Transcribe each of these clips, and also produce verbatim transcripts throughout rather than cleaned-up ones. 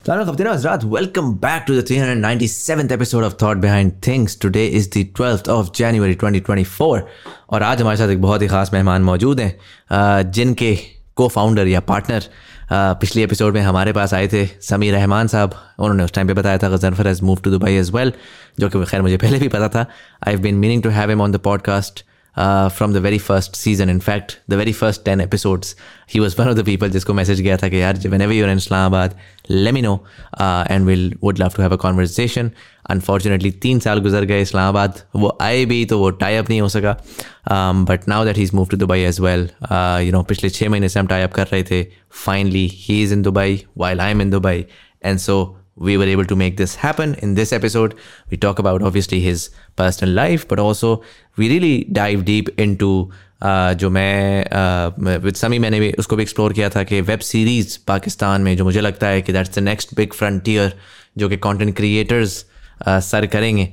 Welcome back to the three hundred ninety-seventh episode of Thought Behind Things. Today is the twelfth of January twenty twenty-four और आज हमारे साथ एक बहुत ही ख़ास मेहमान मौजूद हैं जिनके को फाउंडर या पार्टनर पिछले एपिसोड में हमारे पास आए थे समीर रहमान साहब. उन्होंने उस टाइम पे बताया था Ghazanfar has move to Dubai as well, जो कि खैर मुझे पहले भी पता था. I have been meaning to have him on the podcast Uh, from the very first season. In fact, the very first ten episodes, he was one of the people जिसको message गया था कि यार whenever you're in Islamabad, let me know uh, and we'll would love to have a conversation. Unfortunately, तीन साल गुजर गए इस्लामाबाद, वो आए भी तो वो टाई अप नहीं हो सका. um, but now that he's moved to Dubai as well, uh, you know पिछले छः महीने से हम टाई अप कर रहे थे. Finally, he is in Dubai while I'm in Dubai, and so we were able to make this happen. In this episode, we talk about obviously his personal life, but also we really dive deep into uh, जो मैं uh, with Sami मैंने भी उसको भी explore किया था कि web series Pakistan में जो मुझे लगता है कि that's the next big frontier जो कि content creators uh, सर करेंगे,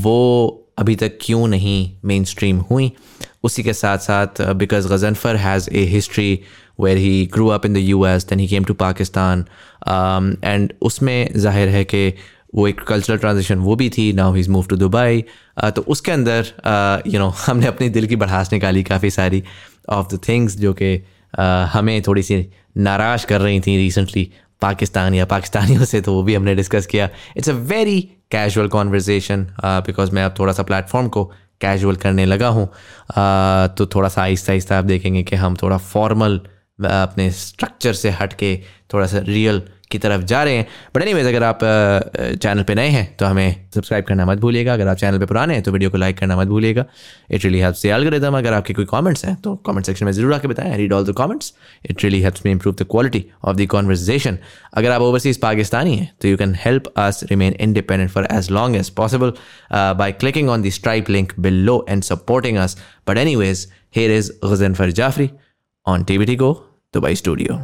वो अभी तक क्यों नहीं mainstream हुई. उसी के साथ साथ uh, because Ghazanfar has a history where he grew up in the U S, then he came to Pakistan, um, and उसमें जाहिर है कि वो एक कल्चरल ट्रांजिशन वो भी थी. Now he is move to Dubai. तो उसके अंदर you uh, know you know, हमने अपनी दिल की भड़ास निकाली काफ़ी सारी ऑफ द थिंग्स जो कि uh, हमें थोड़ी सी नाराज़ कर रही थी रिसेंटली पाकिस्तान या पाकिस्तानियों से, तो वो भी हमने डिस्कस किया. It's a very casual conversation because मैं अब थोड़ा सा प्लेटफॉर्म को कैजुअल करने लगा हूँ. uh, तो थोड़ा सा आहिस्ता आहिस्ता आप देखेंगे कि हम थोड़ा फॉर्मल अपने स्ट्रक्चर से हट के थोड़ा सा रियल की तरफ जा रहे हैं. बट एनीवेज, अगर आप चैनल पे नए हैं तो हमें सब्सक्राइब करना मत भूलिएगा. अगर आप चैनल पे पुराने हैं तो वीडियो को लाइक करना मत भूलिएगा. It really helps the algorithm. अगर आपके कोई कमेंट्स हैं तो कमेंट सेक्शन में ज़रूर आके बताएं. Read all the comments. It really helps me improve the quality of the conversation. अगर आप ओवरसीज़ पाकिस्तानी हैं तो you can help us remain independent for as long as possible by clicking on the stripe link below and supporting us. But anyways, here is Ghazanfar Jafri on T B T Go Dubai Studio.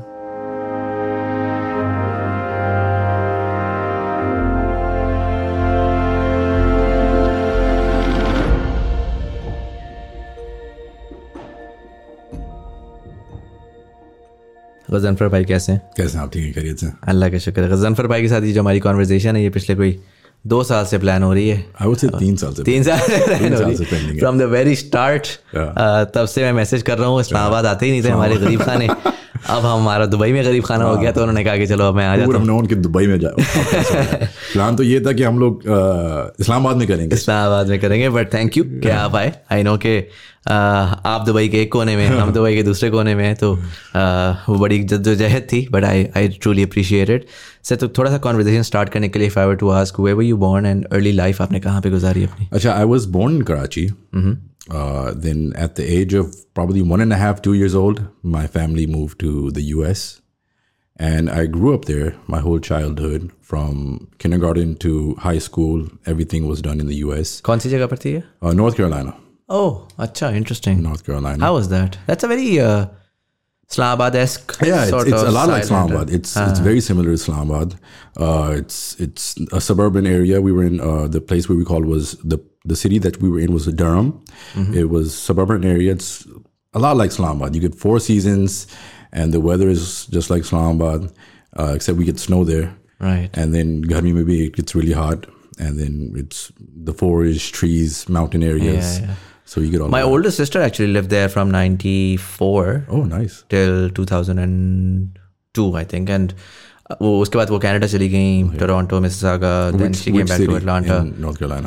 Ghazanfar भाई कैसे हैं? कैसे हैं आप? ठीक है, खैरियत से? अल्लाह का शुक्र है. ग़ज़नफ़र भाई के साथ ये जो हमारी कॉन्वर्जेसन है ये पिछले कोई दो साल से प्लान हो रही है. आई वुड से तीन साल से तीन साल से फ्रॉम द वेरी स्टार्ट. तब से मैं मैसेज कर रहा हूँ. इस्लामाबाद आते ही नहीं थे हमारे गरीब खाने. अब हमारा दुबई में गरीब खाना हो गया तो उन्होंने कहा कि चलो अब मैं आ जाता हूँ. हमने उनके दुबई में जाओ. प्लान तो ये था कि हम लोग इस्लामाबाद में करेंगे इस्लामाबाद में करेंगे बट थैंक यू कि आप आए. आई नो कि आप दुबई के एक कोने में, हम दुबई के दूसरे कोने में हैं, तो वो बड़ी जद्दोजहद थी. But I I truly appreciate it. Sir, तो थोड़ा सा कॉन्वर्सेशन स्टार्ट करने के लिए if I were to ask where were you born and early life आपने कहाँ पे गुजारी अपनी? अच्छा, I was born in Karachi. Uh, then at the age of probably one and a half, two years old, my family moved to the U S. And I grew up there my whole childhood, from kindergarten to high school. Everything was done in the U S. कौन सी जगह पर थी ये? Uh, North Carolina. Oh, अच्छा, interesting. North Carolina. How was that? That's a very uh, Islamabad-esque. Yeah, sort it's, it's of a lot like Islamabad. and, It's uh, it's very similar to Islamabad. Uh, it's it's a suburban area. We were in uh, the place where we called was the the city that we were in was Durham. Mm-hmm. It was suburban area. It's a lot like Islamabad. You get four seasons, and the weather is just like Islamabad, uh, except we get snow there. Right. And then Garmi maybe it gets really hot, and then it's the forest, trees, mountain areas. Yeah, yeah. So you get all. My that. older sister actually lived there from ninety-four. Oh, nice. Till two thousand two, I think, and वो उसके बाद वो Canada चली गई, Toronto, Mississauga, then she came back to Atlanta. In North Carolina.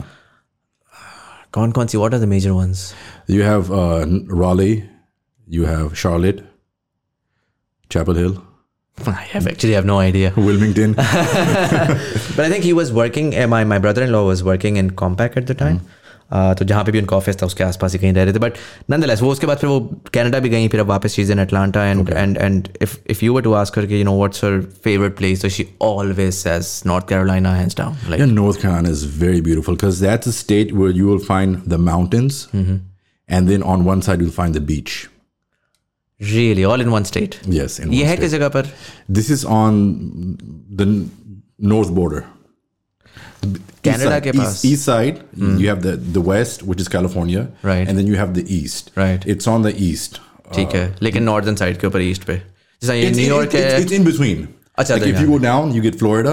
कौन कौन सी? What are the major ones? You have uh, Raleigh, you have Charlotte, Chapel Hill. I have actually have no idea. Wilmington. But I think he was working. Uh, my my brother-in-law was working in Compaq at the time. Mm-hmm. Uh, तो जहाँ पे भी उनका office था उसके आसपास ही कहीं रह रहे थे. बट नॉनदलेस वो उसके बाद फिर वो कनाडा भी गई, फिर अब वापस she's in Atlanta. And and and if if you were to ask her कि you know what's her favourite place, so she always says North Carolina hands down. Like, yeah, North Carolina is very beautiful because that's a state where you will find the mountains, mm-hmm. and then on one side you'll find the beach. Really, all in one state? Yes, in ये one है किस जगह पर? This is on the north border. Canada के पास. East, east side, mm. you have the the west, which is California, right? And then you have the east, right? It's on the east. ठीक है, लेकिन northern side के ऊपर east पे. जैसा ये New York है. It's in between. अच्छा, Like तो if you go down, you get Florida.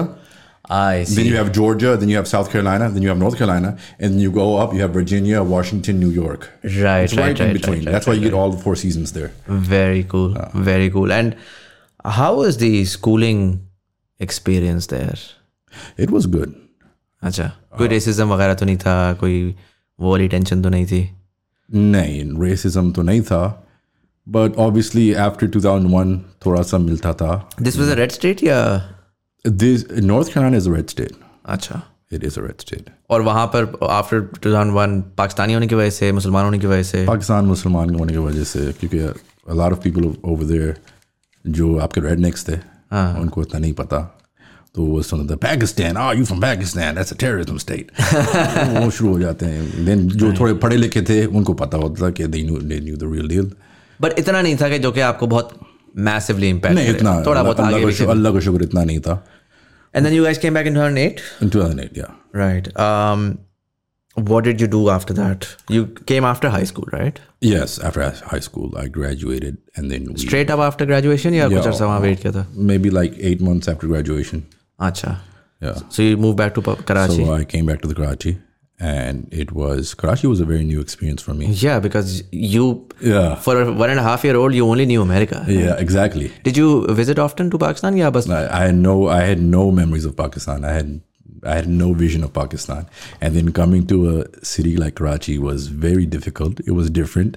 I see. Then you have Georgia. Then you have South Carolina. Then you have North Carolina. And then you go up. You have Virginia, Washington, New York. Right, It's right, right, right, in right, between. right, That's why you get all the four seasons there. Very cool. Very cool. And how was the schooling experience there? It was good. अच्छा, कोई racism वगैरह तो नहीं था, कोई वो वाली tension तो नहीं थी? नहीं, racism तो नहीं था. But obviously after two thousand one थोड़ा सा मिलता था. This was a red state या? This North Carolina is a red state. अच्छा. It is a red state. और वहाँ पर after two thousand one Pakistani होने की वजह से, मुसलमान होने की वजह से? पाकिस्तान मुसलमान होने की वजह से, क्योंकि a lot of people over there जो आपके rednecks थे, उनको इतना नहीं पता. तो वो सुनते Pakistan, oh you from Pakistan, that's a terrorism state. वो शुरू हो जाते हैं. Then जो थोड़े पढ़े लिखे थे उनको पता होता था कि they knew they knew the real deal. But इतना नहीं था कि जो कि आपको बहुत massively impact नहीं इतना, थोड़ा बहुत आगे भी. अल्लाह का शुक्र इतना नहीं था. And then you guys came back in two thousand eight? In two thousand eight, yeah. Right. Um, what did you do after that? You came after high school, right? Yes, after high school I graduated and then we, Straight up after graduation या कुछ अर्सा वहाँ wait किया था? maybe like eight months after graduation. अच्छा. Yeah. So you moved back to Karachi? So I came back to the Karachi, and it was Karachi was a very new experience for me. Yeah, because you, Yeah. for a one and a half year old, you only knew America. Yeah, exactly. Did you visit often to Pakistan? Yeah, but I, I had no, I had no memories of Pakistan. I had, I had no vision of Pakistan. And then coming to a city like Karachi was very difficult. It was different,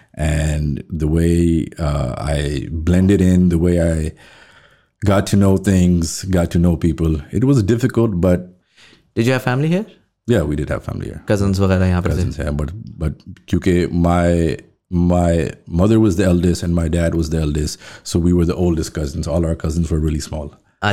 and the way uh, I blended in, the way I got to know things, got to know people. It was difficult, but did you have family here? yeah, we did have family here. Cousins वगैरह यहाँ पर थे? Cousins, yeah, but but क्योंकि my my mother was the eldest and my dad was the eldest, so we were the oldest cousins. All our cousins were really small.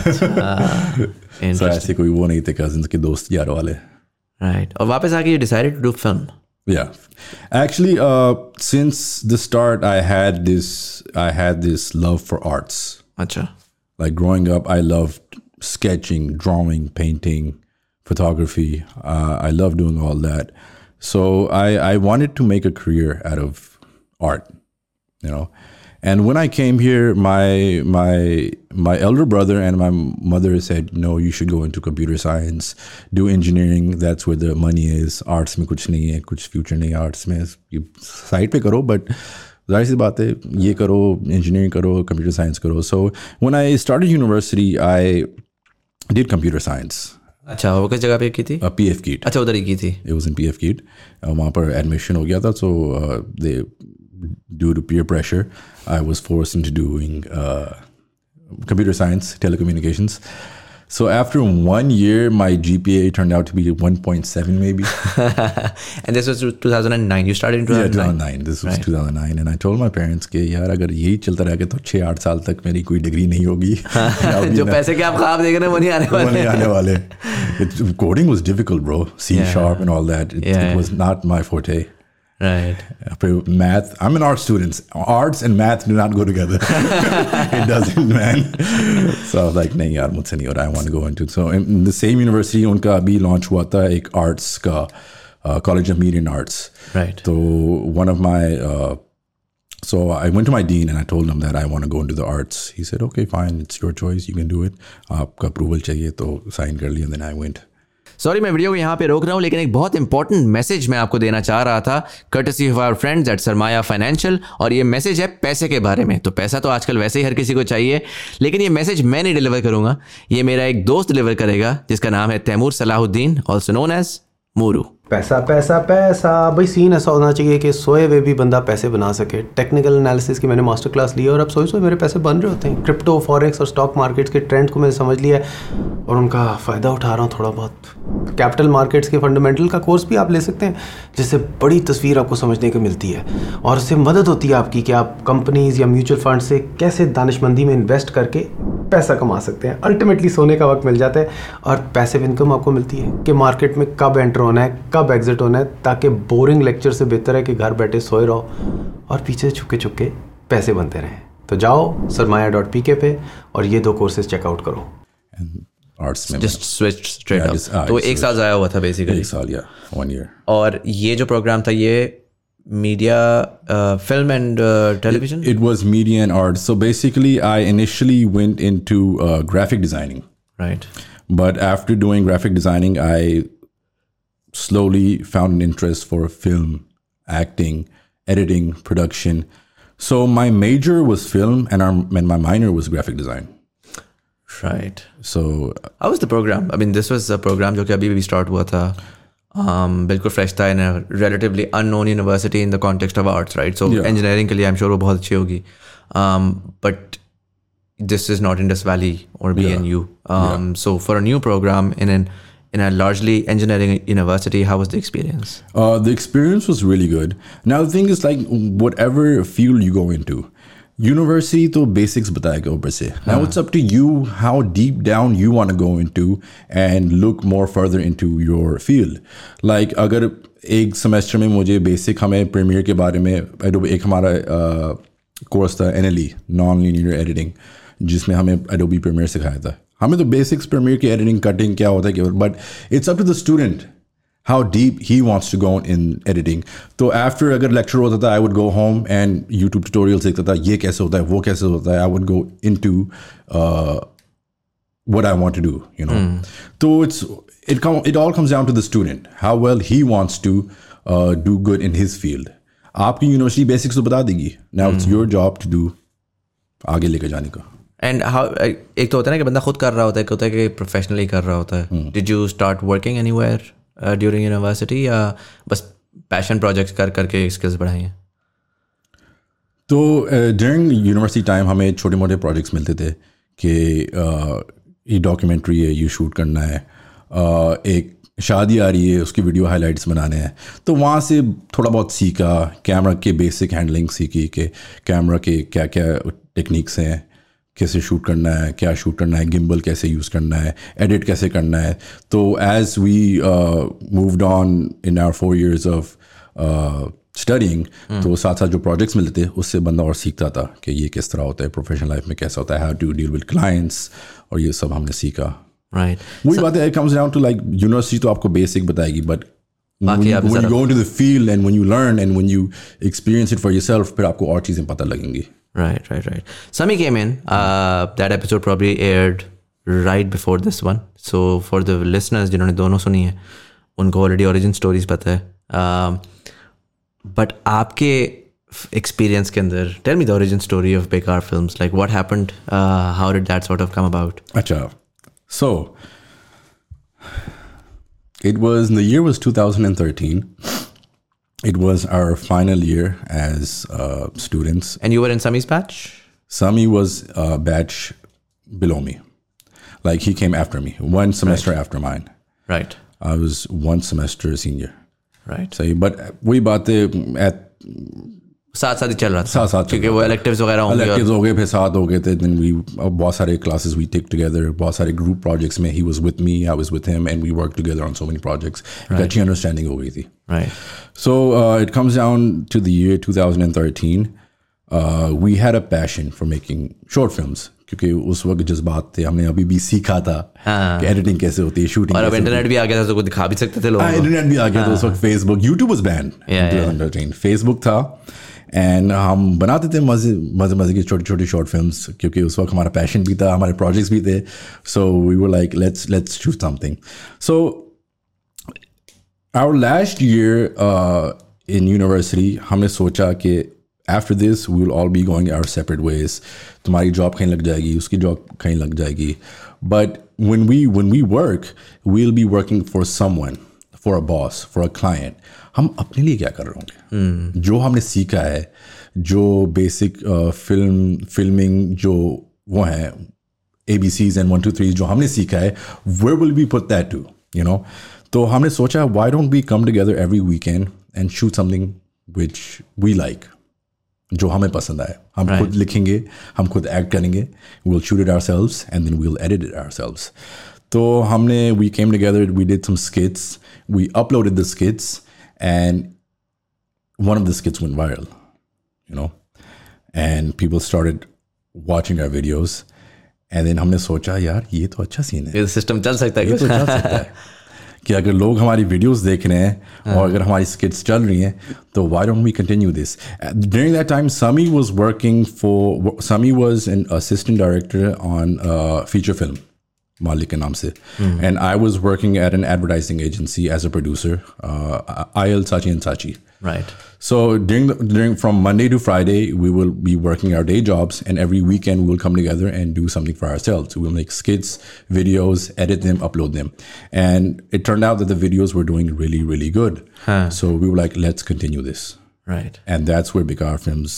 अच्छा. So ऐसे कोई वो नहीं थे cousins के दोस्त यार वाले. Right. और वापस आके you decided to do film? Yeah, actually, uh, since the start, I had this I had this love for arts. अच्छा. Like growing up, I loved sketching, drawing, painting, photography. Uh, I love doing all that. So I, I wanted to make a career out of art, you know. And when I came here, my my my elder brother and my mother said, no, you should go into computer science, do engineering. That's where the money is. Arts में कुछ नहीं है, कुछ future नहीं arts में. You side पे करो, but ज़ाहिर सी बात है ये करो, engineering करो, computer science करो. So when I started university, I did computer science. अच्छा, वो किस जगह पे की थी? Uh, P F Keat. अच्छा, उधर ही की थी. It was in P F Keat. Uh, वहाँ पर admission हो गया था. So uh, they, due to peer pressure, I was forced into doing uh, computer science, telecommunications. So after one year, my G P A turned out to be one point seven maybe. And this was two thousand nine. You started in two thousand nine? Yeah, two thousand nine. This was right. two thousand nine. And I told my parents कि यार अगर यही चलता रहेगा तो छः आठ साल तक मेरी कोई डिग्री नहीं होगी. जो पैसे के आप ख्वाब देख रहे हैं वो नहीं आने वाले. वो नहीं आने वाले. It, coding was difficult, bro. C yeah. sharp and all that. It, yeah. it was not my forte. Right. Math. I'm an art student. Arts and math do not go together. It doesn't, man. So I was like, नहीं यार मुझसे नहीं हो रहा. I want to go into it. So in the same university, उनका अभी launch हुआ था एक arts का uh, College of Media and Arts. Right. So one of my uh, so I went to my dean and I told him that I want to go into the arts. He said, okay, fine, it's your choice. You can do it. आपका approval चाहिए तो sign कर लिया. Then I went. Sorry मैं video को यहाँ पे रोक रहा हूँ, लेकिन एक बहुत इंपॉर्टेंट मैसेज मैं आपको देना चाह रहा था courtesy of our friends at Sarmaya financial. और ये मैसेज है पैसे के बारे में. तो पैसा तो आजकल वैसे ही हर किसी को चाहिए, लेकिन ये मैसेज मैं नहीं डिलीवर करूँगा, ये मेरा एक दोस्त डिलीवर करेगा जिसका नाम है Taimur Salahuddin, also known as Mooru. पैसा पैसा पैसा भाई सीन ऐसा होना चाहिए कि सोए हुए भी बंदा पैसे बना सके. टेक्निकल एनालिसिस की मैंने मास्टर क्लास ली है और अब सोए सोए मेरे पैसे बन रहे होते हैं. क्रिप्टो, फॉरेक्स और स्टॉक मार्केट्स के ट्रेंड को मैंने समझ लिया है और उनका फ़ायदा उठा रहा हूँ थोड़ा बहुत. कैपिटल मार्केट्स के फंडामेंटल का कोर्स भी आप ले सकते हैं, जिससे बड़ी तस्वीर आपको समझने को मिलती है और उससे मदद होती है आपकी कि आप कंपनीज़ या म्यूचुअल फंड से कैसे दानिशमंदी में इन्वेस्ट करके पैसा कमा सकते हैं. अल्टीमेटली सोने का वक्त मिल जाता है और पैसिव इनकम आपको मिलती है कि मार्केट में कब एंटर होना है, कब एग्जिट होना है, ताकि बोरिंग लेक्चर से बेहतर है कि घर बैठे सोए रहो और पीछे छुपके छुपके पैसे बनते रहें. तो जाओ सरमाया डॉट पी के पे और ये दो कोर्सेज चेकआउट करो. आर्ट्स में just switch straight up. just, ah, तो just एक साल जाया हुआ था बेसिकली. एक साल या वन ईयर. और ये जो प्रोग्राम था ये media, uh, film and uh, television? It was media and art. So basically, I initially went into uh, graphic designing. Right. But after doing graphic designing, I slowly found an interest for film, acting, editing, production. So my major was film and, our, and my minor was graphic design. Right. So how was the program? I mean, this was a program जो कि अभी भी start हुआ था. Um, बिल्कुल fresh था in a relatively unknown university in the context of arts, right? So Yeah. engineering के लिए I'm sure वो बहुत अच्छी होगी. Um, but this is not Indus Valley or B N U. Um, So for a new program in an in a largely engineering university, how was the experience? uh, the experience was really good. Now the thing is, like, whatever field you go into, university to basics बताएगा ऊपर से. Now it's up to you how deep down you want to go into and look more further into your field. Like अगर एक semester में मुझे basic हमें Premiere के बारे में Adobe एक हमारा course था N L E non-linear editing जिसमें हमें Adobe Premiere सिखाया था. हमें तो basics Premiere की editing cutting क्या होता है केवल, but it's up to the student how deep he wants to go in editing. तो after अगर lecture होता था, I would go home and YouTube tutorials देखता था, ये कैसे होता है, वो कैसे होता है. I would go into uh, what I want to do, you know. So it's it come it all comes down to the student, how well he wants to uh, do good in his field. आपकी university basics तो बता देगी. Now it's your job to do आगे लेकर जाने का. And how एक तो होता है ना कि बंदा खुद कर रहा होता है, एक होता है कि प्रोफेशनली कर रहा होता है. Did you start working anywhere Uh, during university या बस passion projects कर करके skills बढ़ाई हैं? तो ड्यूरिंग यूनिवर्सिटी टाइम हमें छोटे मोटे प्रोजेक्ट्स मिलते थे कि uh, ये डॉक्यूमेंट्री है, ये शूट करना है, uh, एक शादी आ रही है उसकी वीडियो हाइलाइट्स बनाने हैं. तो वहाँ से थोड़ा बहुत सीखा, कैमरा के बेसिक हैंडलिंग सीखी कि कैमरा के क्या क्या टेक्निक्स हैं, कैसे शूट करना है, क्या शूट करना है, गिम्बल कैसे यूज़ करना है, एडिट कैसे करना है. तो as we moved on in our four years of studying, तो साथ साथ जो प्रोजेक्ट्स मिलते थे उससे बंदा और सीखता था कि ये किस तरह होता है, प्रोफेशनल लाइफ में कैसा होता है, how to deal with clients, और ये सब हमने सीखा. राइट. वही बात है, it comes down to like university तो आपको बेसिक बताएगी, but when you, when you go into the field and when you learn and when you experience it for yourself, फिर आपको और चीज़ें पता लगेंगी. Right, right, right. Sami came in. Uh, that episode probably aired right before this one. So for the listeners जिन्होंने दोनों सुनी है, उनको already origin stories पता है. Um, but आपके experience के अंदर, tell me the origin story of Bekar Films. Like what happened? Uh, how did that sort of come about? अच्छा, so it was the year was two thousand thirteen. It was our final year as uh, students. And you were in Sami's batch? Sami was a batch below me. Like he came after me, one semester right. after mine. Right. I was one semester senior. Right. So, but वही बातें at साथ साथ ही चल रहा था. साथ साथ क्योंकि वो electives वगैरह होंगे. Electives हो गए, फिर साथ हो गए थे. Then we बहुत सारे classes we took together. बहुत सारे group projects में he was with me, I was with him, and we worked together on so many projects. Right. अच्छी understanding हो गई थी. Right. So uh, it comes down to the year two thousand thirteen. Uh, we had a passion for making short films. क्योंकि उस वक्त जज्बात थे, हमने अभी भी सीखा था कि एडिटिंग कैसे होती है, शूटिंग. और अब इंटरनेट भी आ गया था तो को दिखा भी सकते थे लोगों को. इंटरनेट भी आ गया था उस वक्त. Facebook, YouTube was ban in twenty thirteen. Facebook था एंड हम बनाते थे मज़े मज़े मज़े की छोटी छोटी शॉर्ट फिल्म्स, क्योंकि उस वक्त हमारा पैशन भी था, हमारे प्रोजेक्ट्स भी थे. So we were like let's let's shoot something. So our last year in university हमने सोचा कि after this we will all be going our separate ways. तुम्हारी जॉब कहीं लग जाएगी, उसकी जॉब कहीं लग जाएगी. But when we when we work, we'll be working for someone, for a boss, for a client. हम अपने लिए क्या कर रहे होंगे? hmm. जो हमने सीखा है, जो बेसिक फिल्म फिल्मिंग जो वो है A B Cs and one two threes जो हमने सीखा है, where will we put that to? You know? तो हमने सोचा, why don't we come together every weekend and shoot something which we like, जो हमें पसंद आए. हम right. खुद लिखेंगे, हम खुद एक्ट करेंगे, we'll shoot it ourselves and then we'll edit it ourselves. तो हमने we came together, we did some skits, we uploaded the skits, and one of the skits went viral, you know, and people started watching our videos, and then हमने सोचा यार ये तो अच्छा scene है, ये सिस्टम चल सकता है, ये तो चल सकता है. कि अगर लोग हमारी वीडियोस देख रहे हैं और अगर हमारी स्किट्स चल रही हैं तो why don't we continue this? During that time, Sami was working for Sami was an assistant director on a feature film, Malik के नाम से, and I was working at an advertising agency as a producer, uh, I L Sachi and Sachi. Right. So during the, during from Monday to Friday, we will be working our day jobs, and every weekend we will come together and do something for ourselves. We'll make skits, videos, edit them, upload them, and it turned out that the videos were doing really, really good. Huh. So we were like, let's continue this, Right. and that's where Big R Films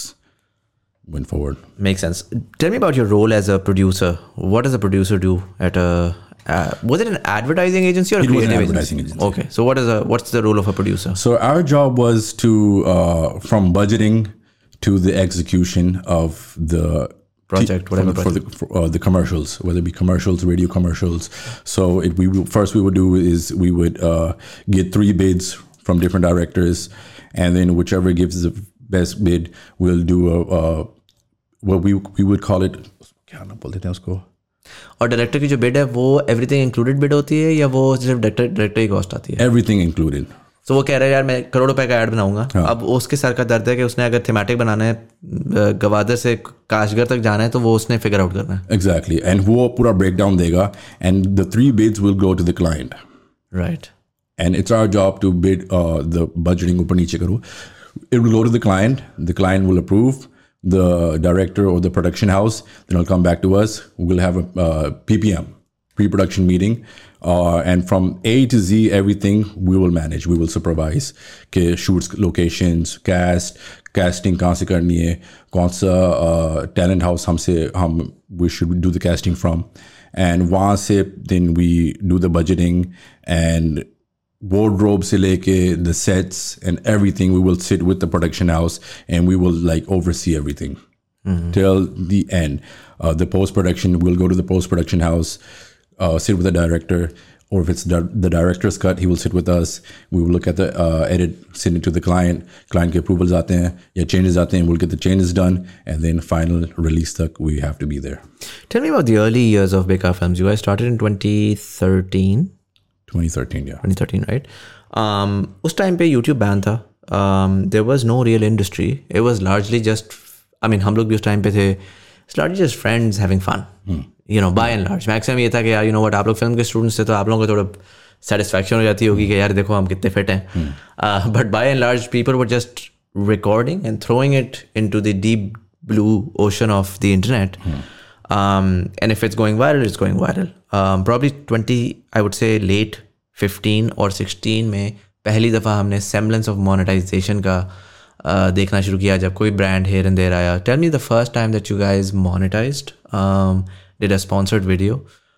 went forward. Makes sense. Tell me about your role as a producer. What does a producer do at a Uh, was it an advertising agency or a It was creative an advertising agency. Okay, so what is a what's the role of a producer? So our job was to, uh, from budgeting to the execution of the Project, for whatever the, for the, for, uh, the commercials, whether it be commercials, radio commercials. So it, we will, first we would do is we would uh, get three bids from different directors, and then whichever gives the best bid, we'll do a, uh, what we we would call it. क्या नाम बोलते हैं उसको? और director की जो bid है वो एवरीथिंग इंक्लूडेड बिड होती है या वो सिर्फ डायरेक्टर डायरेक्टर की कॉस्ट आती है? Everything included. तो वो कह रहा है यार मैं करोड़ रुपए का ऐड बनाऊंगा, अब उसके सर का दर्द है कि उसने अगर थीमेटिक बनाना है, गवादर से काशगर तक जाना है, तो वो उसने फिगर आउट करना है. Exactly, and वो पूरा breakdown देगा, and the three bids will go to the client. Right. And it's our job to bid uh, the budgeting ऊपर नीचे करो. It will go to the client. The client will approve. The director or the production house, then it'll come back to us. We'll have a uh, P P M, pre-production meeting, uh, and from A to Z, everything we will manage. We will supervise. के shoots, locations, cast, casting कहाँ से करनी है, कौन सा uh, talent house हमसे हम we should do the casting from, and वहाँ से then we do the budgeting and wardrobe se leke, the sets and everything. We will sit with the production house and we will like oversee everything mm-hmm. till the end. Uh, the post-production, we'll go to the post-production house, uh, sit with the director, or if it's the, the director's cut, he will sit with us. We will look at the uh, edit, send it to the client. Client ke approvals aate hain, ya changes aate hain, we'll get the changes done, and then final release tak we have to be there. Tell me about the early years of Big R Films. You guys started in twenty thirteen. twenty thirteen, yeah. twenty thirteen, right? Um, उस time पे YouTube ban था. Um, there was no real industry. It was largely just, I mean, हम लोग भी उस time पे थे. It's largely just friends having fun. Hmm. You know, by and large. Maximum ये था कि यार, you know what, आप लोग फिल्म के स्टूडेंट्स थे तो आप लोगों को थोड़ा satisfaction हो जाती होगी कि यार देखो हम कितने फिट हैं. Hmm. Uh, but by and large, people were just recording and throwing it into the deep blue ocean of the internet. Hmm. Um, and if it's going viral, it's going viral. Um, probably twenty, I would say late fifteen or sixteen में पहली दफ़ा हमने semblance of monetization का uh, देखना शुरू किया जब कोई brand here and there आया. Tell me the first time that you guys monetized, um, did a sponsored video.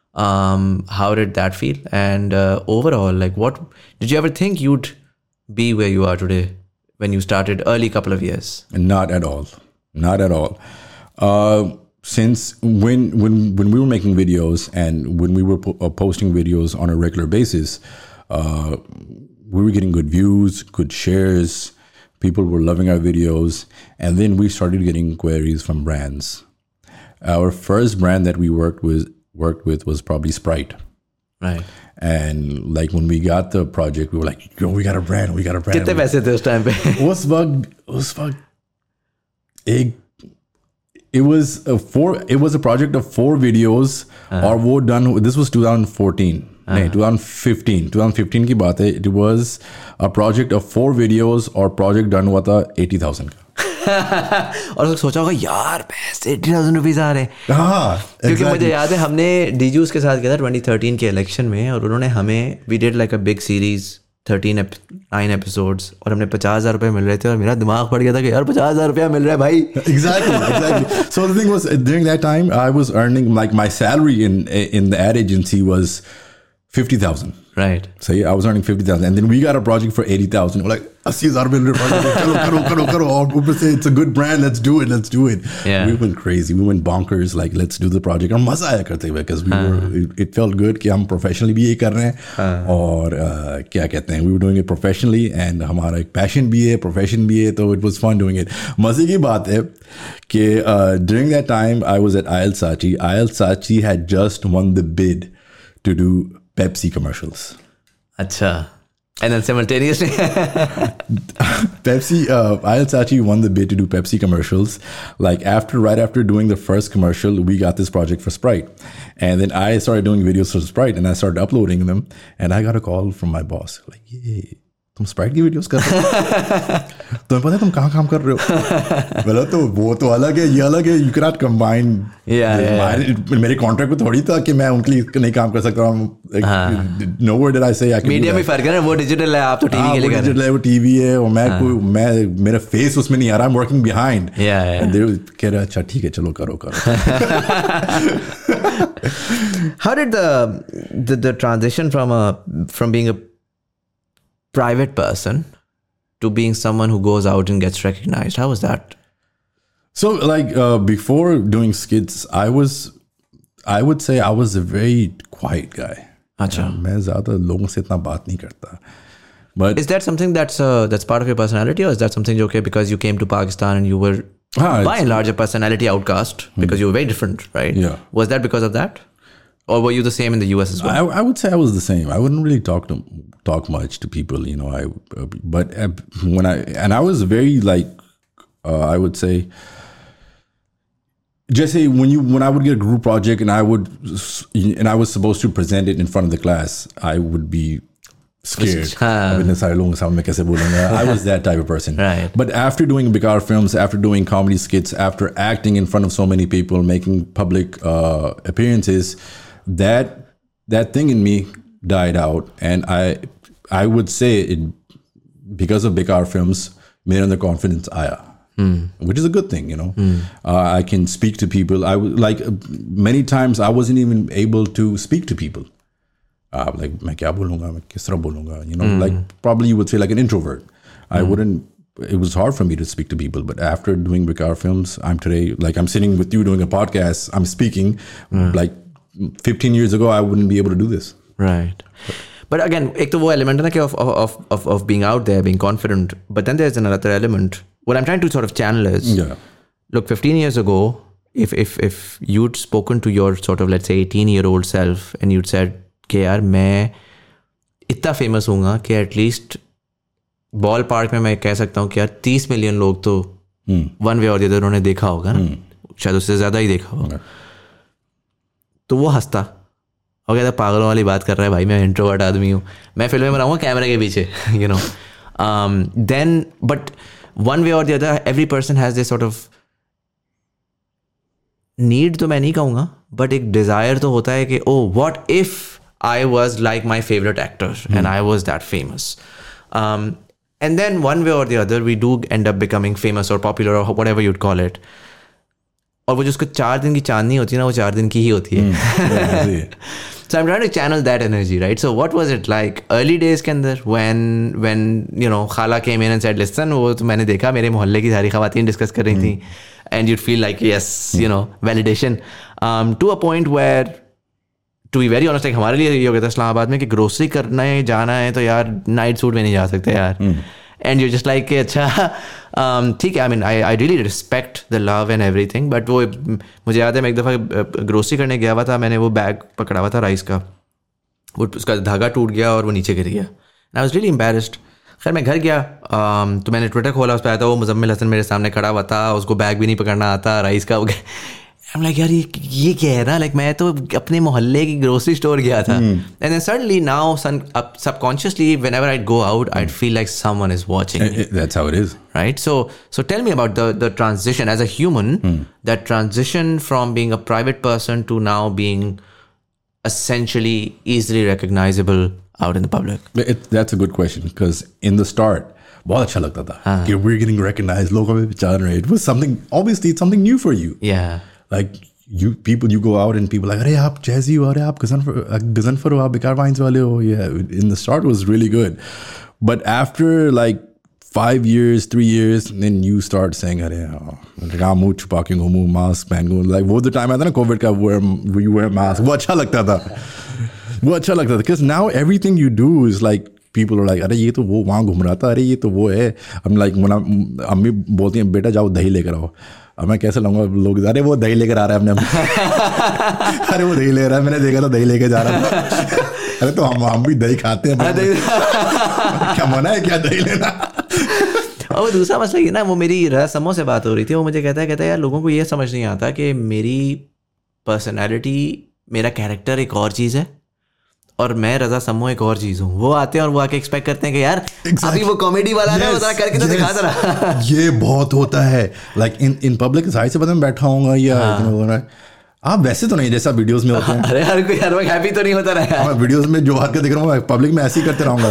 Um, how did that feel? And uh, overall, like what, did you ever think you'd be where you are today when you started early couple of years? Not at all. Not at all. Uh, Since when when when we were making videos and when we were po- uh, posting videos on a regular basis, uh, we were getting good views, good shares. People were loving our videos, and then we started getting queries from brands. Our first brand that we worked with worked with was probably Sprite. Right. And like when we got the project, we were like, "Yo, we got a brand. We got a brand." कितने पैसे थे उस time पे? उस वक्त उस वक्त एक It was a four. It was a project of four videos, uh-huh. or वो done. This was twenty fourteen. Uh-huh. नहीं, twenty fifteen. twenty fifteen की बात है. It was a project of four videos, or project done हुआ था eighty thousand का. और उसको सोचा होगा यार पैसे एटी थाउजेंड रुपीज आ रहे हैं. हाँ, क्योंकि exactly. मुझे याद है हमने डीजूस के साथ किया था twenty thirteen के इलेक्शन में, और उन्होंने हमें we did like a big series thirteen nine episodes, और हमने पचास हजार रुपए मिल रहे थे और मेरा दिमाग पड़ गया था कि यार पचास हजार रुपया मिल रहा है भाई. Exactly, exactly. So the thing was, during that time, I was earning like my salary in in the ad agency was fifty thousand. Right. So yeah, I was earning fifty thousand, and then we got a project for eighty thousand. We're like, अस्सी हजार मिल रहे project, करो करो करो करो. और ऊपर से it's a good brand, let's do it, let's do it. Yeah. We went crazy, we went bonkers, like let's do the project. और मजा आया करते हुए, because we uh-huh. were, it, it felt good कि हम professionally भी ये कर रहे हैं, uh-huh. और uh, क्या कहते हैं, we were doing it professionally, and हमारा एक passion भी है, profession भी है, तो it was fun doing it. मजे की बात है कि uh, during that time I was at I L Sachi. I L Sachi had just won the bid to do Pepsi commercials. अच्छा. And then simultaneously, Pepsi, uh, I actually won the bid to do Pepsi commercials. Like after, right after doing the first commercial, we got this project for Sprite. And then I started doing videos for Sprite and I started uploading them. And I got a call from my boss. Like, yay, तुम Sprite की videos कर रहे हो? तुम्हें पता है तुम कहाँ काम कर रहे हो? बोला तो वो तो अलग है, ये अलग है. You cannot combine. Yeah, yeah. मेरे कॉन्ट्रैक्ट में थोड़ी था कि मैं उनके लिए नहीं काम कर सकता हूँ. Nowhere did I say I can. Media में फर्क है ना, वो डिजिटल है, आप तो टीवी के लिए कर रहे हैं. डिजिटल है, वो टीवी है, और मैं कोई मैं मेरा फेस उसमें नहीं आ रहा. I'm working behind. Yeah, yeah. And they कह रहे अच्छा ठीक है चलो करो करो. How did the, the the transition from a from being a private person to being someone who goes out and gets recognized? How was that? So like uh, before doing skits, I was, I would say I was a very quiet guy. Acha. मैं ज़्यादा लोगों से इतना बात नहीं करता. But is that something that's uh, that's part of your personality, or is that something okay because you came to Pakistan and you were ah, by and large a personality outcast because you were very different, right? Yeah. Was that because of that? Or were you the same in the U S as well? I, I would say I was the same. I wouldn't really talk to talk much to people, you know. I uh, but uh, when I and I was very like uh, I would say, just say when you when I would get a group project and I would and I was supposed to present it in front of the class, I would be scared. I was that type of person. Right. But after doing Bikar films, after doing comedy skits, after acting in front of so many people, making public uh, appearances, that that thing in me died out, and I I would say it because of Bikar films made under confidence aya, mm. which is a good thing, you know. Mm. Uh, I can speak to people. I would like many times I wasn't even able to speak to people. Uh, like मैं क्या बोलूँगा, मैं किस तरह बोलूँगा, you know, mm. like probably you would say like an introvert. I mm. wouldn't. It was hard for me to speak to people, but after doing Bikar films, I'm today like I'm sitting with you doing a podcast. I'm speaking mm. like. fifteen years ago, I wouldn't be able to do this. Right. But again, एक तो वो element है ना कि of, of, of, of being out there, being confident. But then there's another element. What I'm trying to sort of channel is, yeah. look, fifteen years ago, if if if you'd spoken to your sort of, let's say, eighteen-year-old self and you'd said, कि यार मैं इतना famous हूँगा कि at least ball park में मैं कह सकता हूँ कि यार तीस मिलियन लोग तो one way or the other उन्होंने देखा होगा ना, शायद उससे ज़्यादा ही देखा होगा. तो वो हंसता और कहता पागलों वाली बात कर रहा है भाई, मैं इंट्रोवर्ट आदमी हूँ, मैं फिल्में बनाऊँगा कैमरे के पीछे, you know. Then but one way or the other every person has this sort of need, तो मैं नहीं कहूँगा, बट एक डिज़ायर तो होता है कि oh what if I was like my favourite actor and I was that famous. And then one way or the other we do end up becoming famous और पॉपुलर और व्हाटएवर यूड कॉल इट. और वो जिसको चार दिन की चांदनी होती है ना, वो चार दिन की ही होती है. So I'm trying to channel that energy, right? So what was it like early days के अंदर when when you know खाला came in and said listen, वो तो मैंने देखा मेरे मोहल्ले की सारी ख़वातीन डिस्कस कर रही थी, and you'd feel like yes, you know, validation um, to a point where to be very honest, like हमारे लिए ये हो गया था इस्लामाबाद में कि ग्रोसरी करने जाना है तो यार नाइट सूट में नहीं जा सकते यार. And you're just like अच्छा ठीक है. I mean I I really respect the love and everything, but वो मुझे याद है मैं एक दफ़ा ग्रोसरी करने गया हुआ था, मैंने वो बैग पकड़ा हुआ था राइस का, वो उसका धागा टूट गया और वो नीचे गिर गया. I was really embarrassed. खैर मैं घर गया तो मैंने ट्विटर खोला, उस पर आया था वो मुजम्मिल हसन मेरे सामने खड़ा हुआ था, उसको बैग भी नहीं पकड़ना आता राइस का. I'm like यार ये ये क्या है ना, like मैं तो अपने मोहल्ले की ग्रोसरी स्टोर गया था. And then suddenly now subconsciously whenever I'd go out I'd feel like someone is watching me. That's how it is, right? So so tell me about the the transition as a human, mm. that transition from being a private person to now being essentially easily recognizable out in the public. It, that's a good question, because in the start बहुत अच्छा लगता था कि we're getting recognized, लोगों में पहचान रहे. It was something, obviously it's something new for you. Yeah. Like you people, you go out and people are like, अरे आप जैसी हो, अरे आप गज़नफर हो, आप बिकार वाइन्स वाले हो. Yeah, in the start was really good, but after like five years, three years, then you start saying, अरे हाँ मुँह छुपा के घूमूँ, मास्क पहन घूमूँ. Like वो the time आता ना कोविड का, where you wear mask, वो अच्छा लगता था, वो अच्छा लगता था. Because now everything you do is like people are like, अरे ये तो वो वहाँ घूम रहा था, अरे ये तो वो है. I'm like, अम्मी बोलती हैं बेटा जाओ दही लेकर आओ. अब मैं कैसे लाऊंगा, लोग अरे वो दही लेकर आ रहा है अपने अरे वो दही ले रहा है, मैंने देखा तो दही लेकर जा रहा था. अरे तो हम हम भी दही खाते हैं, क्या मना है क्या दही लेना? और दूसरा मसला ये ना, वो मेरी रसमों से बात हो रही थी, वो मुझे कहता है कहता है यार लोगों को ये समझ नहीं आता कि मेरी पर्सनैलिटी, मेरा कैरेक्टर एक और चीज़ है और मैं रजा सम्मो एक और चीज़ हूँ। वो आते हैं और वो आके एक्सपेक्ट करते हैं कि यार exactly. अभी वो कॉमेडी वाला ना, yes, वो करके तो yes. दिखा जरा। ये बहुत होता है, like in in public side से पता मैं बैठा हूँगा या हाँ. आप वैसे तो नहीं जैसा वीडियोस में होते हैं। अरे हर कोई हर वक्त हैप्पी तो नहीं होता रहा। मैं वीडियोस में जो हरकत देख रहा हूँ पब्लिक में ऐसे ही करते रहूँगा।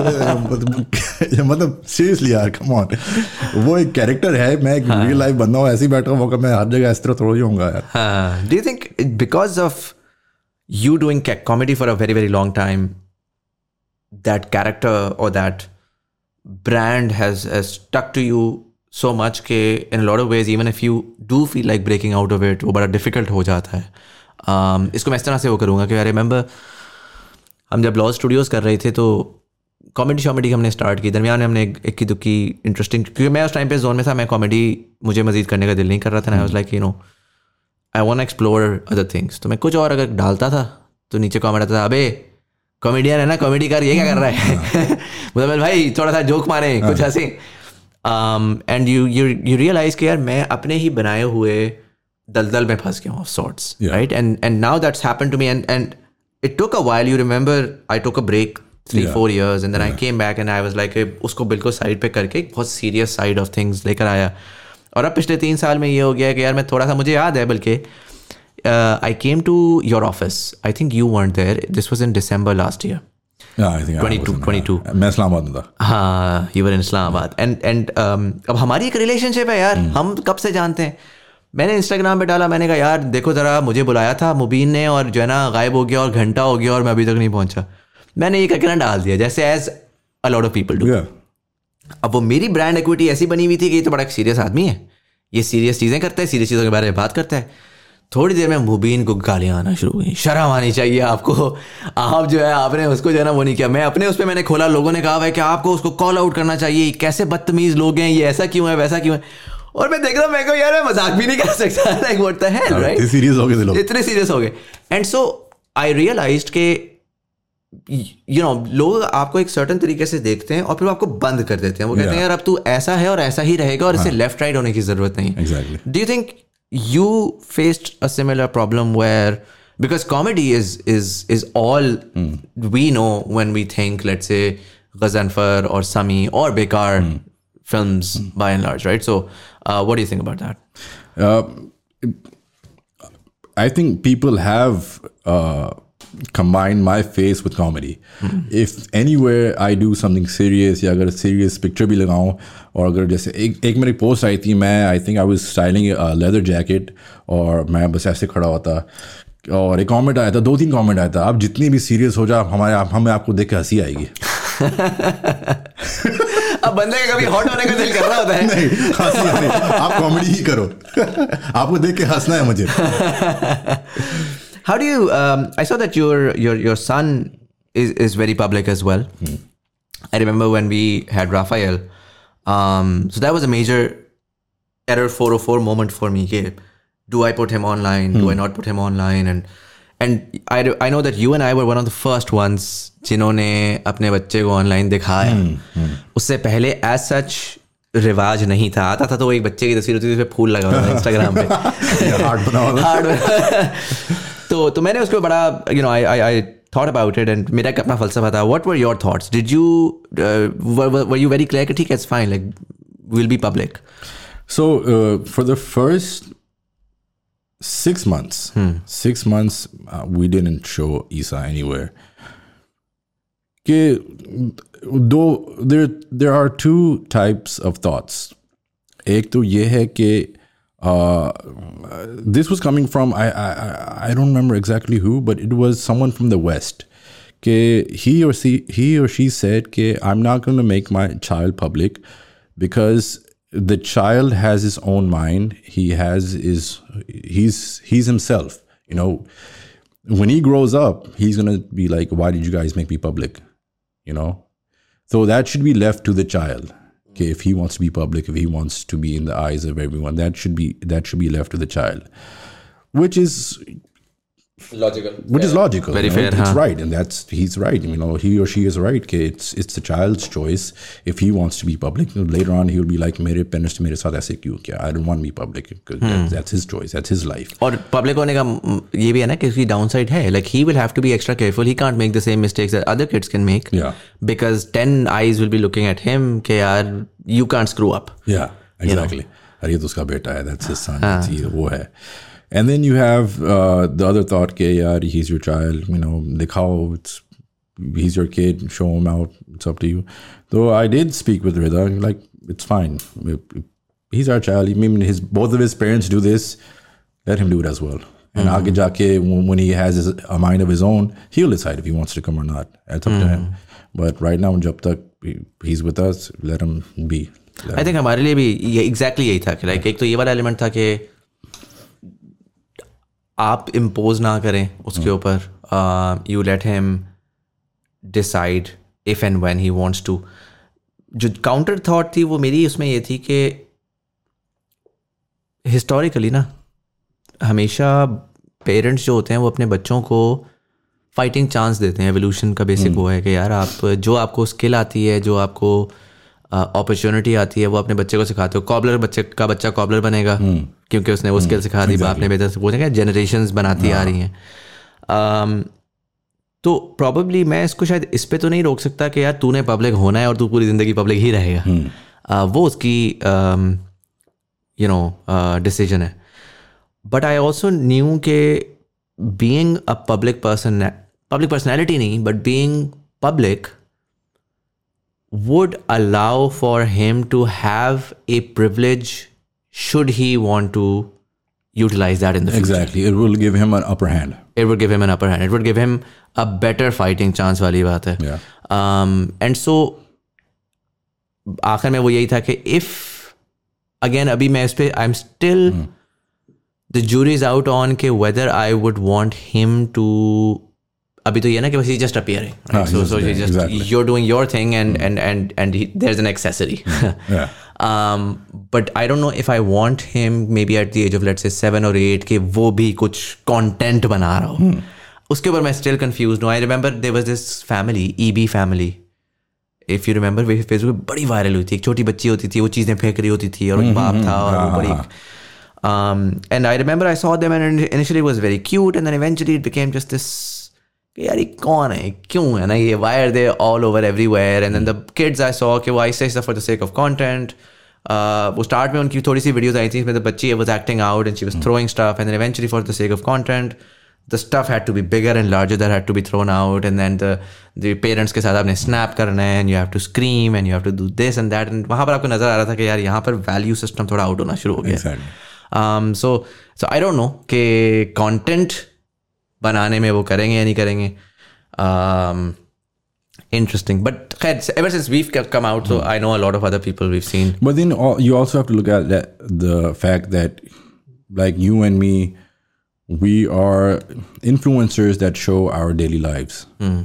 अरे मतलब सीरियसली यार, कम ऑन, वो एक कैरेक्टर है, मैं एक रियल लाइफ बंदा हूँ, ऐसे ही बैठा हूँ, मैं हर जगह इस तरह थोड़ा ही होऊंगा यार। Do you think because of you doing comedy for a very very long time, that character or that brand has, has stuck to you so much कि in a lot of ways even if you do feel like breaking out of it वो बड़ा difficult हो जाता है। um, इसको मैं इस तरह से वो करूँगा कि I remember हम जब लॉ स्टूडियोज़ कर रहे थे तो कॉमेडी शॉमेडी हमने स्टार्ट की, दरमियान में हमने एक इक्की दुक्की इंटरेस्टिंग, क्योंकि मैं उस टाइम पे जोन में था, मैं कॉमेडी मुझे मजीद करने का दिल नहीं कर रहा था। I was like you know I want to explore other things. तो मैं कुछ और अगर डालता था तो नीचे कॉमेंट आता था, अबे कॉमेडियन है ना, कॉमेडी कर, ये क्या कर रहा है? मतलब भाई थोड़ा सा जोक मारे, कुछ हंसी। And you you you realise कि यार मैं अपने ही बनाए हुए दलदल में फंस गया हूँ of sorts, right? And and now that's happened to me and and it took a while. You remember I took a break three four years and then I came back and I was like उसको बिल्कुल side पे करके एक बहुत serious side of things लेकर आया। और अब पिछले तीन साल में ये हो गया कि यार मैं थोड़ा सा, मुझे याद है बल्कि I came to your office, I think you weren't there, this was in December last year. Yeah, I think twenty-two, twenty-two. मैं इस्लामाबाद में था। हाँ, you were in Islamabad. And and um, अब हमारी एक रिलेशनशिप है यार, हम कब से जानते हैं। मैंने इंस्टाग्राम पे डाला, मैंने कहा यार देखो ज़रा, मुझे बुलाया था मुबीन ने और जो है ना गायब हो गया और घंटा हो गया और मैं अभी तक नहीं पहुंचा। मैंने ये करके ना डाल दिया, जैसे as a lot of people do. अब वो मेरी ब्रांड इक्विटी ऐसी बनी हुई थी कि ये तो बड़ा एक सीरियस आदमी है, ये सीरियस चीज़ें करता है, सीरियस चीज़ों के बारे में बात करता है। थोड़ी देर में मुबीन को गालियाँ आना शुरू हुई, शर्म आनी चाहिए आपको, आप जो है आपने उसको जो है ना वो नहीं किया। मैं अपने उस पर मैंने खोला, लोगों ने कहा भाई कि आपको उसको कॉल आउट करना चाहिए, कैसे बदतमीज़ लोग हैं, ये ऐसा क्यों है वैसा क्यों है। और मैं देख रहा हूँ, मैं को यार मैं मजाक भी नहीं कर सकता, like what the hell, right? Serious हो गए लोग, इतने सीरियस हो गए। एंड सो आई रियलाइज्ड के यू नो लोग आपको एक सर्टन तरीके से देखते हैं और फिर आपको बंद कर देते हैं। वो कहते हैं यार अब तू ऐसा है और ऐसा ही रहेगा और इससे लेफ्ट राइट होने की जरूरत नहीं। Exactly. Do you think you faced a similar problem where, because comedy is is is all mm. we know when we think, let's say Ghazanfar or Sami or Bekar mm. films mm. by and large, right? So uh, what do you think about that? Uh, I think people have uh, combined my face with comedy. Mm. If anywhere I do something serious या अगर serious picture भी लगाऊं, और अगर जैसे एक एक मेरी पोस्ट आई थी, मैं I think I was styling a leather jacket और मैं बस ऐसे खड़ा होता और एक कमेंट आया था, दो तीन कमेंट आया था, आप जितनी भी सीरियस हो जाओ हमारे आप हमें आपको देख के हंसी आएगी। अब बंदे का कभी हॉट होने का दिल कर रहा होता है। नहीं, हंसी आ रही, आप कॉमेडी ही करो, आपको देख के हंसना है मुझे। How do you? Um, I saw that your your your son is is very public as well. Hmm. I remember when we had Raphael. Um, so that was a major error four oh four moment for me. Okay, do I put him online? Hmm. Do I not put him online? And and I I know that you and I were one of the first ones जिन्होंने अपने बच्चे को online दिखाया. Hmm. Hmm. उससे पहले as such रिवाज नहीं था, आता था तो एक बच्चे की तस्वीर होती थी, उस पे फूल लगा हुआ था इंस्टाग्राम पे, हार्ट बना हुआ हार्ट तो तो मैंने उसको बड़ा you know I I I thought about it and मेरा अपना फलसफा था. What were your thoughts? Did you were you very clear कि ठीक है it's fine, like will be public? So for the first six months hmm. six months uh, we didn't show Isa anywhere. Though there there are two types of thoughts. एक तो ये है कि uh, this was coming from I, I I don't remember exactly who, but it was someone from the West. कि he or she he or she said कि I'm not going to make my child public because the child has his own mind. He has his he's he's himself. You know, when he grows up, he's going to be like, why did you guys make me public? You know, so that should be left to the child. Okay, if he wants to be public, if he wants to be in the eyes of everyone, that should be that should be left to the child. Which is logical, which is logical. Very you know, fair. It's huh? right, and that's he's right. You know, he or she is right. Okay, it's it's the child's choice. If he wants to be public, later on he will be like, "मेरे parents ने मेरे साथ ऐसे क्यों किया? I don't want to be public because hmm. that's, that's his choice. That's his life." और public होने का ये भी है ना कि उसकी downside है. Like he will have to be extra careful. He can't make the same mistakes that other kids can make. Yeah. Because ten eyes will be looking at him. कि यार you can't screw up. Yeah, exactly. अरे ये तो उसका बेटा है. That's his son. That's he, वो है. And then you have uh, the other thought, ke, yaar, he's your child, you know, dikhao, it's, he's your kid, show him out, it's up to you. Though I did speak with Rida, like, it's fine. He's our child. I mean, his, both of his parents do this, let him do it as well. And mm-hmm. aage jaake, when he has his, a mind of his own, he'll decide if he wants to come or not. That's up mm-hmm. to him. But right now, jab tak he's with us, let him be. Let I him. think हमारे लिए भी exactly यही था कि like एक तो ये वाला element था कि आप इम्पोज ना करें उसके ऊपर. You let him decide if and when he wants to. जो काउंटर थॉट थी वो मेरी उसमें ये थी कि हिस्टोरिकली ना हमेशा पेरेंट्स जो होते हैं वो अपने बच्चों को फाइटिंग चांस देते हैं. एवोल्यूशन का बेसिक वो है कि यार आप जो आपको स्किल आती है, जो आपको अपॉर्चुनिटी uh, आती है, वो अपने बच्चे को सिखाते हो. कॉबलर बच्चे का बच्चा कॉबलर बनेगा hmm. क्योंकि उसने वो स्किल सिखा दी. बाप ने बेहतर से पूछेंगे जनरेशन्स बनाती आ रही हैं. um, तो प्रॉबेबली मैं इसको शायद इस पे तो नहीं रोक सकता कि यार तूने पब्लिक होना है और तू पूरी ज़िंदगी पब्लिक ही रहेगा. hmm. uh, वो उसकी यू नो डिसीजन है. बट आई ऑल्सो न्यू के being a public person, public personality नहीं but being public would allow for him to have a privilege should he want to utilize that in the future. Exactly. It will give him an upper hand. It would give him an upper hand. It would give him a better fighting chance वाली बात है. Yeah. Um, and so आखिर में वो यही था कि if again अभी मैं इस पे I'm still mm. the jury is out on कि whether I would want him to. अभी तो ये ना कि बस he's just appearing, right? ah, so so yeah, he's just exactly. you're doing your thing and mm. and and and he, there's an accessory. yeah. um but I don't know if I want him maybe at the age of let's say seven or eight कि वो भी कुछ content बना रहा हो. mm. उसके ऊपर मैं still confused हूँ. I remember there was this family, E B family. If you remember, Facebook पे बड़ी वायरल हुई थी. एक छोटी बच्ची होती थी, वो चीज़ें फेंक रही होती थी और एक बाप था और वो बड़ी. um and I remember I saw them and initially it was very cute and then eventually it became just this यार ये कौन है, क्यों है ना ये, why are they all over everywhere. and then the kids I saw कि वो ऐसे ऐसा for the sake of content. uh, वो स्टार्ट में उनकी थोड़ी सी वीडियोस आई थी इसमें the बच्ची was acting out and she was throwing stuff and then eventually for the sake of content the stuff had to be bigger and larger that had to be thrown out and then the the parents के साथ आपने snap करना है and you have to scream and you have to do this and that. and वहाँ पर आपको नज़र आ रहा था कि यार यहाँ पर value system थोड़ा out होना शुरू हो गया. Exactly. um, so so I don't know कि content बनाने में वो करेंगे या नहीं करेंगे. um, interesting. But ever since we've come out, so I know a lot of other people we've seen. But then all, you also have to look at that, the fact that like you and me, we are influencers that show our daily lives. Mm.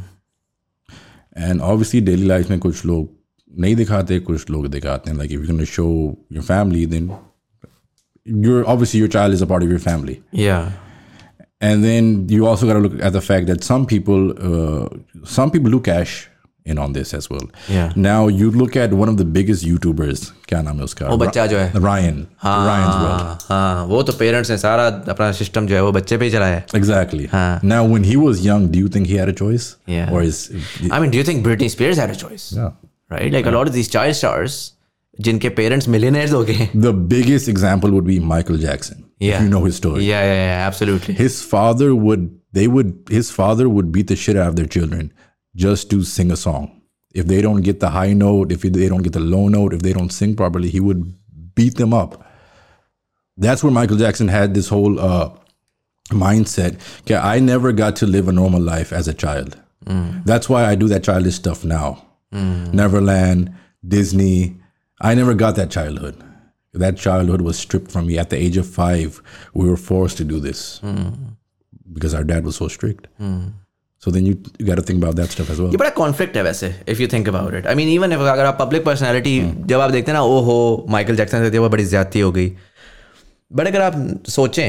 And obviously daily lives में कुछ लोग नहीं दिखाते, कुछ लोग दिखाते हैं. Like if you're going to show your family, then you're obviously your child is a part of your family. Yeah. And then you also got to look at the fact that some people, uh, some people do cash in on this as well. Yeah. Now you look at one of the biggest YouTubers, क्या नाम है उसका? वो बच्चा जो है Ryan. हाँ, Ryan's World. हाँ, वो तो पेरेंट्स ने सारा अपना सिस्टम जो है वो बच्चे पे ही चलाया है. Exactly. हाँ. Now when he was young, do you think he had a choice? Yeah. Or is? I mean, do you think Britney Spears had a choice? Yeah. Right. Like yeah. a lot of these child stars, जिनके parents millionaires हो गए. The biggest example would be Michael Jackson. Yeah. If you know his story. Yeah, yeah, yeah, absolutely. His father would, they would, his father would beat the shit out of their children just to sing a song. If they don't get the high note, if they don't get the low note, if they don't sing properly, he would beat them up. That's where Michael Jackson had this whole uh, mindset. Okay, I never got to live a normal life as a child. Mm. That's why I do that childish stuff now. Mm. Neverland, Disney. I never got that childhood. That childhood was stripped from me. At the age of five, we were forced to do this mm. because our dad was so strict. Mm. So then you, you got to think about that stuff as well. ये बड़ा conflict है वैसे, if you think about it. I mean, even if अगर आप public personality mm. जब आप देखते हैं ना, ओ हो माइकल जैक्सन से वो बड़ी ज्यादती हो गई. बट अगर आप सोचें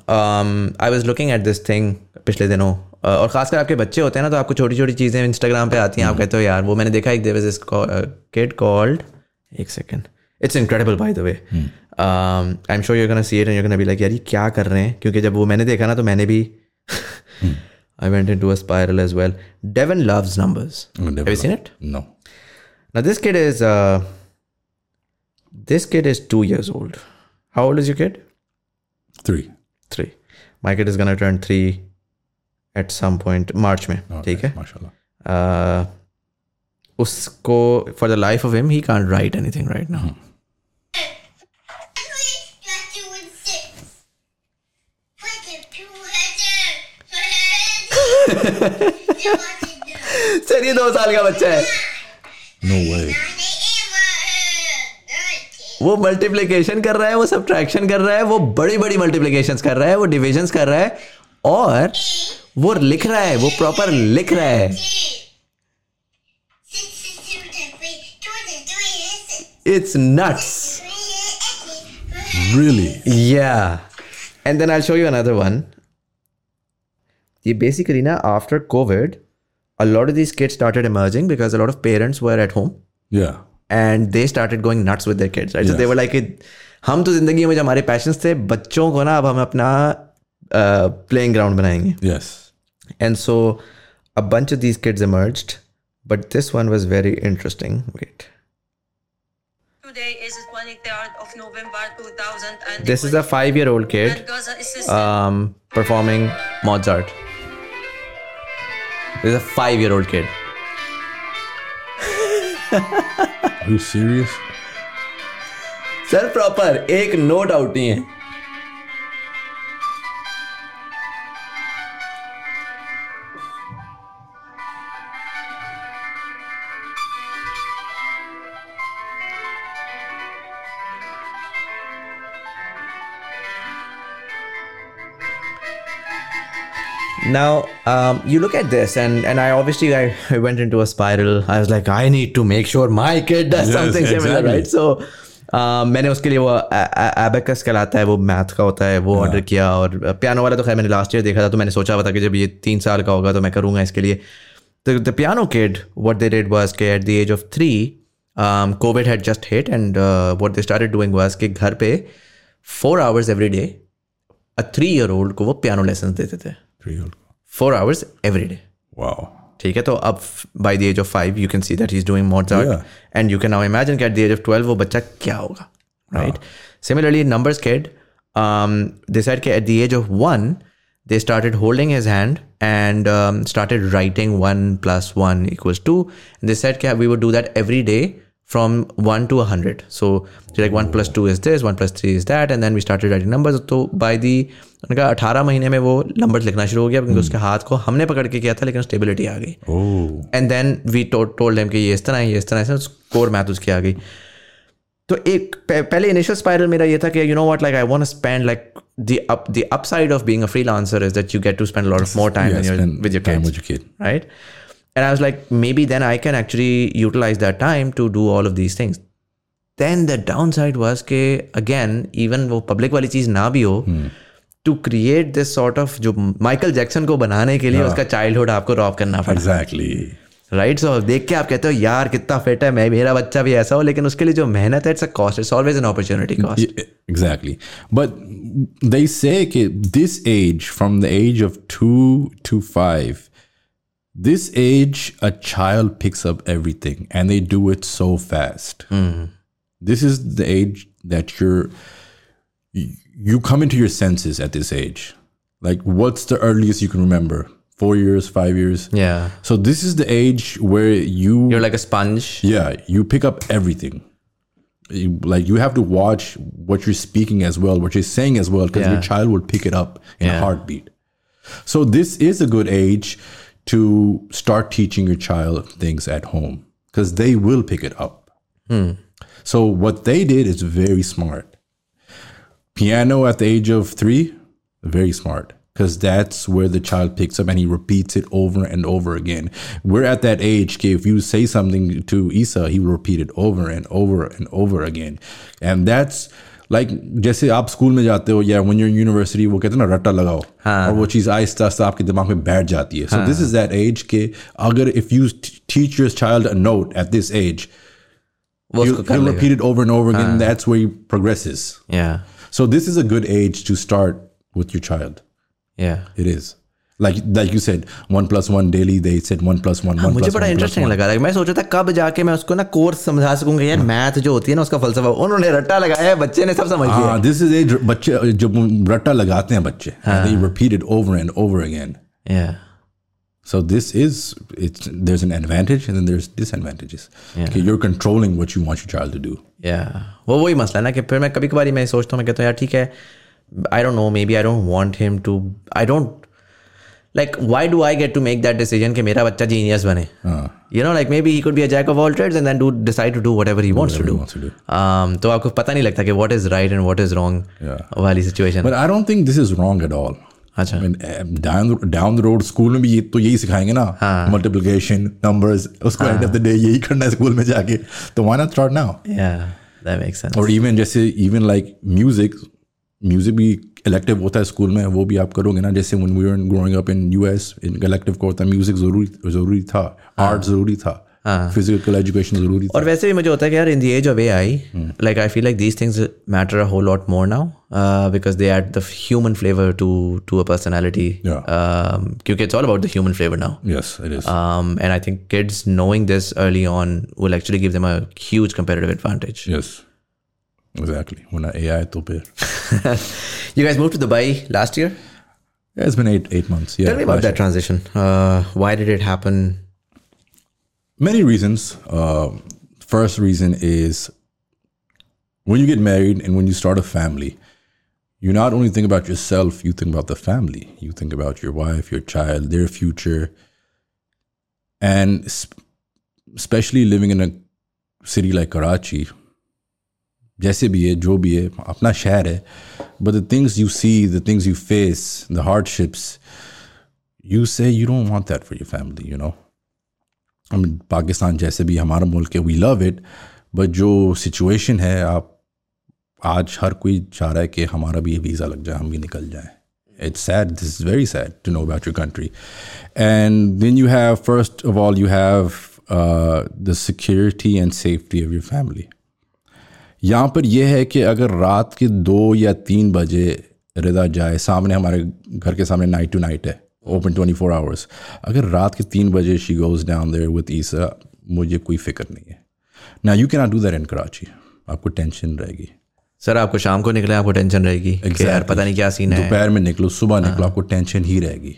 I was looking at this thing पिछले दिनों, uh, और खासकर आपके बच्चे होते हैं ना, तो आपको छोटी छोटी चीज़ें इंस्टाग्राम पे आती हैं, आप कहते हो यार वो मैंने देखा एक there was this kid called, एक second, it's incredible by the way, I am sure you are gonna see it and you are gonna be like यार ये क्या कर रहे हैं, क्योंकि जब वो मैंने देखा ना तो मैंने भी I went into a spiral as well. Devin loves numbers. Oh, Devin Have you seen it? No. Now this kid is uh, this kid is two years old. How old is your kid? Three. Three. My kid is gonna turn three at some point March में. ठीक है? Mashallah. Uh, उसको for the life of him he can't write anything right now. Hmm. Sir ये दो साल का बच्चा है. No way. वो मल्टीप्लिकेशन कर रहा है, वो सब्ट्रैक्शन कर रहा है, वो बड़ी बड़ी मल्टीप्लिकेशंस कर रहा है, वो डिविजन्स कर रहा है, और वो लिख रहा है, वो प्रॉपर लिख रहा है. It's nuts. Really? Yeah. And then I'll show you another one. ये basically ना after COVID, a lot of these kids started emerging because a lot of parents were at home. Yeah. And they started going nuts with their kids, right? Yes. So they were like, हम तो जिंदगी में जो हमारे patience थे, बच्चों को ना अब हम अपना प्लेइंग ग्राउंड बनाएंगे. Yes. And so a bunch of these kids emerged, but this one was very interesting. Wait. Today is the twenty-third of November two thousand twenty. This is a five-year-old kid um, performing Mozart. This is a five-year-old kid. Are you serious? Sir, proper एक note out नहीं है. Now, um, you look at this, and, and I obviously I, I went into a spiral. I was like, I need to make sure my kid does yes, something similar, exactly. right? So, uh, मैंने उसके लिए वो abacus कहलाता है, वो math का होता है, वो ऑर्डर किया. और पियानो वाला तो खैर मैंने लास्ट ईयर देखा था, तो मैंने सोचा हुआ था कि जब ये तीन साल का होगा तो मैं करूँगा इसके लिए. The, the piano kid, what they did was कि at the age of three, um, COVID had just hit, and uh, what they started doing was कि घर पे four hours every day, a three-year-old को वो piano lessons देते थे. Three-year-old. Four hours every day. Wow. ठीक है, तो अब by the age of five you can see that he's doing Mozart, yeah. And you can now imagine कि at the age of twelve वो बच्चा क्या होगा, right? Wow. Similarly, numbers kid, um, they said कि at the age of one they started holding his hand and um, started writing one plus one equals two. And they said कि we would do that every day from one to a hundred. So like one plus two is this, one plus three is that, and then we started writing numbers. तो by the उनका अठारह महीने में वो numbers लिखना शुरू हो गया, क्योंकि उसके हाथ को हमने पकड़ के किया था, लेकिन स्टेबिलिटी आ गई. And then we told him कि ये इस तरह है, ये इस तरह है, स्कोर मैथ उसकी आ गई. तो एक पहले इनिशियल स्पाइरल मेरा ये था कि you know what, like I want to spend like the up the upside of being a freelancer is that you get to spend a lot of more time yes, when you're with your kids, with your kid, right? And I was like, maybe then I can actually utilize that time to do all of these things. Then the downside was कि again, even वो public वाली चीज़ ना भी हो, hmm. to create this sort of जो Michael Jackson को बनाने के लिए yeah. उसका childhood आपको रॉब करना पड़ा. Exactly. Right? So देख के आप कहते हो यार कितना फिट है, मैं मेरा बच्चा भी ऐसा हो, लेकिन उसके लिए जो मेहनत है, it's a cost. It's always an opportunity cost. Yeah, exactly. But they say that this age, from the age of two to five, this age, a child picks up everything and they do it so fast. Mm. This is the age that you're, you come into your senses at this age. Like, what's the earliest you can remember? Four years, five years. Yeah. So this is the age where you... You're like a sponge. Yeah. You pick up everything. You, like, you have to watch what you're speaking as well, what you're saying as well, because yeah. your child will pick it up in yeah. a heartbeat. So this is a good age to start teaching your child things at home, because they will pick it up. Hmm. So what they did is very smart. Piano at the age of three, very smart. Because that's where the child picks up and he repeats it over and over again. We're at that age, okay, if you say something to Isa, he will repeat it over and over and over again. And that's like like, जैसे आप school में जाते हो या when U university वो कहते हैं ना रट्टा लगाओ और वो चीज़ आहिस्ता आहिस्ता आपके दिमाग में बैठ जाती है. So this is that age के अगर if you teach your child a note at this age he'll repeat it over and over again and that's where he progresses. Yeah. So this is a good age to start with your child. Yeah. It is. Like like you said, one plus one daily. They said one plus one. one मुझे plus बड़ा one interesting plus लगा. Like मैं सोचा था कब जाके मैं उसको ना कोर्स समझा सकूंगा यार मैथ जो होती है ना उसका फलसफा उन्होंने रट्टा लगाया है बच्चे ने सब समझ लिया. हाँ, this is age बच्चे जब रट्टा लगाते हैं बच्चे. They repeat it over and over again. Yeah. So this is it's there's an advantage and then there's disadvantages. Yeah. Okay, you're controlling what you want your child to do. Yeah. वो वही मसला है ना कि फिर मैं कभी कभार मैं सोचता हूँ मैं कहता हूँ यार ठीक है I don't know maybe I don't want him to I don't like why do I get to make that decision कि मेरा बच्चा genius बने. हाँ. You know like maybe he could be a jack of all trades and then do decide to do whatever he wants Whatever to do. he wants to do. Um, तो आपको पता नहीं लगता कि what is right and what is wrong Yeah. वाली situation. But I don't think this is wrong at all. अच्छा. I mean, down down the road school में भी ये तो यही सिखाएंगे ना. Multiplication, numbers. उसको end of the day यही करना है स्कूल में जाके. तो why not start now? Yeah, that makes sense. Or even जैसे even like music, music भी elective होता है स्कूल में वो भी आप करोगे ना. जैसे when we were growing up in U S in elective को होता है music जरूरी जरूरी था, art जरूरी था. Physical education जरूरी था. और वैसे भी मुझे होता है कि यार in the age of A I, like I feel like these things matter a whole lot more now uh, because they add the human flavor to to a personality. Yeah. Um, क्योंकि it's all about the human flavor now. Yes, it is. Um, and I think kids knowing this early on will actually give them a huge competitive advantage. Yes, exactly. When A I तो फिर. You guys moved to Dubai last year? Yeah, it's been eight eight months. Yeah. Tell me about that transition. Uh, why did it happen? Many reasons. Uh, first reason is when you get married and when you start a family, you not only think about yourself, you think about the family. You think about your wife, your child, their future. And especially living in a city like Karachi, जैसे भी है, जो भी है, अपना शहर है, but the things you see, the things you face, the hardships, you say you don't want that for your family, you know. I mean, Pakistan जैसे भी हमारा मुल्क है, we love it, but जो situation है, आप आज हर कोई चाह रहा है कि हमारा भी ये वीज़ा लग जाए, हम भी निकल जाएं. It's sad. This is very sad to know about your country. And then you have, first of all, you have uh, the security and safety of your family. यहाँ पर यह है कि अगर रात के दो या तीन बजे रिदा जाए, सामने हमारे घर के सामने नाइट टू नाइट है, ओपन ट्वेंटी फोर आवर्स, अगर रात के तीन बजे she goes down there with Isa, मुझे कोई फिक्र नहीं है. Now you can not do that in Karachi. आपको टेंशन रहेगी. सर आपको शाम को निकले आपको टेंशन रहेगी. exactly. यार पता नहीं क्या सीन है. दोपहर में निकलो, सुबह निकलो, आपको टेंशन ही रहेगी.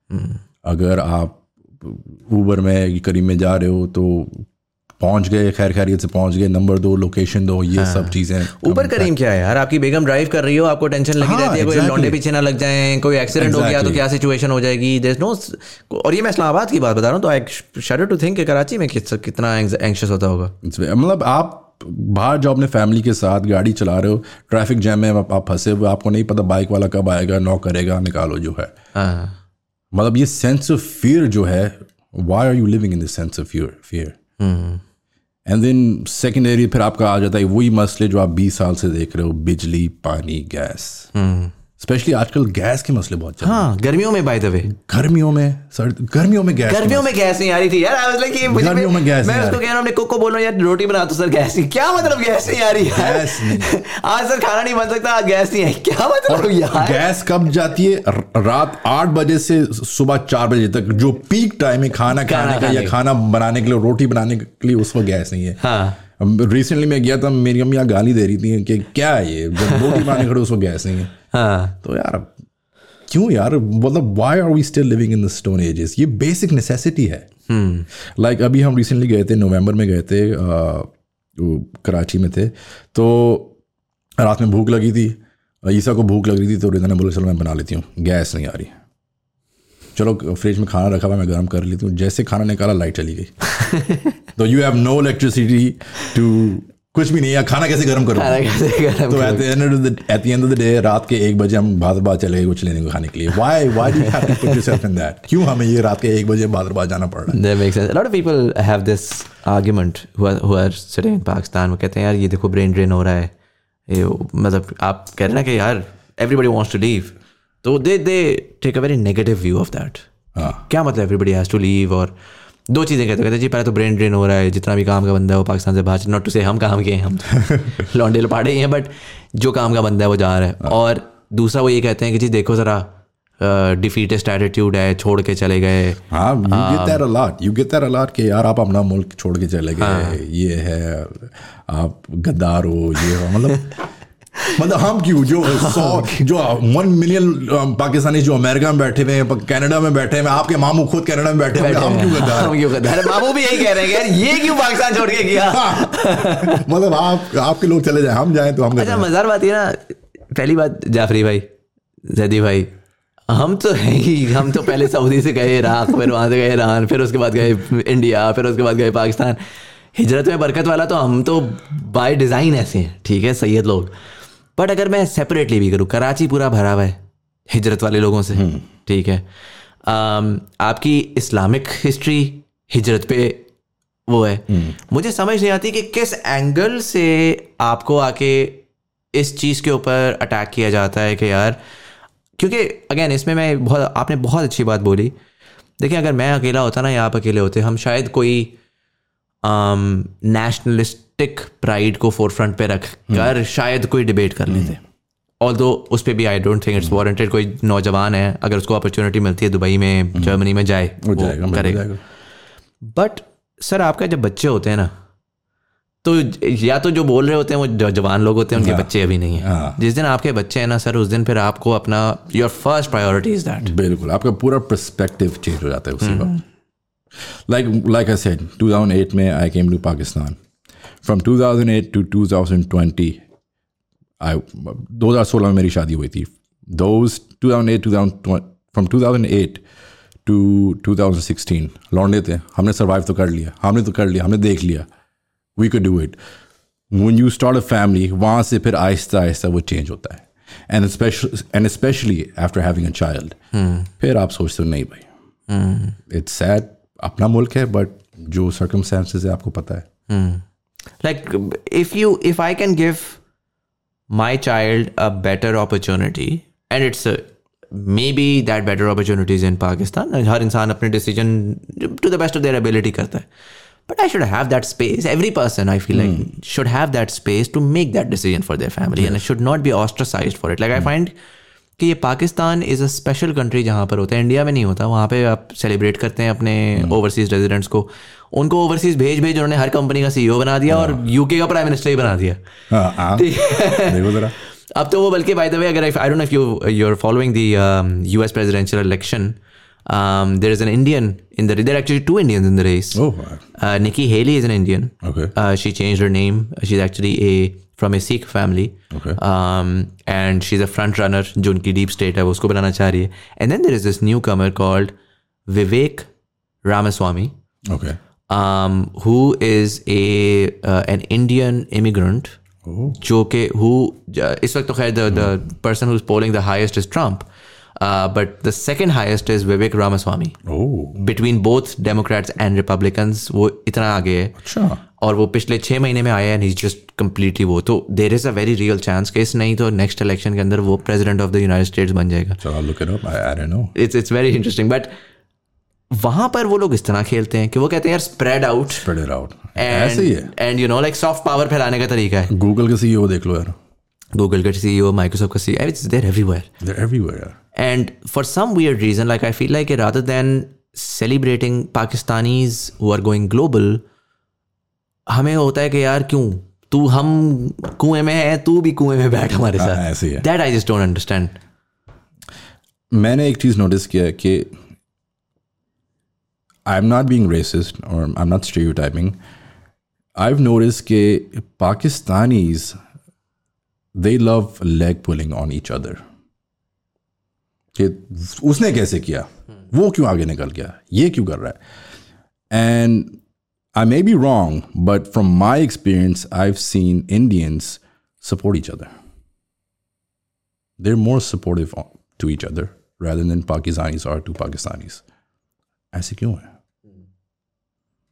अगर आप ऊबर में करीब में जा रहे हो तो पहुंच गए, खैर खैरियत से पहुंच गए, नंबर दो, लोकेशन दो, ये सब चीजें. ऊबर करीम क्या है यार, आपकी बेगम ड्राइव कर रही हो, आपको टेंशन लगी रहती है, कोई लौंडे पीछे ना लग जाएं, कोई एक्सीडेंट हो गया तो क्या सिचुएशन हो जाएगी. There is no. और ये मैं इस्लामाबाद की बात बता रहा हूँ, तो आई शडर टू थिंक कि कराची में कितना एंग्शियस होता होगा. मतलब आप बाहर जाओ अपने फैमिली के साथ, गाड़ी चला रहे हो, ट्रैफिक जैम में आप फंसे हुए, आपको नहीं पता बाइक वाला कब आएगा, नॉक करेगा, निकालो जो है. मतलब ये सेंस ऑफ फियर जो है, why are you living in this sense of fear fear and then secondary फिर आपका आ जाता है वही मसले जो आप बीस साल से देख रहे हो, बिजली, पानी, गैस. स्पेशली आजकल गैस के मसले बहुत चल रहे हैं. हाँ, गर्मियों में बाय द वे, गर्मियों में सर गर्मियों में गैस गर्मियों में गैस नहीं आ रही थी यार. आई वाज लाइक ये मुझे गर्मियों में गैस मैं उसको कह रहा हूं, अपने कुक को बोल रहा हूं यार रोटी बना तो सर गैस नहीं. क्या मतलब गैस नहीं आ रही यार? गैस नहीं. आज सर खाना नहीं बन सकता, आज गैस नहीं है. क्या मतलब यार? गैस कब जाती है? रात आठ बजे से सुबह चार बजे तक, जो पीक टाइम है खाना खाने का या खाना बनाने के लिए, रोटी बनाने के लिए, उस वक्त गैस नहीं है. हाँ, रिसेंटली मैं गया था, मेरी अम्मी यहाँ गाली दे रही थी कि क्या है ये, जब रोटी बनाने खड़े उसको गैस नहीं है. हाँ, तो यार क्यों यार, मतलब why are we still living in the stone ages? ये बेसिक नेसेसिटी है. लाइक अभी हम रिसेंटली गए थे, नवंबर में गए थे, कराची में थे, तो रात में भूख लगी थी, ईसा को भूख लग रही थी, तो रिदा ने बोला चलो मैं बना लेती हूँ, गैस नहीं आ रही, चलो फ्रिज में खाना रखा हुआ मैं गर्म कर लेती हूँ. जैसे खाना निकाला लाइट चली गई. तो you have no electricity to कुछ भी नहीं है, खाना कैसे गर्म करो? तो at the end of the day रात के एक बजे हम बहादुराबाद चले गए कुछ लेने को खाने के लिए. Why why do you have to put yourself in that? क्यों हमें ये रात के एक बजे बहादुराबाद जाना पड़ रहा है? That makes sense. A lot of people have this argument who are who are sitting in Pakistan. वो कहते हैं यार ये देखो ब्रेन ड्रेन हो रहा है, ये मतलब आप कह रहे हैं ना कि यार एवरीबडी वांट्स टू लीव, तो they they take a very negative view of that. क्या मतलब एवरीबडी हैज़ टू लीव? और दो चीज़ें कहते कहते जी पहले तो ब्रेन ड्रेन हो रहा है, जितना भी काम का बंदा है वो पाकिस्तान से बाहर, नॉट टू से हम काम के हैं, हम लौंडे लपाड़े ही हैं, बट जो काम का बंदा है वो जा रहा है. और दूसरा वो ये कहते हैं कि जी देखो ज़रा डिफीटेस्ट एटीट्यूड है, छोड़ के चले गए. हाँ, you get that a lot. You get that a lot कि यार आप अपना मुल्क छोड़ के चले गए, ये है, आप गद्दार हो, ये हो. मतलब मतलब हम क्यों, जो सौ जो वन मिलियन पाकिस्तानी जो अमेरिका में बैठे हुए हैं, कनाडा में बैठे हुए, आपके मामू खुद कनाडा में बैठे हुए, हम क्यों गद्दार, हम क्यों गद्दार. मामू भी यही कह रहे हैं यार ये क्यों पाकिस्तान छोड़ के गया. मतलब आप आपके लोग चले जाए, हम जाएं तो हम. अच्छा मज़ेदार बात ये ना, पहली बात जाफरी भाई, जैदी भाई, हम तो हैं ही, हम तो पहले सऊदी से गए इराक, फिर वहाँ से गए ईरान, फिर उसके बाद गए इंडिया, फिर उसके बाद गए पाकिस्तान. हिजरत में बरकत वाला तो हम तो बाय डिज़ाइन ऐसे हैं, ठीक है, सैयद लोग. बट अगर मैं सेपरेटली भी करूँ, कराची पूरा भरा हुआ है हिजरत वाले लोगों से, ठीक है. आम, आपकी इस्लामिक हिस्ट्री हिजरत पे वो है. मुझे समझ नहीं आती कि किस एंगल से आपको आके इस चीज़ के ऊपर अटैक किया जाता है कि यार, क्योंकि अगेन इसमें मैं बहुत, आपने बहुत अच्छी बात बोली. देखिए अगर मैं अकेला होता ना या आप अकेले होते, हम शायद कोई नेशनलिस्टिक प्राइड को फोर फ्रंट पे रख कर शायद कोई डिबेट कर लेते. ऑल्दो उस पर भी I don't think it's warranted. कोई नौजवान है, अगर उसको अपॉर्चुनिटी मिलती है दुबई में, जर्मनी में जाए, वो करेगा. बट सर आपका जब बच्चे होते हैं ना, तो या तो जो बोल रहे होते हैं वो जो जवान लोग होते हैं, उनके बच्चे अभी नहीं है. जिस दिन आपके बच्चे हैं ना सर, उस दिन फिर आपको अपना your first priority is that. बिल्कुल, आपका पूरा पर्सपेक्टिव चेंज हो जाता है उसी वक्त. Like like I said, two thousand eight में I came to Pakistan. From two thousand eight to two thousand twenty, I दो हज़ार सोलह में मेरी शादी हुई थी. Those two thousand eight two thousand from two thousand eight to two thousand sixteen लौंडे थे. हमने सर्वाइव तो कर लिया, हमने तो कर लिया, हमने देख लिया. We could do it. When you start a family, वहाँ से फिर आहिस्ता आहिस्ता वो चेंज होता है. And especially, and especially after having a child. Hmm. फिर आप सोचते हो नहीं भाई, hmm. it's sad, अपना मुल्क है, but जो circumstances है आपको पता है. Hmm. Like if you, if I can give my child a better opportunity, and it's a, maybe that better opportunity is in Pakistan. हर इंसान अपने decision to the best of their ability करता है. But I should have that space. Every person, I feel like, should have that space to make that decision for their family. Yes. And it should not be ostracized for it. Like, I find कि ये Pakistan is a special country जहाँ पर होता है, India में नहीं होता. वहाँ पे आप सेलिब्रेट करते हैं अपने ओवरसीज़ रेजिडेंट्स को. उनको ओवरसीज़ भेज भेज उन्होंने हर कंपनी का सीईओ बना दिया और यूके का प्राइम मिनिस्टर ही बना दिया. देखो जरा. अब तो वो बल्कि बाय द वे, अगर I don't know if you you are following the US presidential election, Um, there is an Indian in the, there are actually two Indians in the race. Oh, uh, Nikki Haley is an Indian. Okay. Uh, she changed her name. She's actually a from a Sikh family. Okay. Um, and she's a front runner. जो उनकी deep state है वो उसको बनाना चाह रही है. And then there is this newcomer called Vivek Ramaswamy. Okay. Um, who is a uh, an Indian immigrant. Oh. जो कि who इस वक्त तो खैर the the person who's polling the highest is Trump. Uh, but the second highest is Vivek Ramaswamy. Oh. Between both Democrats and Republicans, वो इतना आगे है. अच्छा. और वो पिछले छः महीने में आया and he's just completely वो. तो there is a very real chance कि इस नहीं तो next election के अंदर वो president of the United States बन जाएगा. So I'll look it up. I, I don't know. It's it's very interesting. But वहाँ पर वो लोग इस तरह खेलते हैं कि वो कहते हैं यार spread out. Spread it out. And, ऐसे ही है. And you know like soft power फैलाने का तरीका है. Google का सीईओ देख लो यार. Google का सीईओ, Microsoft का CEO, it's they're everywhere. They're everywhere यार. And for some weird reason, like I feel like rather than celebrating Pakistanis who are going global, हमें होता है कि यार क्यों तू, हम कुएं में है, तू भी कुएं में बैठ हमारे साथ. ऐसे ही है. That I just don't understand. मैंने एक चीज़ नोटिस किया कि I'm not being racist or I'm not stereotyping. I've noticed कि Pakistanis, they love leg pulling on each other. कि उसने कैसे किया, वो क्यों आगे निकल गया, ये क्यों कर रहा है. And I may be wrong, but from my experience I have seen Indians support each other. They are more supportive to each other rather than Pakistanis are to Pakistanis. ऐसे क्यों है?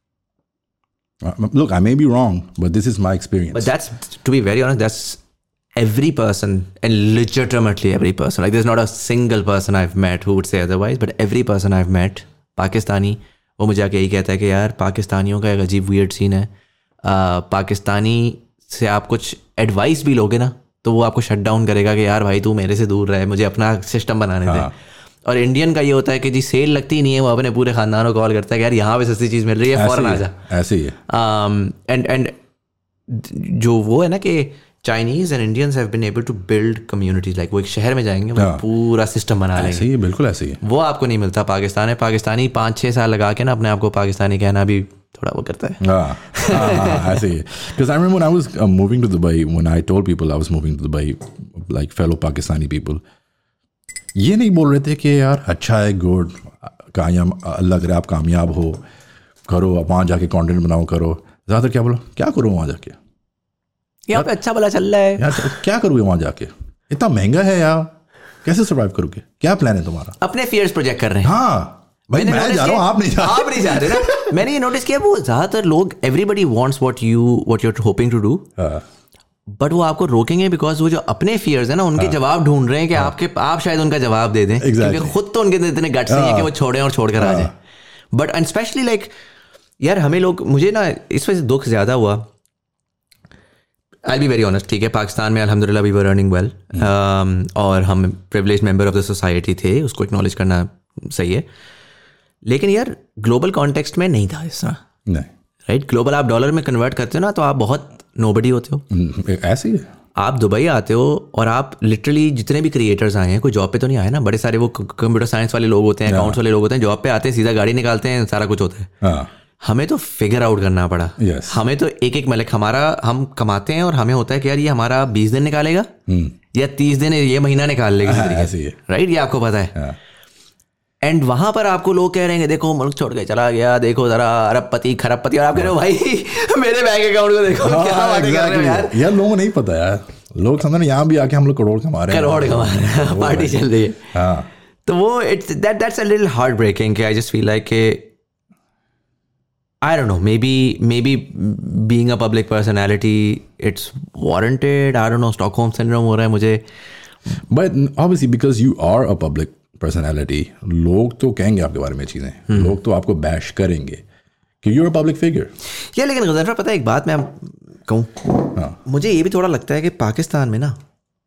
Uh, look, I may be wrong, but this is my experience. But that's, to be very honest, that's every person, and legitimately every person, like there's not a single person I've met who would say otherwise, but every person I've met, Pakistani, वो मुझे आके यही कहता है कि यार पाकिस्तानियों का एक अजीब weird scene है. uh, पाकिस्तानी से आप कुछ एडवाइस भी लोगे ना तो वो आपको शट डाउन करेगा कि यार भाई तू मेरे से दूर रहे, मुझे अपना सिस्टम बनाने दे. और इंडियन का ये होता है कि जी सेल लगती नहीं है, वो अपने पूरे खानदान को कॉल करता है कि यार यहाँ पे सस्ती चीज़ मिल रही है, फौरन आ जा. ऐसे ही है. एंड एंड जो वो है ना कि Chinese and Indians have been able to build communities, like वो एक शहर में जाएंगे वो पूरा सिस्टम बना लेंगे. ऐसे ही, बिल्कुल ऐसे ही. वो आपको नहीं मिलता पाकिस्तान है. पाकिस्तानी पाँच छः साल लगा के ना अपने आप को पाकिस्तानी कहना भी थोड़ा वो करता है. हाँ हाँ ऐसे ही. Because I remember when I was uh, moving to Dubai, when I told people I was moving to Dubai, like fellow Pakistani people, ये नहीं बोल रहे थे कि यार अच्छा है, गुड, कामयाब, अल्लाह करे आप कामयाब हो, करो आप वहाँ जाके कंटेंट बनाओ, करो. ज़्यादातर क्या बोलो, क्या करो वहाँ जाके, यहाँ पे अच्छा भला चल रहा है यार, क्या करोगे वहाँ जाके, इतना महंगा है यार, कैसे सर्वाइव करोगे, क्या प्लान है तुम्हारा. अपने फियर्स प्रोजेक्ट कर रहे हैं. हाँ भाई मैं जा रहा हूँ, आप नहीं जा आप नहीं जा रहे ना. मैंने ये नोटिस किया वो ज़्यादातर लोग, everybody wants what you what you are hoping to do, but वो आपको रोकेंगे बिकॉज वो जो अपने फियर्स है ना उनके जवाब ढूंढ रहे हैं कि आपके आप शायद उनका जवाब दे दें, क्योंकि खुद तो उनके इतने गट्स नहीं है कि वो छोड़ें और छोड़ कर आ जाए. बट एंड स्पेशली लाइक यार हमें लोग, मुझे ना इस वजह से दुख ज़्यादा हुआ. आई बी वेरी ऑनेस्ट, ठीक है, पाकिस्तान में अल्हम्दुलिल्लाह वी वर अर्निंग वेल, और हम privileged member of the society थे, उसको एक्नॉलेज करना सही है. लेकिन यार ग्लोबल कॉन्टेक्स्ट में नहीं था इस तरह. नहीं राइट, ग्लोबल आप डॉलर में कन्वर्ट करते हो ना तो आप बहुत नोबडी होते हो. ऐसे ही. आप दुबई आते हो और आप लिटरली जितने भी क्रिएटर्स आए हैं, कोई जॉब पे तो नहीं आए ना, बड़े सारे वो कंप्यूटर साइंस वाले लोग होते हैं, अकाउंट्स वाले लोग होते हैं, जॉब पे आते हैं, सीधा गाड़ी निकालते हैं, सारा कुछ होता है. हाँ. हमें तो फिगर आउट करना पड़ा. yes. हमें तो एक एक मलिक, हमारा हम कमाते हैं और हमें होता है कि यार ये हमारा बीस दिन निकालेगा या तीस दिन ये महीना निकाल लेगा, राइट, ये आपको पता है. एंड वहां पर आपको लोग कह रहे हैं देखो मुल्क छोड़ के चला गया, देखो जरा अरबपति खरबपति, और आप कह रहे हो भाई मेरे बैंक अकाउंट को देखो. हाँ, क्या बातें कर रहे हो यार. यार लोगों को नहीं पता यार, लोग समझ यहाँ भी आके हम लोग करोड़ कमा रहे हैं, करोड़ कमा रहे हैं, पार्टी चल रही है. हाँ. तो वो it's that that's a little heartbreaking. I just feel like I don't know, maybe maybe being a public personality it's warranted. I don't know, Stockholm syndrome हो रहा है मुझे. But obviously because you are a public personality, लोग तो कहेंगे आपके बारे में चीज़ें, लोग तो आपको बैश करेंगे कि you're a public figure. या लेकिन गज़नफर पता है एक बात मैं कहूँ, हाँ. मुझे ये भी थोड़ा लगता है कि पाकिस्तान में ना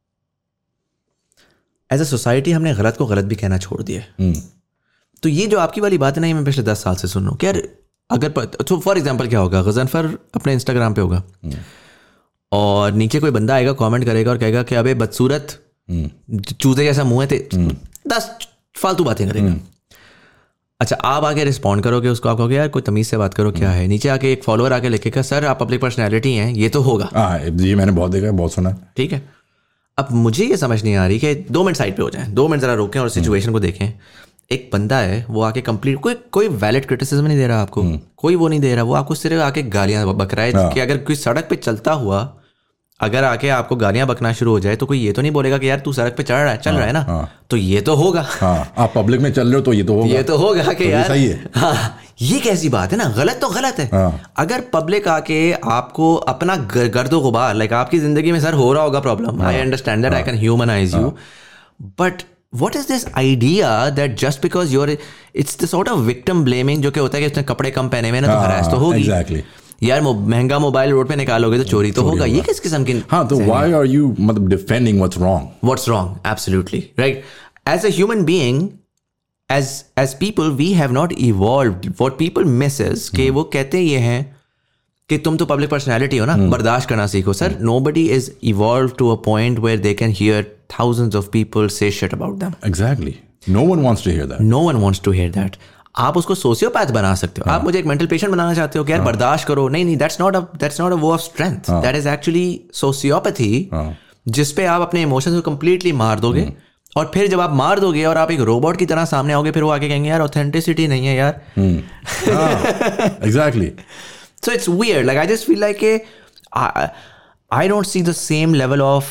एज अ सोसाइटी हमने गलत को गलत भी कहना छोड़ दिया है. तो ये जो आपकी वाली बात है ना, ये मैं पिछले दस साल से सुन रहा हूँ कि यार अगर तो फॉर एग्जांपल क्या होगा, गज़नफर अपने इंस्टाग्राम पे होगा और नीचे कोई बंदा आएगा, कमेंट करेगा और कहेगा कि अबे बदसूरत, चूजे जैसा मुंह है, दस फालतू बातें करेगा. अच्छा, आप आके रिस्पॉन्ड करोगे उसको, आप कहोगे यार कोई तमीज़ से बात करो, क्या है. नीचे आके एक फॉलोअर आके लिखेगा सर आप पब्लिक पर्सनैलिटी हैं, ये तो होगा. ये मैंने बहुत देखा है, बहुत सुना. ठीक है, अब मुझे ये समझ नहीं आ रही कि दो मिनट साइड पे हो जाए, दो मिनट ज़रा रोकें और सिचुएशन को देखें. एक बंदा है वो आके कंप्लीट, कोई कोई वैलिड क्रिटिसिज्म नहीं दे रहा आपको, कोई वो नहीं दे रहा, वो आपको सिर्फ आके गालियां बक रहा है कि अगर कोई सड़क पे चलता हुआ अगर आके आपको गालियां बकना शुरू हो जाए तो कोई ये तो नहीं बोलेगा कि यार तू सड़क पे चढ़ रहा है चल रहा है ना, तो ये तो होगा. आप पब्लिक में चल रहे हो तो ये तो होगा, ये तो होगा कि यार सही है. हाँ, ये कैसी बात है ना, गलत तो गलत है. अगर पब्लिक आके आपको अपना गर्दो गुबार, लाइक आपकी जिंदगी में सर हो रहा होगा problem, I understand that, I can humanise you, but what is this idea that just because you're it's the sort of victim blaming जो कि होता है कि उसने कपड़े कम पहने हुए ना तो हरास तो होगी. Exactly. यार महंगा मोबाइल रोड पे निकालोगे तो चोरी तो होगा. ये किस किस्म की. हाँ, तो why are you मतलब defending what's wrong? What's wrong? Absolutely right. As a human being, as as people, we have not evolved. What people miss is कि वो कहते ये हैं कि तुम तो पब्लिक पर्सनैलिटी हो ना, बर्दाश्त करना सीखो. Sir, nobody is evolved to a point where they can hear thousands of people say shit about them. Exactly. No one wants to hear that. No one wants to hear that. आप उसको sociopath बना सकते हो. आप मुझे एक mental patient बनाना चाहते हो कि यार बर्दाश्त करो. नहीं नहीं, that's not a that's not a वो of strength. That is actually sociopathy, जिस पे आप अपने इमोशंस को completely मार दोगे और फिर जब आप मार दोगे और आप एक रोबोट की तरह सामने आओगे, फिर वो आके कहेंगे यार ऑथेंटिसिटी नहीं है यार. Exactly. So it's weird. Like I just feel like a, I, I don't see the same level of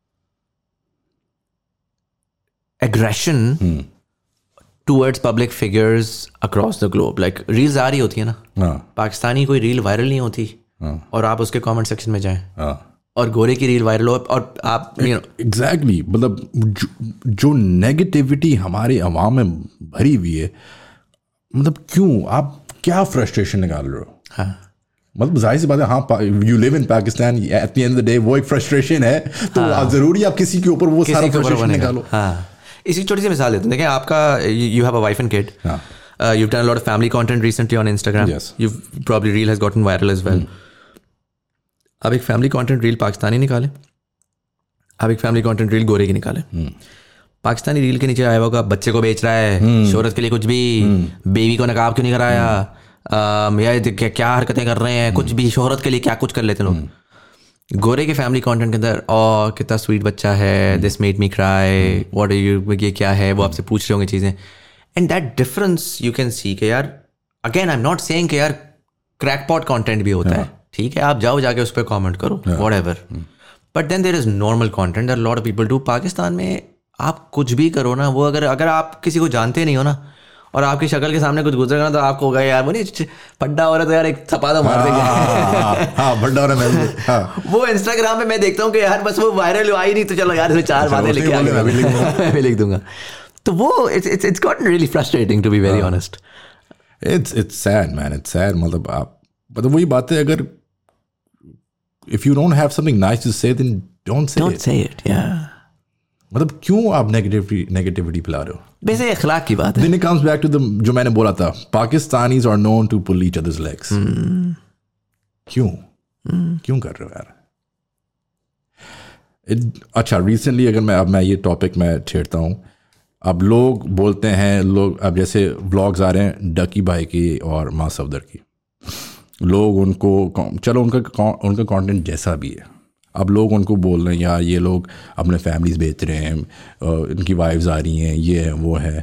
aggression hmm. towards public figures across the globe. Like reels आ रही होती है ना, हाँ. पाकिस्तानी कोई रील वायरल नहीं होती हाँ. और आप उसके कमेंट सेक्शन में जाएं हाँ. और गोरे की रील वायरल हो और आप you know, एग्जैक्टली मतलब जो, जो नेगेटिविटी हमारे अवाम में भरी हुई है, मतलब क्यों आप क्या फ्रस्ट्रेशन निकाल रहे हो? हाँ मतलब जाहिर सी बात है, हाँ you live in Pakistan, at the end of the day वो एक फ्रस्ट्रेशन है, तो हाँ, जरूरी आप किसी के ऊपर वो सारा फ्रस्ट्रेशन निकालो। हाँ, इसी छोटी सी मिसाल देते हैं। देखिए आपका you have a wife and kid, you've done a lot of family content recently on Instagram. Yes. You've probably reel has gotten viral as well. अब एक फैमिली कंटेंट रील पाकिस्तानी निकाले, अब एक फैमिली कंटेंट रील गोरे की निकाले। Pakistani reel के नीचे आया होगा बच्चे को बेच रहा है शोहरत के लिए, कुछ भी, बेबी को नकाब क्यों नहीं कराया, या क्या, क्या हरकतें कर रहे हैं, कुछ भी शोहरत के लिए क्या कुछ कर लेते हैं लोग। गोरे के फैमिली कंटेंट के अंदर ओ कितना स्वीट बच्चा है, this made me cry, what are you, ये क्या है, वो आपसे पूछ रहे होंगे चीज़ें। And that difference you can see कि यार, again I am not saying कि यार क्रैकपॉट कंटेंट भी होता है, ठीक है, आप जाओ जाके उस पर कॉमेंट करो, whatever, but then there is normal content that lot of people do. Pakistan में आप कुछ भी करो ना, वो अगर अगर आप किसी को जानते नहीं हो ना और आपकी शक्ल के सामने कुछ गुजरेगा ना, तो आपको होगा यार वो नहीं पड्डा हो रहा तो यार एक थपा दो मार देंगे। वो इंस्टाग्राम पे मैं देखता हूँ कि यार बस वो वायरल आई नहीं तो चलो यार इसमें चार बातें लेके आ गए, मैं लिख दूंगा। तो वो it's it's it's gotten really frustrating to be very honest. It's it's sad man, it's sad. मतलब आप मतलब वही बात है, अगर if you don't have something nice to say then don't say don't it. say it, yeah. मतलब क्यों आप नेगेटिविटी नेगेटिविटी फैला रहे हो? वैसे अखलाक की बात है। Then it comes back to the जो मैंने बोला था, Pakistanis are known to pull each other's legs. hmm. क्यों hmm. क्यों कर रहे हो यार? It, अच्छा रिसेंटली अगर मैं अब मैं ये टॉपिक में छेड़ता हूँ, अब लोग बोलते हैं, लोग अब जैसे व्लॉग्स आ रहे हैं डकी भाई की और माँ सफदर की, लोग उनको, चलो उनका उनका कंटेंट जैसा भी है, अब लोग उनको बोल रहे हैं यार ये लोग अपने फैमिलीज बेच रहे हैं, इनकी वाइफ्स आ रही हैं, ये है वो है,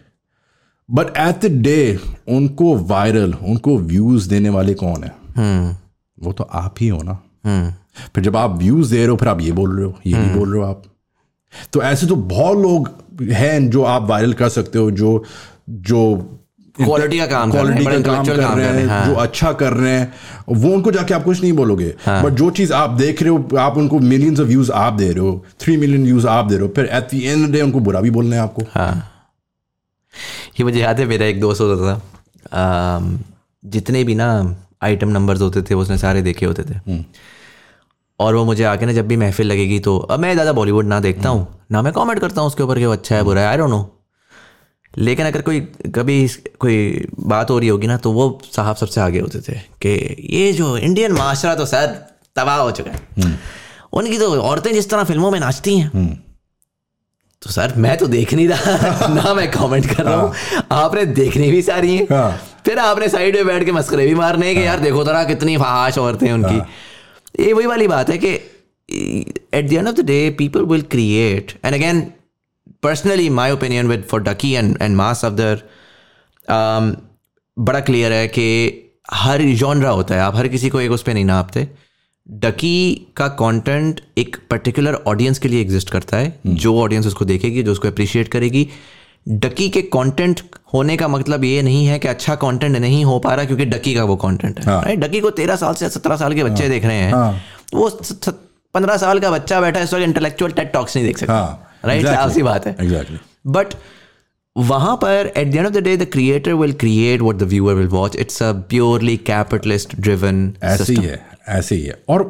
बट एट द डे उनको वायरल, उनको व्यूज़ देने वाले कौन है? hmm. वो तो आप ही हो ना। hmm. फिर जब आप व्यूज़ दे रहे हो, फिर आप ये बोल रहे हो, ये hmm. भी बोल रहे हो आप, तो ऐसे तो बहुत लोग हैं जो आप वायरल कर सकते हो, जो जो क्वालिटी का काम क्वालिटी का काम कर रहे हैं, हाँ। जो अच्छा कर रहे हैं, वो उनको जाके आप कुछ नहीं बोलोगे। हाँ। बट जो चीज़ आप देख रहे हो, आप उनको मिलियंस ऑफ व्यूज आप दे रहे हो, थ्री मिलियन व्यूज आप दे रहे हो, फिर एट द एंड डे उनको बुरा भी बोलना है आपको। हाँ। ये मुझे याद है, मेरा एक दोस्त होता था, जितने भी ना आइटम नंबर्स होते थे उसने सारे देखे होते थे, और वो मुझे आके ना जब भी महफिल लगेगी तो, अब मैं ज़्यादा बॉलीवुड ना देखता हूँ ना मैं कमेंट करता हूँ उसके ऊपर कि वो अच्छा है बुरा है, आई डोंट नो, लेकिन अगर कोई कभी कोई बात हो रही होगी ना, तो वो साहब सबसे आगे होते थे कि ये जो इंडियन माशरा तो सर तबाह हो चुका है, उनकी तो औरतें जिस तरह फिल्मों में नाचती हैं, तो सर मैं तो देख नहीं रहा ना मैं कमेंट कर रहा हूँ, आपने देखनी भी सारी है, फिर आपने साइड में बैठ के मस्करे भी मारने हैं कि यार देखो तरह कितनी फहाश औरतें हैं उनकी। ये वही वाली बात है कि at the end of the day people will create, and again personally my opinion with for Ducky and and Ma Safdar, um, बड़ा क्लियर है कि हर जॉनरा होता है, आप हर किसी को एक उस पर नहीं नापते। डकी का कंटेंट एक पर्टिकुलर ऑडियंस के लिए एग्जिस्ट करता है, जो ऑडियंस उसको देखेगी, जो उसको अप्रिशिएट करेगी। डकी के कंटेंट होने का मतलब ये नहीं है कि अच्छा कंटेंट नहीं हो पा रहा क्योंकि डकी का वो कंटेंट है, राइट? डकी को तेरह साल से सत्रह साल के बच्चे देख रहे हैं, वो पंद्रह साल का बच्चा बैठा है इस वक्त इंटेलेक्चुअल टेड टॉक्स नहीं देख सकता, राइट? ऐसी बात है। एग्जैक्टली। बट वहां पर at the end of the day the creator will create what the viewer will watch. It's a purely capitalist driven, ऐसे ही है, ऐसे ही है। और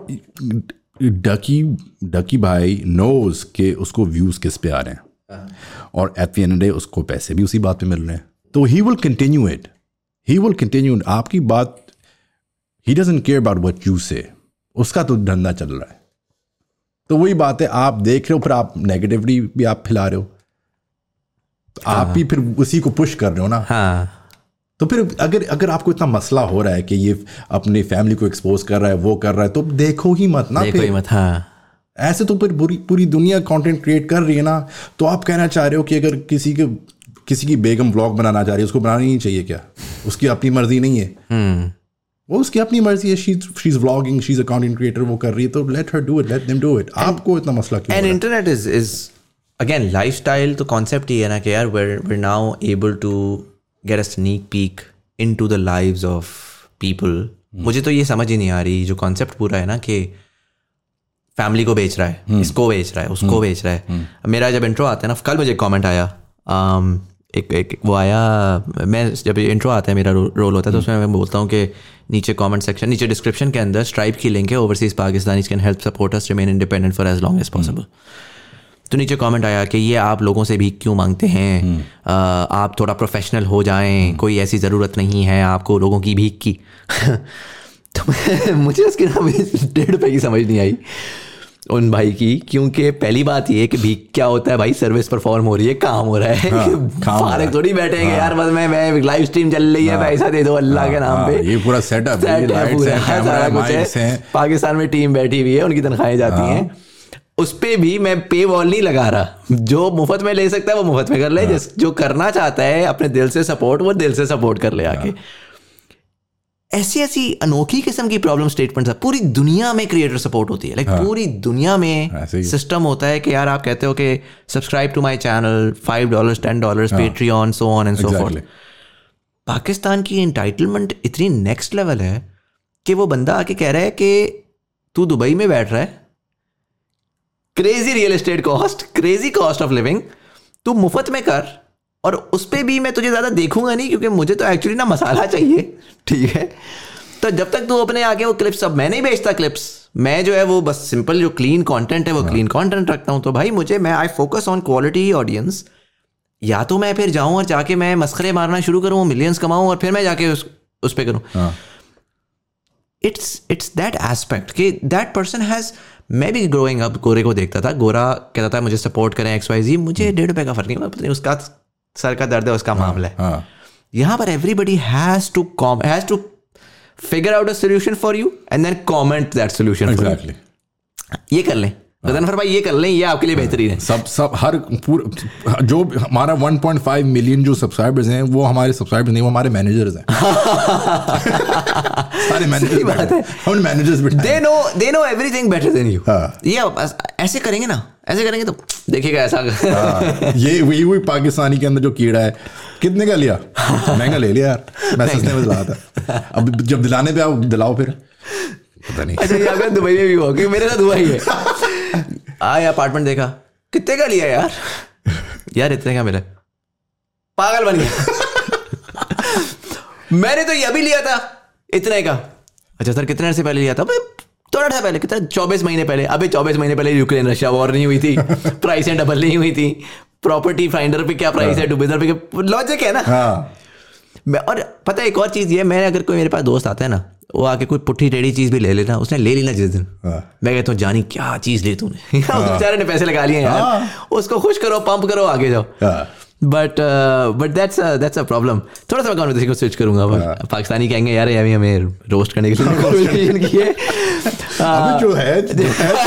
डकी डकी भाई नोज के उसको व्यूज किस पे आ रहे हैं, और at the end of the day उसको पैसे भी उसी बात पे मिल रहे हैं, तो he will continue it, he will continue आपकी बात, he doesn't care about what you say, उसका तो धंधा चल रहा है। तो वही बात है, आप देख रहे हो फिर आप नेगेटिविटी भी आप फैला रहे हो, तो आप भी फिर उसी को पुश कर रहे हो ना। हाँ। तो फिर अगर अगर आपको इतना मसला हो रहा है कि ये अपनी फैमिली को एक्सपोज कर रहा है, वो कर रहा है, तो देखो ही मत ना, देखो फिर ही मत। हाँ। ऐसे तो फिर पूरी पूरी दुनिया कंटेंट क्रिएट कर रही है ना, तो आप कहना चाह रहे हो कि अगर किसी के किसी की बेगम ब्लॉग बनाना चाह रही है, उसको बनाना नहीं चाहिए क्या? उसकी अपनी मर्जी नहीं है? हम्म वो उसकी अपनी मर्जी है, she she is vlogging, she is a content creator, वो कर रही है, तो let her do it, let them do it. आपको इतना मसला क्यों? And internet is is again lifestyle, तो कॉन्सेप्ट ही है ना कि यार we're we're now able to get a sneak peek into the lives of people. मुझे तो ये समझ ही नहीं आ रही, जो कॉन्सेप्ट पूरा है ना कि फैमिली को बेच रहा है, इसको बेच रहा है, उसको बेच रहा है. मेरा जब इंट्रो आता है ना, कल मुझे कमेंट आया, um, एक एक वो आया, मैं जब इंट्रो आता है मेरा रोल होता है तो उसमें मैं बोलता हूँ कि नीचे कमेंट सेक्शन, नीचे डिस्क्रिप्शन के अंदर स्ट्राइप की लिंक है, overseas Pakistanis can help support us remain independent for as long as possible. तो नीचे कमेंट आया कि ये आप लोगों से भीख क्यों मांगते हैं, आ, आप थोड़ा प्रोफेशनल हो जाएं, कोई ऐसी ज़रूरत नहीं है आपको लोगों की भीख की. तो मुझे उसकी ना डेढ़ रुपये की समझ नहीं आई उन भाई की, क्योंकि पहली बात ये कि भीख क्या होता है भाई, सर्विस परफॉर्म हो रही है, काम हो रहा है. फारग थोड़ी बैठेंगे हाँ. यार बस मैं मैं लाइव स्ट्रीम चल रही है, हाँ. पैसा दे दो अल्लाह हाँ. के नाम पे. ये पूरा सेटअप है, पाकिस्तान में टीम बैठी हुई है, उनकी तनख्वाहें जाती हैं, उस पर भी मैं पे वॉल नहीं लगा रहा. जो मुफ्त में ले सकता है वो मुफ्त में कर ले, जो करना चाहता है अपने दिल से सपोर्ट, वो दिल से सपोर्ट कर ले आके. ऐसी ऐसी अनोखी किस्म की प्रॉब्लम स्टेटमेंट्स है. पूरी दुनिया में क्रिएटर सपोर्ट होती है, लाइक like, हाँ. पूरी दुनिया में सिस्टम होता है कि यार आप कहते हो कि subscribe to my channel, five dollars ten dollars Patreon, so on and so forth. Pakistan की एंटाइटलमेंट इतनी नेक्स्ट लेवल है कि वो बंदा आके कह रहा है कि तू दुबई में बैठ रहा है, crazy real estate cost, crazy cost of living, तू मुफ्त में कर, और उस पर भी मैं तुझे ज़्यादा देखूंगा नहीं क्योंकि मुझे तो एक्चुअली ना मसाला चाहिए. ठीक है, तो जब तक तू अपने आगे वो क्लिप्स, अब मैं नहीं बेचता क्लिप्स, मैं जो है वो बस सिंपल जो क्लीन कंटेंट है वो क्लीन कंटेंट रखता हूँ. तो भाई मुझे, मैं I focus on quality audience. या तो मैं फिर जाऊँ और जाके मैं मस्खरे मारना शुरू करूँ, मिलियंस कमाऊँ, और फिर मैं जाके उस उस पर करूँ. इट्स इट्स दैट एस्पेक्ट कि दैट पर्सन हैज़, मैं भी ग्रोइंग अप गोरे को देखता था, गोरा कहता था मुझे सपोर्ट करें एक्स वाई जी, मुझे डेढ़ रुपये का फर्क नहीं पता, उसका सर का दर्द है, उसका मामला है. यहाँ पर everybody has to come has to figure out a solution for you and then comment that solution. ये कर लें गजनफर भाई, ये कर लें, ये आपके लिए बेहतरीन है. सब सब हर पूरा जो हमारा वन पॉइंट फाइव मिलियन जो सब्सक्राइबर्स हैं वो हमारे सब्सक्राइबर्स नहीं, वो हमारे मैनेजर्स हैं. सारे मैनेजर्स बात है, हम managers they know they know everything better than you. ये ऐसे करेंगे ना, ऐसे करेंगे तो देखिएगा ऐसा. ये वही वही पाकिस्तानी के अंदर जो कीड़ा है, कितने का लिया, महंगा ले लिया यार, मैं सस्ते में दिलाया था, अब जब दिलाने पे आओ दिलाओ फिर पता नहीं. अच्छा ये दुबई में भी हुआ कि मेरे साथ हुआ ही है. आया अपार्टमेंट देखा, कितने का लिया यार, यार इतने का मिला, पागल बन गया. मैंने तो ये भी लिया था इतने का. अच्छा सर कितने से पहले लिया था, थोड़ा था पहले, कितना चौबीस महीने पहले. अबे चौबीस महीने पहले यूक्रेन रशिया वॉर नहीं हुई थी, प्राइसें डबल नहीं हुई थी, प्रॉपर्टी फाइंडर पे क्या प्राइस है, डुबेदर पे क्या लॉजिक है ना. मैं, और पता है एक और चीज़ ये, मैं अगर कोई मेरे पास दोस्त आता है ना, वो आके कोई पुट्ठी टेढ़ी चीज़ भी ले लेना, उसने ले ली ना जिस दिन, मैं कहता हूँ जानी क्या चीज़ ले तूने, बेचारे ने पैसे लगा लिए यार, उसको खुश करो, पंप करो, आगे जाओ. But but that's that's a problem. थोड़ा सा कॉन्वर्सेशन को स्विच करूंगा. yeah. पाकिस्तानी कहेंगे यार अभी हमें रोस्ट करने के लिए कॉन्वर्सेशन की है. अभी जो है जो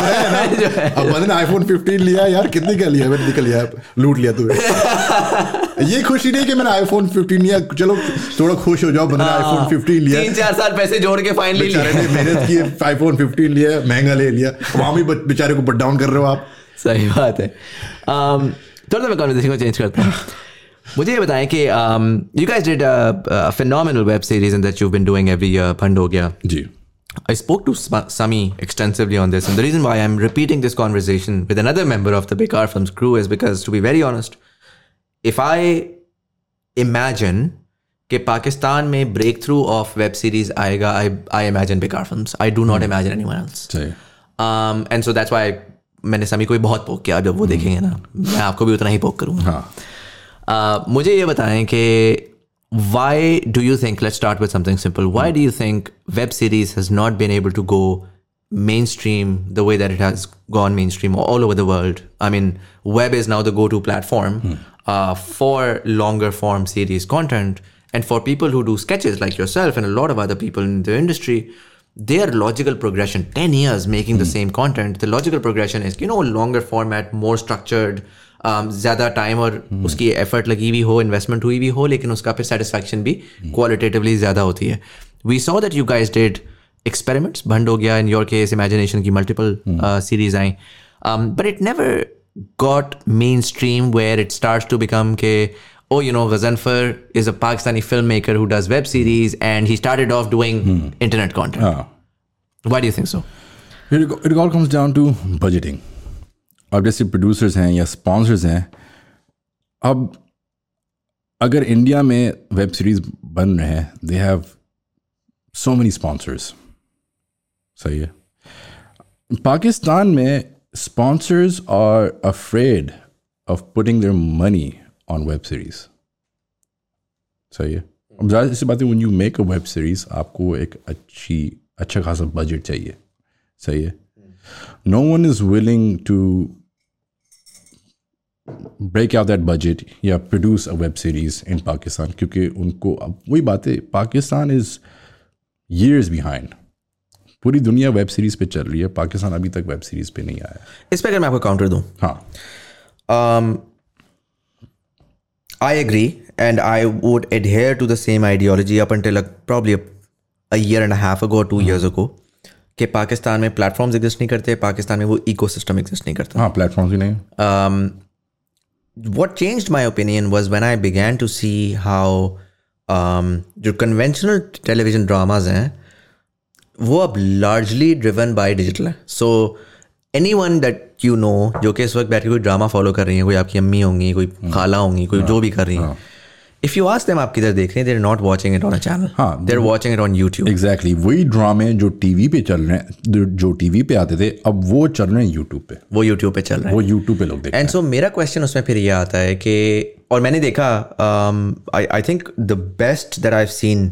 है अब मैंने आईफोन फिफ्टीन लिया यार, कितने का लिया, मैंने निकल लिया, लूट लिया तूने. ये खुशी नहीं कि मैंने आईफोन फिफ्टीन लिया, चलो थोड़ा खुश हो जाओ, मैंने आईफोन फिफ्टीन लिया, तीन चार साल पैसे जोड़ के फाइनली मेहनत की, आईफोन फिफ्टीन लिया, महंगा ले लिया, वहां भी बेचारे को बट डाउन कर रहे हो आप. सही बात है. थोड़ा सा मैं कॉन्वर्सेशन को चेंज करता हूँ. मुझे ये बताएं कि you guys did a phenomenal web series and that you been doing every year. फंड हो गया जी. I spoke to Sami extensively on this, and the reason why I'm repeating this conversation with another member of the Bekar Films crew is because, to be very honest, if I imagine कि पाकिस्तान में breakthrough of web series आएगा, I I imagine Bekar Films. I do not hmm. imagine anyone else. Um, and so that's why मैंने समी को भी बहुत पोक किया. जब वो hmm. देखेंगे ना, मैं आपको भी उतना ही पोक करूँगा. हाँ. uh, मुझे ये बताएं कि why do you think, let's start with something simple, why do you think web series has not been able to go mainstream the way that it has gone mainstream all over the world? I mean, web is now the go-to platform hmm. uh, for longer form series content, and for people who do sketches like yourself and a lot of other people in the industry, their logical progression, ten years making hmm. the same content, the logical progression is, you know, longer format, more structured, ज़्यादा time और hmm. उसकी effort लगी हुई हो, investment हुई भी हो, लेकिन उसका फिर सेटिस्फैक्शन भी क्वालिटेटिवली ज़्यादा होती है. We saw that you guys did experiments. भंड हो गया, इन योर केस इमेजिनेशन की मल्टीपल सीरीज आई, but it never got mainstream where it starts to become के, oh, you know, Ghazanfar is a Pakistani filmmaker who does web series and he started off doing hmm. internet content. Ah. Why do you think so? It all comes down to budgeting. अब जैसे producers हैं या sponsors हैं, अब अगर India में web series बन रहे हैं, they have so many sponsors. सही है. पाकिस्तान में sponsors are afraid of putting their money on web series. सही है. अब ज़्यादा सी बात है, when you make a web series आपको एक अच्छी अच्छा खासा बजट चाहिए. सही है. No one is willing to break out that budget या produce a web series in Pakistan, क्योंकि उनको अब वही बात है, पाकिस्तान इज़ ईयर्स बिहाइंड. पूरी दुनिया वेब सीरीज पे चल रही है, पाकिस्तान अभी तक वेब सीरीज पे नहीं आया. इस पर अगर मैं आपको काउंटर दूं, हाँ, I agree and I would adhere to the same ideology up until a, probably a, a year and a half ago or two years ago, कि पाकिस्तान में प्लेटफॉर्म्स एग्जिस्ट नहीं करते, पाकिस्तान में वो इकोसिस्टम एग्जिस्ट नहीं करता. हाँ, प्लेटफॉर्म्स ही नहीं. um, what changed my opinion was when I began to see how um, जो conventional television dramas हैं वो अब largely driven by digital है. So anyone that you know जो कि इस वक्त बैठ के कोई ड्रामा फॉलो कर रही है, कोई आपकी अम्मी होंगी, कोई खाला होंगी, कोई जो भी कर रही हैं, इफ यू आस्क देम आप किधर देख रहे हैं, they are not watching it on a channel, they are watching it on YouTube. Exactly. वही ड्रामे जो टीवी पे चल रहे हैं, जो टीवी पे आते थे, अब वो चल रहे हैं यूट्यूब पे. वो यूट्यूब पे चल रहे हैं, वो यूट्यूब पे लोग देखते हैं. एंड सो मेरा क्वेश्चन उसमें फिर ये आता है कि, और मैंने देखा, I I think the best that I have seen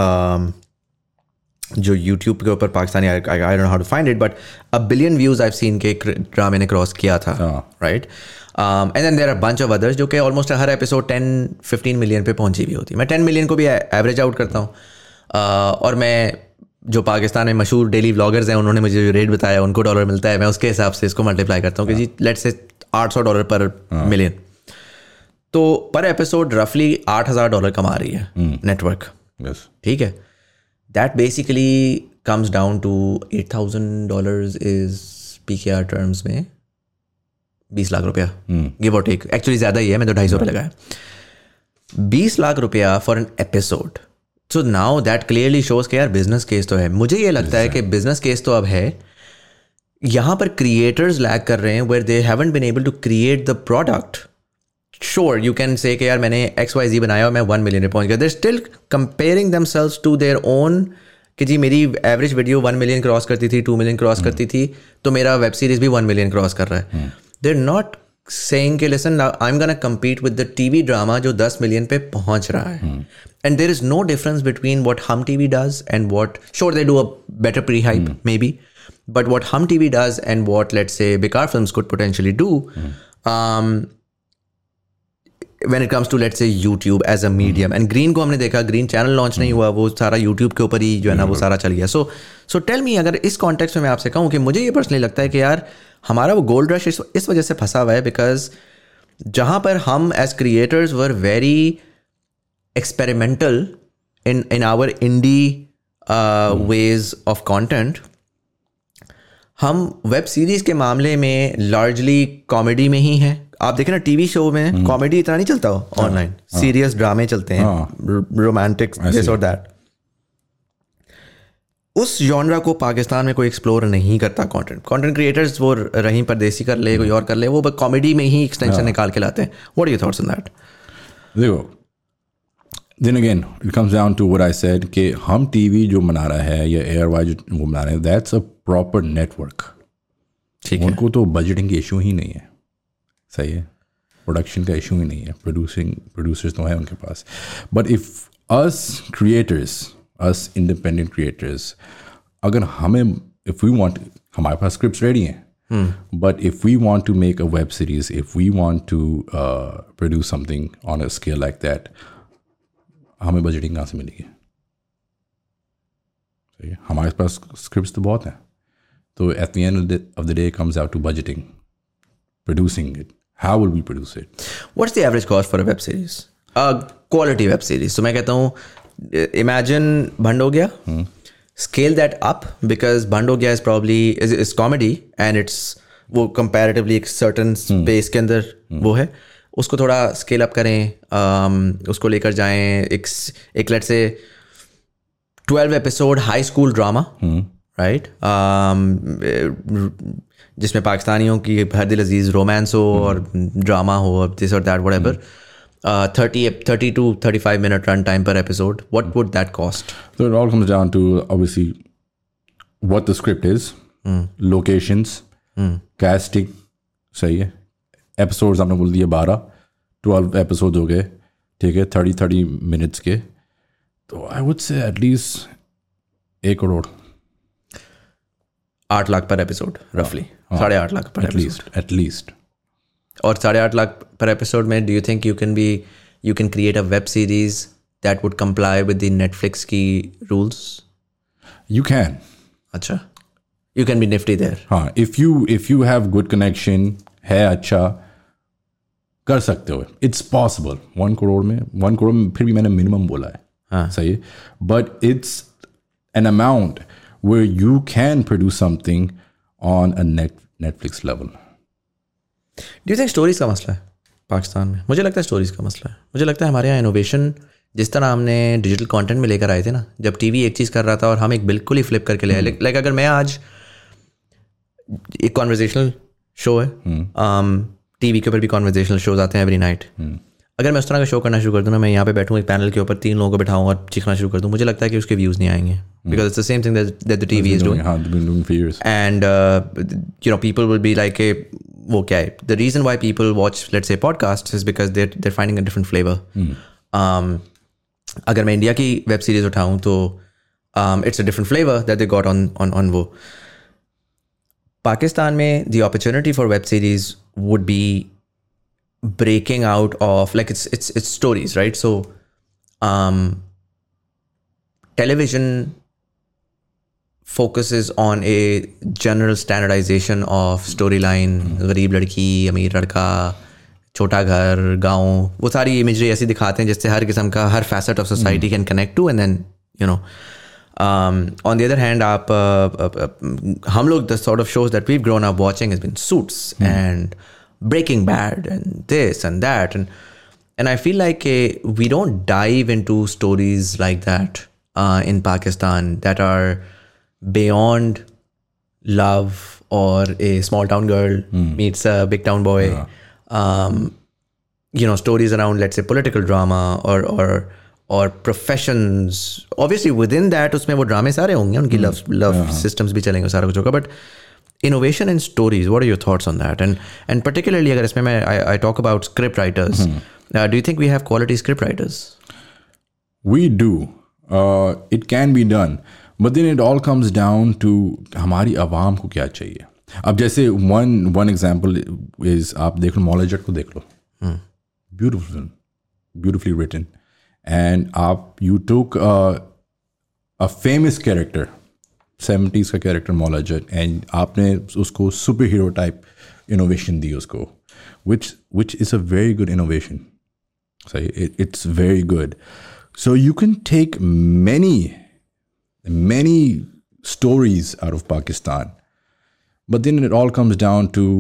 जो यूट्यूब के ऊपर Pakistani, I don't know how to find it, but a billion views I have seen के ड्रामे ने क्रॉस किया था, right. And then there are bunch of others जो कि ऑलमोस्ट हर एपिसोड टेन फिफ्टीन मिलियन पे पहुंची हुई होती है. मैं टेन मिलियन को भी एवरेज आउट करता हूँ. uh, और मैं जो पाकिस्तान में मशहूर डेली व्लॉगर्स हैं, उन्होंने मुझे जो रेट बताया, उनको डॉलर मिलता है, मैं उसके हिसाब से इसको मल्टीप्लाई करता हूँ कि जी लेट्स से आठ सौ डॉलर पर मिलियन, तो पर एपिसोड रफली आठ हज़ार डॉलर कमा रही है नेटवर्क. ठीक है. That basically comes down to eight thousand dollars is P K R terms में बीस लाख रुपया, गिव और टेक. एक्चुअली ज़्यादा ही है, मैं तो ढाई सौ रुपये लगाया. बीस लाख रुपया for an episode. So now that clearly shows के यार बिजनेस केस तो है. मुझे ये लगता है कि बिजनेस केस तो अब है. यहाँ पर क्रिएटर्स लैग कर रहे हैं, where they haven't been able to create the product. Sure you can say कि यार मैंने एक्स वाई जी बनाया और मैं वन मिलियन पे पहुँच गया. They are still comparing themselves to their own, कि जी मेरी average video one million cross करती थी, टू मिलियन क्रॉस करती थी, तो मेरा वेब सीरीज भी वन मिलियन क्रॉस कर रहा है. दे आर नॉट saying कि listen I am gonna compete with the T V drama जो दस मिलियन पे पहुंच रहा है. and there is no difference between what Hum T V does and what, sure they do a better pre-hype mm. maybe, but what Hum T V does and what let's say Bikar Films could potentially do mm. um, when it comes to let's say YouTube as a medium. mm. and Green को हमने देखा, Green channel launch mm. नहीं हुआ, वो सारा YouTube के ऊपर ही जो है ना वो सारा चल गया. so so tell me, अगर इस context में मैं आपसे कहूँ कि मुझे ये पर्सनली लगता है कि यार हमारा वो गोल्ड रश इस, इस वजह से फंसा हुआ है, बिकॉज जहाँ पर हम as creators were very experimental in in our indie ways of content, हम वेब सीरीज के मामले में लार्जली कॉमेडी में ही हैं. आप देखें ना टीवी शो में कॉमेडी hmm. इतना नहीं चलता हो ऑनलाइन, सीरियस ड्रामे चलते हैं, रोमांटिक दिस और दैट. उस जॉनरा को पाकिस्तान में कोई एक्सप्लोर नहीं करता. कंटेंट कंटेंट क्रिएटर्स वो रहीं परदेसी कर ले, कोई और कर ले, वो कॉमेडी में ही एक्सटेंशन निकाल के लाते हैं. What are your thoughts on that? देखो, then again it comes down to what I said कि हम टीवी जो बना रहा है या एयर वाई जो वो बना रहे हैं, दैट्स अ प्रॉपर नेटवर्क. ठीक है. उनको तो बजटिंग की इशू ही नहीं है. सही है. प्रोडक्शन का इशू ही नहीं है. प्रोड्यूसिंग प्रोड्यूसर्स तो हैं उनके पास. But if us creators, us independent creators, अगर हमें if we want, हमारे पास scripts ready हैं, hmm. but if we want to make a web series, if we want to uh, produce something on a scale like that, हमें budgeting कहाँ से मिलेगी? सही है. हमारे पास scripts तो बहुत हैं. तो at the end of the, of the day it comes out to budgeting, producing it. How will we produce it? What's the average cost for a web series? A quality web series. So मैं कहता हूँ, imagine Bhandogya, hmm. scale that up, because Bhandogya is probably is, is comedy and it's वो comparatively एक certain space hmm. के अंदर hmm. वो है. उसको थोड़ा scale up करें, um, उसको लेकर जाएं एक एक let's say twelve episode high school drama, hmm. Right, जिसमें पाकिस्तानियों की हर दिल अजीज रोमांस हो और ड्रामा हो और दिस और that whatever, thirty thirty to thirty-five minute run time per episode, what would that cost? So it all comes down to obviously what the script is, mm. locations, mm. casting, सही है. Episodes आपने बोल दिए बारह, twelve episodes हो गए, ठीक है, thirty thirty minutes के, तो I would say at least एक करोड़. आठ लाख पर एपिसोड रफली, साढ़े आठ लाख पर एटलीस्ट एटलीस्ट और साढ़े आठ लाख पर एपिसोड में do you think you can be you can create a web series that would comply with the Netflix की रूल्स? You can. अच्छा, you can be nifty there. हाँ, if you if you have good connection है, अच्छा कर सकते हो. It's possible. One crore में one crore में फिर भी मैंने मिनिमम बोला है. हाँ, सही है, but it's an amount where you can produce something on a net Netflix level. Do you think stories का मसला है पाकिस्तान में? मुझे लगता है स्टोरीज का मसला है. मुझे लगता है हमारे यहाँ इनोवेशन जिस तरह हमने डिजिटल कंटेंट में लेकर आए थे ना, जब टीवी एक चीज़ कर रहा था और हम एक बिल्कुल ही फ्लिप करके ले आए. लाइक अगर मैं आज एक कॉन्वर्जेशनल शो है, टीवी के ऊपर भी कॉन्वर्जेशनल शोज आते हैं एवरी नाइट, अगर मैं उस तरह का शो करना शुरू कर दूँ ना, मैं यहाँ पे बैठूँ एक पैनल के ऊपर तीन लोगों को बिठाऊँ और चीखना शुरू कर दूँ, मुझे लगता है कि उसके व्यूज़ नहीं आएंगे. Because it's the same thing that, that the T V is doing. Yeah, they've been doing for years. And, uh, you know, people will be like, hey, okay, the reason why people watch, let's say, podcasts is because they're, they're finding a different flavor. Mm. Um, अगर मैं India की web series उठाऊँ तो um, it's a different flavor that they got on, on, on वो. पाकिस्तान में the opportunity for web series would be breaking out of, like, it's, it's, it's stories, right? So, um, television focuses on a general standardization of storyline. गरीब लड़की, अमीर लड़का, छोटा घर, गांव, वो सारी इमेजरी ऐसी दिखाते हैं जिससे हर किस्म का हर facet of society can connect to. And then, you know, um, on the other hand, आप uh, uh, हम लोग the sort of shows that we've grown up watching has been Suits mm. and Breaking Bad and this and that, and and I feel like uh, we don't dive into stories like that uh, in Pakistan that are beyond love or a small town girl mm. meets a big town boy. Yeah. Um, you know, stories around, let's say, political drama or or or professions. Obviously, within that, उसमें वो ड्रामे सारे होंगे, उनकी love love yeah. systems भी चलेंगे, सारा कुछ होगा. But innovation in stories, what are your thoughts on that? And and particularly, अगर इसमें मैं I, I talk about script writers. Mm. Uh, do you think we have quality script writers? We do. Uh, it can be done. But then it all comes down to हमारी आवाम को क्या चाहिए. अब जैसे one one example is आप देख लो मौला जट को देख लो. hmm. Beautiful film, beautifully written, and आप you took a, a famous character, seventies का character मौला जट, and आपने उसको super hero type innovation दी उसको, which which is a very good innovation. So it, it's very good. So you can take many many stories out of Pakistan, but then it all comes down to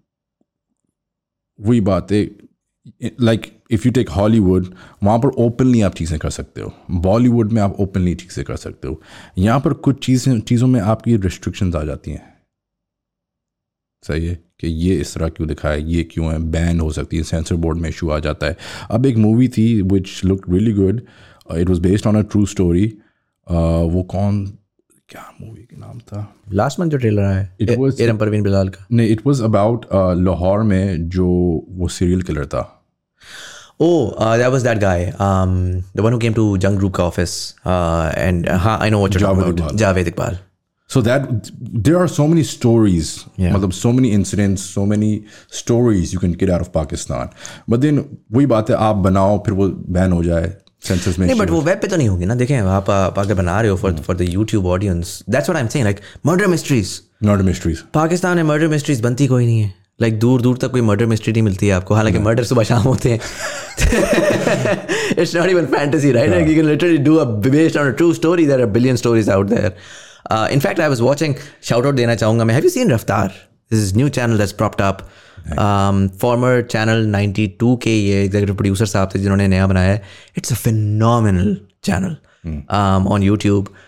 वही बात है. Like if you take Hollywood, वहाँ पर openly आप चीज़ें कर सकते हो. Bollywood में आप openly चीज़ें कर सकते हो. यहाँ पर कुछ चीज़ें चीज़ों में आपकी restrictions आ जाती हैं. सही है कि ये इस तरह क्यों दिखाया, ये क्यों है, बैन हो सकती है, सेंसर बोर्ड में इशू आ जाता है. अब एक मूवी थी which looked really good. Uh, it was based on a true story. Uh, वो कौन क्या मूवी का नाम था? लास्ट मंथ जो ट्रेलर आया है, it was एरम परवीन बिलाल का. नहीं, it was about uh, Lahore में जो वो serial killer था. Oh, uh, that was that guy, um, the one who came to Jung Group का office, uh, and uh, I know what you're Javed talking about. Iqbal. Javed Iqbal. So that there are so many stories, Yeah. मतलब so many incidents, so many stories you can get out of Pakistan. But then वही बात है, आप बनाओ फिर वो ban हो जाए सेंसस में. नहीं, बट वो वेब पे तो नहीं होगी ना. देखें, आप आप अगर बना रहे हो for for the YouTube audience, that's what I am saying. Like murder mysteries, Not mysteries. Pakistan में मर्डर मिस्ट्रीज बनती कोई नहीं है. लाइक like, दूर दूर तक कोई मर्डर मिस्ट्री नहीं मिलती है आपको, हालांकि मर्डर सुबह शाम होते हैं. It's not even fantasy, right? Like, you can literally do a based on a true story. There are a billion stories out there. Uh, in fact, I was watching, shout out देना चाहूँगा मैं. Have you seen Raftar? This is new channel that's propped up. Um, former channel ninety-two के ये executive producer साहब थे जिन्होंने नया बनाया है. It's a phenomenal channel um, on YouTube.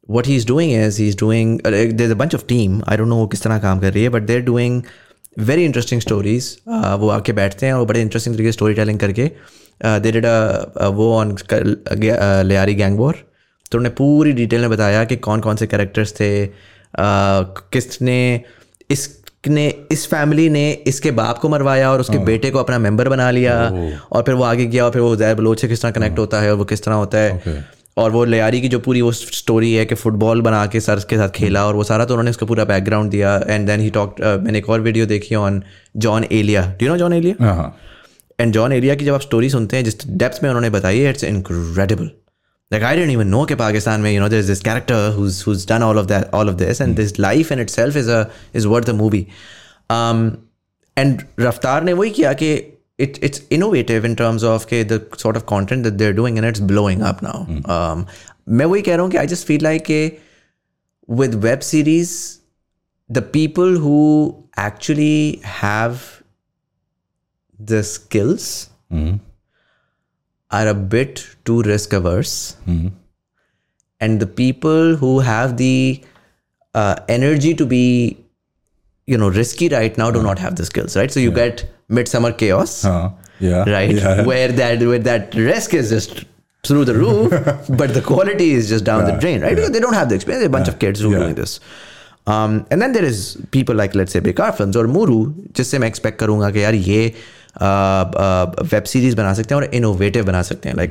what he's doing is he's doing uh, there's a bunch of team, I don't know किस तरह काम कर रही है, but they're doing very interesting stories. uh, वो आके बैठते हैं और बड़े इंटरेस्टिंग तरीके से स्टोरी टेलिंग करके uh, they did a, a वो on uh, Lyari gang war. तो उन्होंने पूरी डिटेल में बताया कि कौन कौन से कैरेक्टर्स थे, uh, किसने इसने इस फैमिली ने इसके बाप को मरवाया और उसके बेटे को अपना मेंबर बना लिया, और फिर वो आगे गया और फिर वो ज़ैर बलोच से किस तरह कनेक्ट होता है और वो किस तरह होता है. okay. और वो लियारी की जो पूरी वो स्टोरी है कि फुटबॉल बना के सर के साथ खेला और वो सारा, तो उन्होंने उसका पूरा बैकग्राउंड दिया. एंड देन ही टॉक्ड, मैंने एक और वीडियो देखी on Jaun Elia. Do you know Jaun Elia? And Jaun Elia की जब आप स्टोरी सुनते हैं जिस डेप्थ में उन्होंने बताई है, it's incredible. Like I didn't even know कि पाकिस्तान में you know there's this character who's who's done all of that all of this and this life in itself is a is worth a movie. Um, and रफ्तार ने वही किया कि it it's innovative in terms of के the sort of content that they're doing and it's blowing up now. Um, मैं वही कह रहा हूँ कि I just feel like के with web series the people who actually have the skills mm-hmm. are a bit too risk averse, mm-hmm. and the people who have the uh, energy to be, you know, risky right now do not have the skills, right? So you yeah. get Midsummer Chaos, uh, yeah, right, yeah. where that where that risk is just through the roof, but the quality is just down yeah. the drain, right? Yeah. Because they don't have the experience. There are a bunch yeah. of kids who are yeah. doing this. Um, and then there is people like, let's say, Bekar Films or Muru, जिससे मैं expect करूँगा कि यार ये web series बना सकते हैं और इनोवेटिव बना सकते हैं, like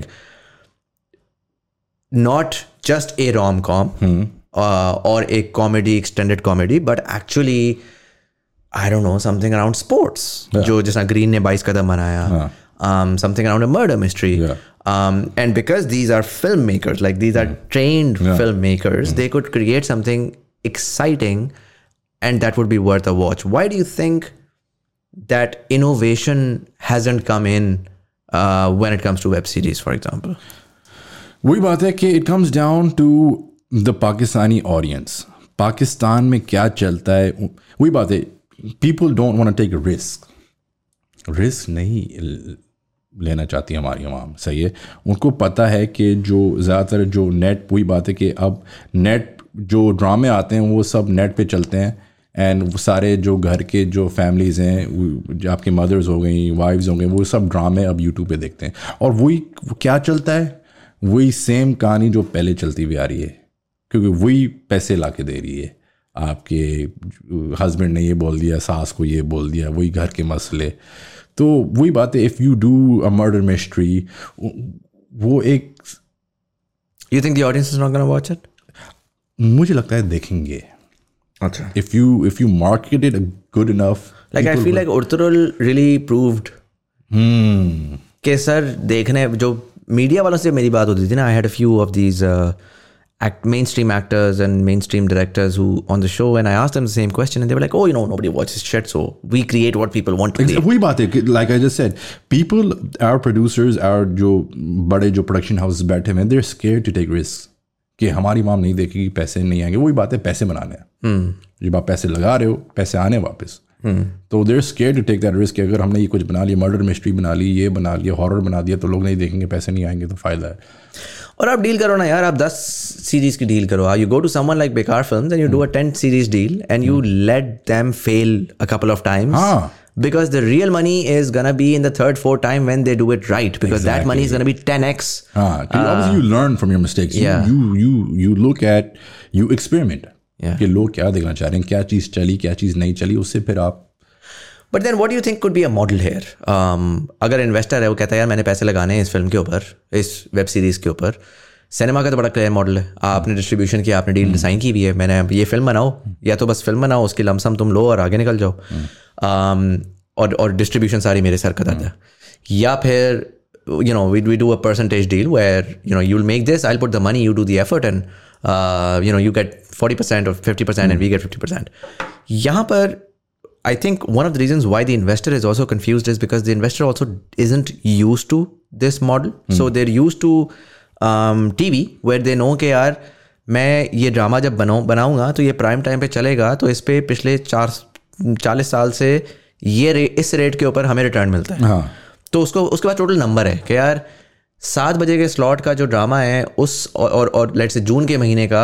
not just a rom com और एक comedy, extended comedy, but actually I don't know something around sports, जो जैसा ग्रीन ने बाईस कदम बनाया, something around a murder mystery. And because these are film makers, like these are trained film makers, they could create something exciting and that would be worth a watch. Why do you think that innovation hasn't come in uh, when it comes to web series, for example? वही बात है कि it comes down to the Pakistani audience. Pakistan में क्या चलता है, वही बात है. People don't want to take a risk. Risk नहीं लेना चाहती हमारी अवाम, सही है. उनको पता है कि जो ज़्यादातर जो नेट, वही बात है कि अब नेट जो ड्रामे आते हैं वो सब नेट पे चलते हैं. एंड वो सारे जो घर के जो फैमिलीज़ हैं, जो आपकी मदर्स हो गई, वाइफ्स हो गई, वो सब ड्रामे अब यूट्यूब पे देखते हैं. और वही क्या चलता है, वही सेम कहानी जो पहले चलती हुई आ रही है, क्योंकि वही पैसे ला के दे रही है. आपके हस्बैंड ने ये बोल दिया, सास को ये बोल दिया, वही घर के मसले. तो वही बात है, if you do a murder mystery, वो एक, you think the audience is not gonna watch it? मुझे लगता है देखेंगे. अच्छा, if you if you market it good enough, like I feel like Urturul really proved hmm कि sir देखने जो मीडिया वालों से मेरी बात होती थी ना, I had a few of these uh, act mainstream actors and mainstream directors who on the show, and I asked them the same question and they were like, oh, you know, nobody watches shit, so we create what people want to create. वही बात है, like I just said, people, our producers, our जो बड़े जो production houses बैठे हैं, they're scared to take risks कि हमारी माम नहीं देखेगी, पैसे नहीं आएंगे. वही बात है, पैसे बनाने हैं. hmm. जब आप पैसे लगा रहे हो, पैसे आने वापस. hmm. तो they're scared to take that risk. अगर हमने ये कुछ बना लिया, मर्डर मिस्ट्री बना ली, ये बना लिया, हॉरर बना दिया, तो लोग नहीं देखेंगे, पैसे नहीं आएंगे, तो फ़ायदा है. और आप डील करो ना यार, आप दस सीरीज़ की डील करो. You go to someone like Bekaar films and you do a ten series deal and you let them fail a couple of times. Because the real money is gonna be in the third, fourth time when they do it right. Because exactly. that money is gonna be ten x. Ah, uh, obviously you learn from your mistakes. Yeah. You you you look at, you experiment. Yeah. कि लोग क्या देखना चाह रहे हैं, क्या चीज़ चली, क्या चीज़ नहीं चली, उससे फिर आप. But then what do you think could be a model here? Um, अगर इन्वेस्टर है, वो कहता है यार मैंने पैसे लगाने हैं इस फिल्म के ऊपर, इस वेब सीरीज़ के ऊपर. सिनेमा का तो बड़ा क्लियर मॉडल है. आपने डिस्ट्रीब्यूशन किया, आपने डील साइन की हुई है, मैंने ये फिल्म बनाओ, या तो बस फिल्म बनाओ, उसकी लमसम तुम लो और आगे निकल जाओ. um, और और डिस्ट्रीब्यूशन सारी मेरे सर का था. या फिर you know we we do a percentage deal where you know you'll make this, I'll put the money, you do the effort, and uh, you know you get forty percent or fifty percent and we get fifty percent. यहाँ पर I think one of the reasons why the investor is also confused is because the investor also isn't used to this model. mm. So they're used to um, T V where they know कि यार मैं ये drama जब बनाऊँ बनाऊँगा तो ये prime time पे चलेगा, तो इस पे पिछले चार चालीस साल से ये रे, इस रेट के ऊपर हमें रिटर्न मिलता है. हाँ. तो उसको उसके बाद टोटल नंबर है कि यार सात बजे के स्लॉट का जो ड्रामा है उस और और, और लेट्स से जून के महीने का,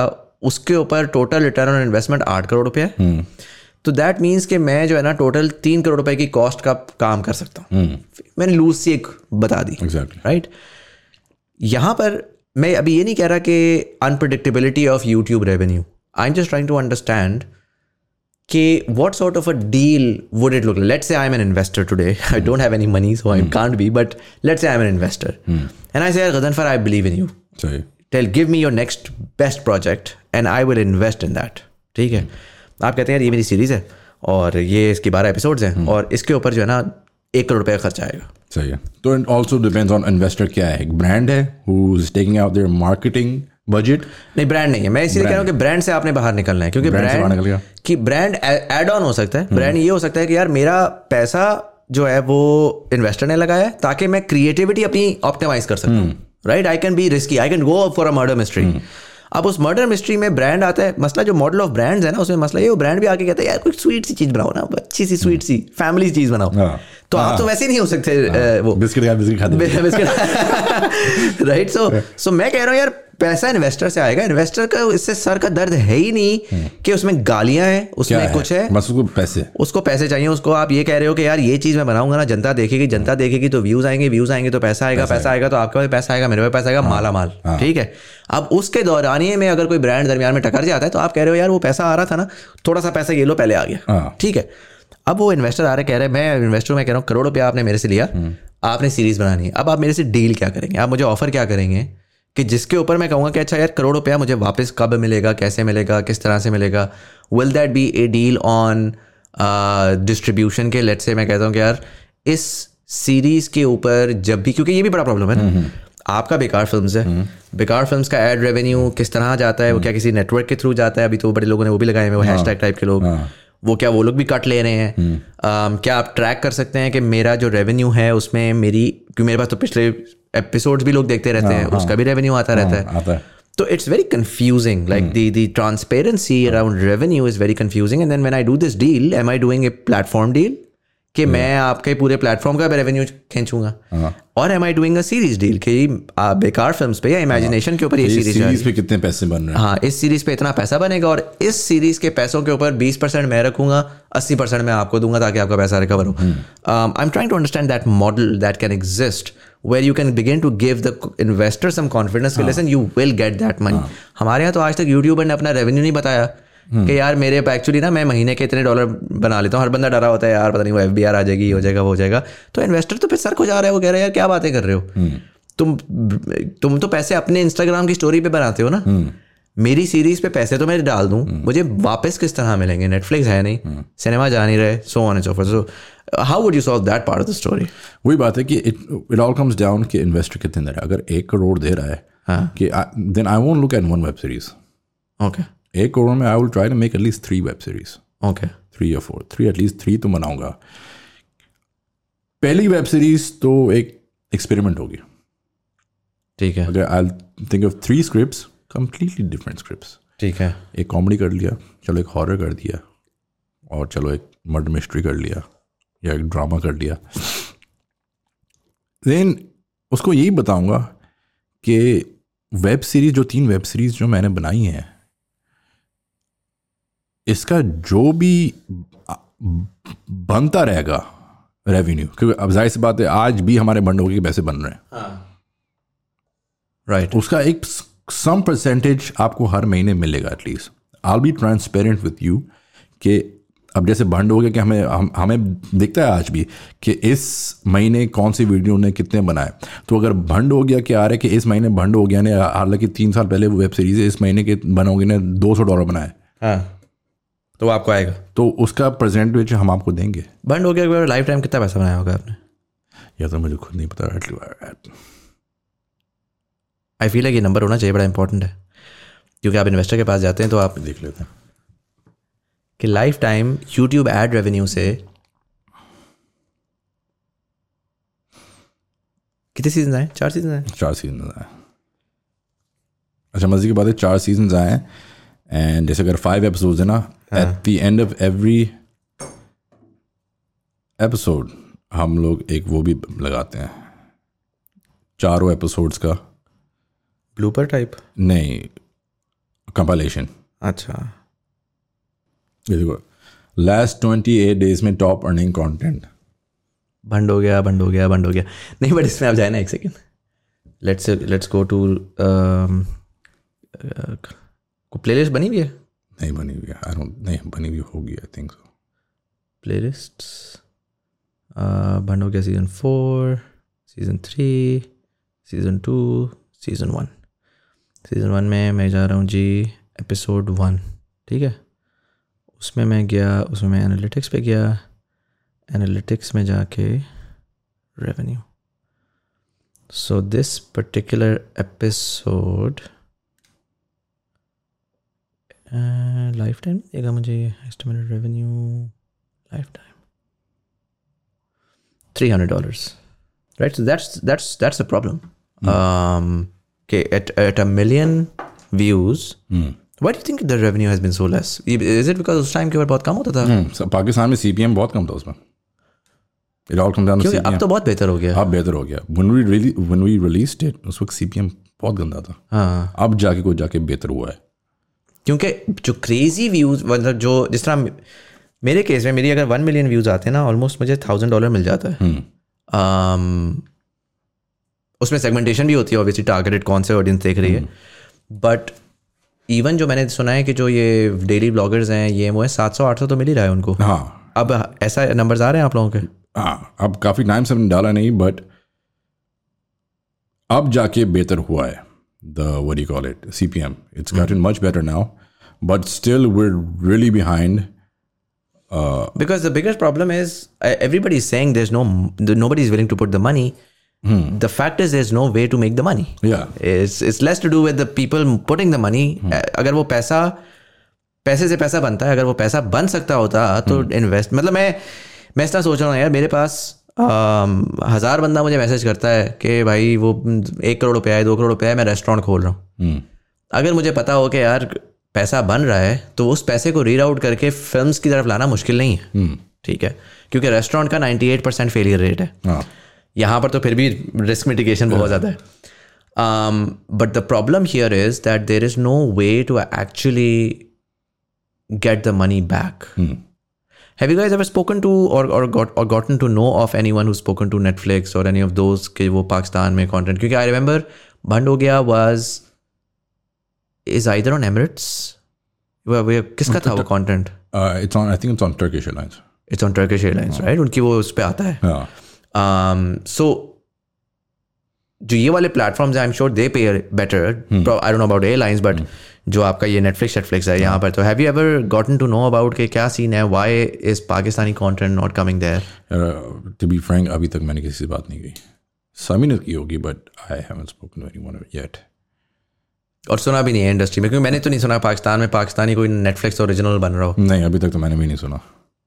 उसके ऊपर टोटल रिटर्न ऑन इन्वेस्टमेंट आठ करोड़ रुपये है, तो दैट मीन्स कि मैं जो है ना टोटल तीन करोड़ रुपए की कॉस्ट का काम कर सकता हूँ. मैंने लूज सी एक बता दी, राइट. यहाँ पर मैं अभी ये नहीं कह रहा कि unpredictability of YouTube revenue, I am just trying to understand कि what sort of a deal would it look like? Let's say I'm an investor today. I don't have any money, so I can't be. But let's say I'm an investor, and I say, Ghazanfar, I believe in you. Sorry. Tell, give me your next best project, and I will invest in that. ठीक है. आप कहते हैं यार ये मेरी series है और ये इसकी बारह एपिसोड्स हैं और इसके ऊपर जो है ना एक करोड़ रुपये का खर्चा आएगा. सही है. तो it also depends on investor क्या है. एक ब्रांड है who's taking out their marketing budget. नहीं, ब्रांड नहीं है. मैं इसीलिए कह रहा हूँ कि ब्रांड से आपने बाहर निकलना है, क्योंकि ब्रांड कि ब्रांड एड ऑन हो सकता है. ब्रांड ये हो सकता है कि यार मेरा पैसा जो है वो इन्वेस्टर ने लगाया है ताकि मैं क्रिएटिविटी अपनी ऑप्टिमाइज कर सकता हूँ, right. I can be risky, I can go for a murder mystery. अब उस मर्डर मिस्ट्री में ब्रांड आता है. मसला जो मॉडल ऑफ ब्रांड्स है ना, उसमें मसला ये वो ब्रांड भी आके कहता है यार कोई स्वीट सी चीज बनाओ ना, अच्छी सी स्वीट सी फैमिली चीज बनाओ. तो आप तो वैसे नहीं हो सकते वो बिस्किट खा बिस्किट खाते बिस्किट, राइट. सो सो मैं कह रहा हूँ यार पैसा इन्वेस्टर से आएगा. इन्वेस्टर का इससे सर का दर्द है ही नहीं कि उसमें गालियां हैं, उसमें कुछ है, बस उसको पैसे उसको पैसे चाहिए. उसको आप ये कह रहे हो कि यार ये चीज़ मैं बनाऊंगा ना, जनता देखेगी, जनता देखेगी तो व्यूज़ आएंगे, व्यूज़ आएंगे तो पैसा आएगा, पैसा आएगा तो आपके पास पैसा आएगा, मेरे पास पैसा आएगा, माला माल. ठीक है. अब उसके दौरानिए में अगर कोई ब्रांड दरमियान में टकर जाता है तो आप कह रहे हो यार वो पैसा आ रहा था ना, थोड़ा सा पैसा ये लो पहले आ गया. ठीक है. अब वो इन्वेस्टर आ रहे कह रहे हैं मैं इन्वेस्टर मैं कह रहा हूँ करोड़ रुपया आपने मेरे से लिया, आपने सीरीज बनानी है. अब आप मेरे से डील क्या करेंगे? आप मुझे ऑफर क्या करेंगे कि जिसके ऊपर मैं कहूँगा कि अच्छा यार करोड़ रुपया मुझे वापस कब मिलेगा, कैसे मिलेगा, किस तरह से मिलेगा? Will that be a deal on distribution के? लेट्स से मैं कहता हूँ कि यार इस सीरीज के ऊपर जब भी, क्योंकि ये भी बड़ा प्रॉब्लम है ना, आपका बेकार फिल्म्स है, बेकार फिल्म्स का एड रेवेन्यू किस तरह जाता है? वो क्या किसी नेटवर्क के थ्रू जाता है? अभी तो बड़े लोगों ने वो भी लगाए हैं, वो हैशटैग टाइप के लोग, वो क्या वो लोग भी कट ले रहे हैं? um, क्या आप ट्रैक कर सकते हैं कि मेरा जो रेवेन्यू है उसमें मेरी, क्योंकि मेरे पास तो पिछले एपिसोड्स भी लोग देखते रहते हैं, उसका भी रेवेन्यू आता रहता है. आता है. तो it's very confusing, like the the transparency around revenue is very confusing. And then when I do this deal, am I doing a platform deal कि मैं आपके पूरे प्लेटफॉर्म का रेवेन्यू खींचूंगा, और am I doing a series deal कि बेकार films पे या इमेजिनेशन के ऊपर ये सीरीज सीरीज पे कितने पैसे बन रहे हैं? हाँ, इस सीरीज पे इतना पैसा बनेगा और इस सीरीज के पैसों के ऊपर बीस परसेंट मैं रखूंगा, अस्सी परसेंट मैं आपको दूंगा ताकि आपका पैसा रिकवर हो. I am trying to understand that model that can exist where you can begin to give the investor some confidence कि listen you will get that money. हमारे यहाँ तो आज तक यूट्यूबर ने अपना रेवेन्यू नहीं बताया कि यार मेरे एक्चुअली ना मैं महीने के इतने डॉलर बना लेता हूँ. हर बंदा डरा होता है यार पता नहीं वो एफ बी आर आ जाएगी, हो जाएगा, वो हो जाएगा. तो इन्वेस्टर तो फिर सर को जा रहा है, वो कह रहा है यार क्या बातें कर रहे हो तुम तुम तो पैसे अपने इंस्टाग्राम की स्टोरी पे बनाते हो ना, मेरी सीरीज पे पैसे तो मैं डाल दूं, मुझे वापस किस तरह मिलेंगे? नेटफ्लिक्स है नहीं, सिनेमा जा नहीं रहे, so on and so forth. So how would you solve that part of the story? वही बात है कि it it all comes down कि इन्वेस्टर कितने दे रहा है. अगर एक करोड़ दे रहा है कि then I won't look at one web series. Okay. एक करोड़ में I will try to make at least three web series. Okay. Three या फोर, थ्री एटलीस्ट थ्री तो बनाऊंगा. पहली वेब सीरीज तो एक एक्सपेरिमेंट होगी. ठीक है. अगर I think of three scripts, completely different scripts. ठीक है. एक कॉमेडी कर लिया, चलो एक हॉरर कर दिया, और चलो एक मर्डर मिस्ट्री कर लिया, या एक ड्रामा कर लिया. देन उसको यही बताऊंगा कि वेब सीरीज, जो तीन वेब सीरीज जो मैंने बनाई हैं, इसका जो भी बनता रहेगा रेवेन्यू, क्योंकि अब जाहिर सी बात है आज भी हमारे बंडों के पैसे बन रहे हैं, राइट, उसका एक सम परसेंटेज आपको हर महीने मिलेगा at least. I will be transparent with you कि अब जैसे भंड हो गया कि हमें हम, हमें दिखता है आज भी कि इस महीने कौन सी वीडियो ने कितने बनाए. तो अगर भंड हो गया कि आ रहा है कि इस महीने भंड हो गया ने, हालांकि तीन साल पहले वो वेब सीरीज है, इस महीने के बनोगे ने दो सौ डॉलर बनाए, हाँ, तो आपको आएगा, तो उसका परसेंटेज हम आपको देंगे. भंड हो गया लाइफ टाइम कितना पैसा बनाया होगा आपने? या तो मुझे खुद नहीं पता. आई फील है कि नंबर होना चाहिए, बड़ा इंपॉर्टेंट है, क्योंकि आप इन्वेस्टर के पास जाते हैं तो आप देख लेते हैं कि life time YouTube ad revenue से कितने सीजन आए? चार सीजन आए. चार सीजन आए. अच्छा, मजे की बात है, चार सीजन आए. एंड जैसे अगर फाइव एपिसोड्स है ना, at the end of every episode हम लोग एक वो भी लगाते हैं, चारों एपिसोड्स का ब्लूपर टाइप. नहीं, कंपाइलेशन. अच्छा. ये देखो लास्ट ट्वेंटी एट डेज में टॉप अर्निंग कंटेंट. बंद हो गया बंद हो गया बंद हो गया. नहीं बट इसमें आप जाए ना एक second. Let's let's go to को प्लेलिस्ट बनी हुई है. नहीं बनी हुई है. आई डोंट नहीं बनी हुई होगी. I think so. प्लेलिस्ट बंद हो गया. Season four, season three, season two, season one. Season one में मैं जा रहा हूँ जी एपिसोड वन. ठीक है. उसमें मैं गया, उसमें मैं एनालिटिक्स पे गया. एनालिटिक्स में जाके revenue. So this particular episode life time देगा मुझे. Estimated revenue life time three hundred dollars, right? So that's that's that's the problem. Mm. Um, okay, at at a million views, mm. why do you think the revenue has been so less? Is it because उस time के बाद बहुत कम होता था? mm. Pakistan में C P M बहुत कम था उसमें. It all comes down to क्योंकि C P M. अब तो बहुत बेहतर हो गया. अब बेहतर हो गया. When we really when we released it, उस वक्त C P M बहुत गंदा था. हाँ. अब जाके कोई जाके बेहतर हुआ है. क्योंकि जो क्रेजी व्यूज मतलब जो जिस तरह मेरे केस में मेरी अगर वन मिलियन व्यूज आते हैं ना ऑलमोस्ट मुझे थाउजेंड डॉलर मिल जाता है. um, उसमें सेगमेंटेशन भी होती है ऑब्वियसली टारगेटेड कौन से ऑडियंस देख रही है. बट इवन जो मैंने सुना है कि जो ये डेली ब्लॉगर्स हैं ये वो है सात सौ आठ सौ तो मिल ही रहा है उनको. हाँ. अब ऐसा नंबर्स आ रहे हैं आप लोगों के? हाँ. अब काफ़ी टाइम से डाला नहीं बट अब जाके बेहतर हुआ है. The what do you call it C P M. It's gotten much better now but still we're really behind. Uh, because the biggest problem is uh, everybody is saying there's no nobody is willing to put the money. hmm. The fact is there's no way to make the money. Yeah, it's it's less to do with the people putting the money. hmm. अगर वो पैसा पैसे से पैसा बनता है, अगर वो पैसा बन सकता होता तो इन्वेस्ट मतलब मैं मैं इस तरह सोच रहा हूँ यार. मेरे पास हज़ार बंदा मुझे मैसेज करता है कि भाई वो एक करोड़ रुपया है, दो करोड़ रुपया है, मैं रेस्टोरेंट खोल रहा हूँ. hmm. अगर मुझे पता हो कि यार पैसा बन रहा है तो उस पैसे को रीराउट करके फिल्म्स की तरफ लाना मुश्किल नहीं है. ठीक है. क्योंकि रेस्टोरेंट का अट्ठानवे परसेंट फेलियर रेट है. हाँ. यहाँ पर तो फिर भी रिस्क मिटिगेशन बहुत ज़्यादा है. But the problem here is that there is no way to actually get the money back. Have you guys ever spoken to or or got or gotten to know of anyone who's spoken to Netflix or any of those कि वो पाकिस्तान में content? क्योंकि I remember बंद हो गया was is either on Emirates. वो वो किसका था वो content? Uh, it's on. I think it's on Turkish Airlines. It's on Turkish Airlines, right? उनकी वो उस पे आता है. Yeah. Um, so जो ये वाले platforms हैं, I'm sure they pay better. Hmm. I don't know about airlines, but hmm. जो आपका ये Netflix Netflix है यहाँ पर तो have you ever gotten to know about कि क्या scene है? Why is Pakistani content not coming there? Uh, to be frank, अभी तक मैंने किसी से बात नहीं की. समी ने की होगी, but I haven't spoken to anyone yet. और सुना भी नहीं है इंडस्ट्री में, क्योंकि मैंने तो नहीं सुना पाकिस्तान में पाकिस्तानी कोई नेटफ्लिक्स ओरिजिनल बन रहा हो. नहीं अभी तक तो मैंने भी नहीं सुना.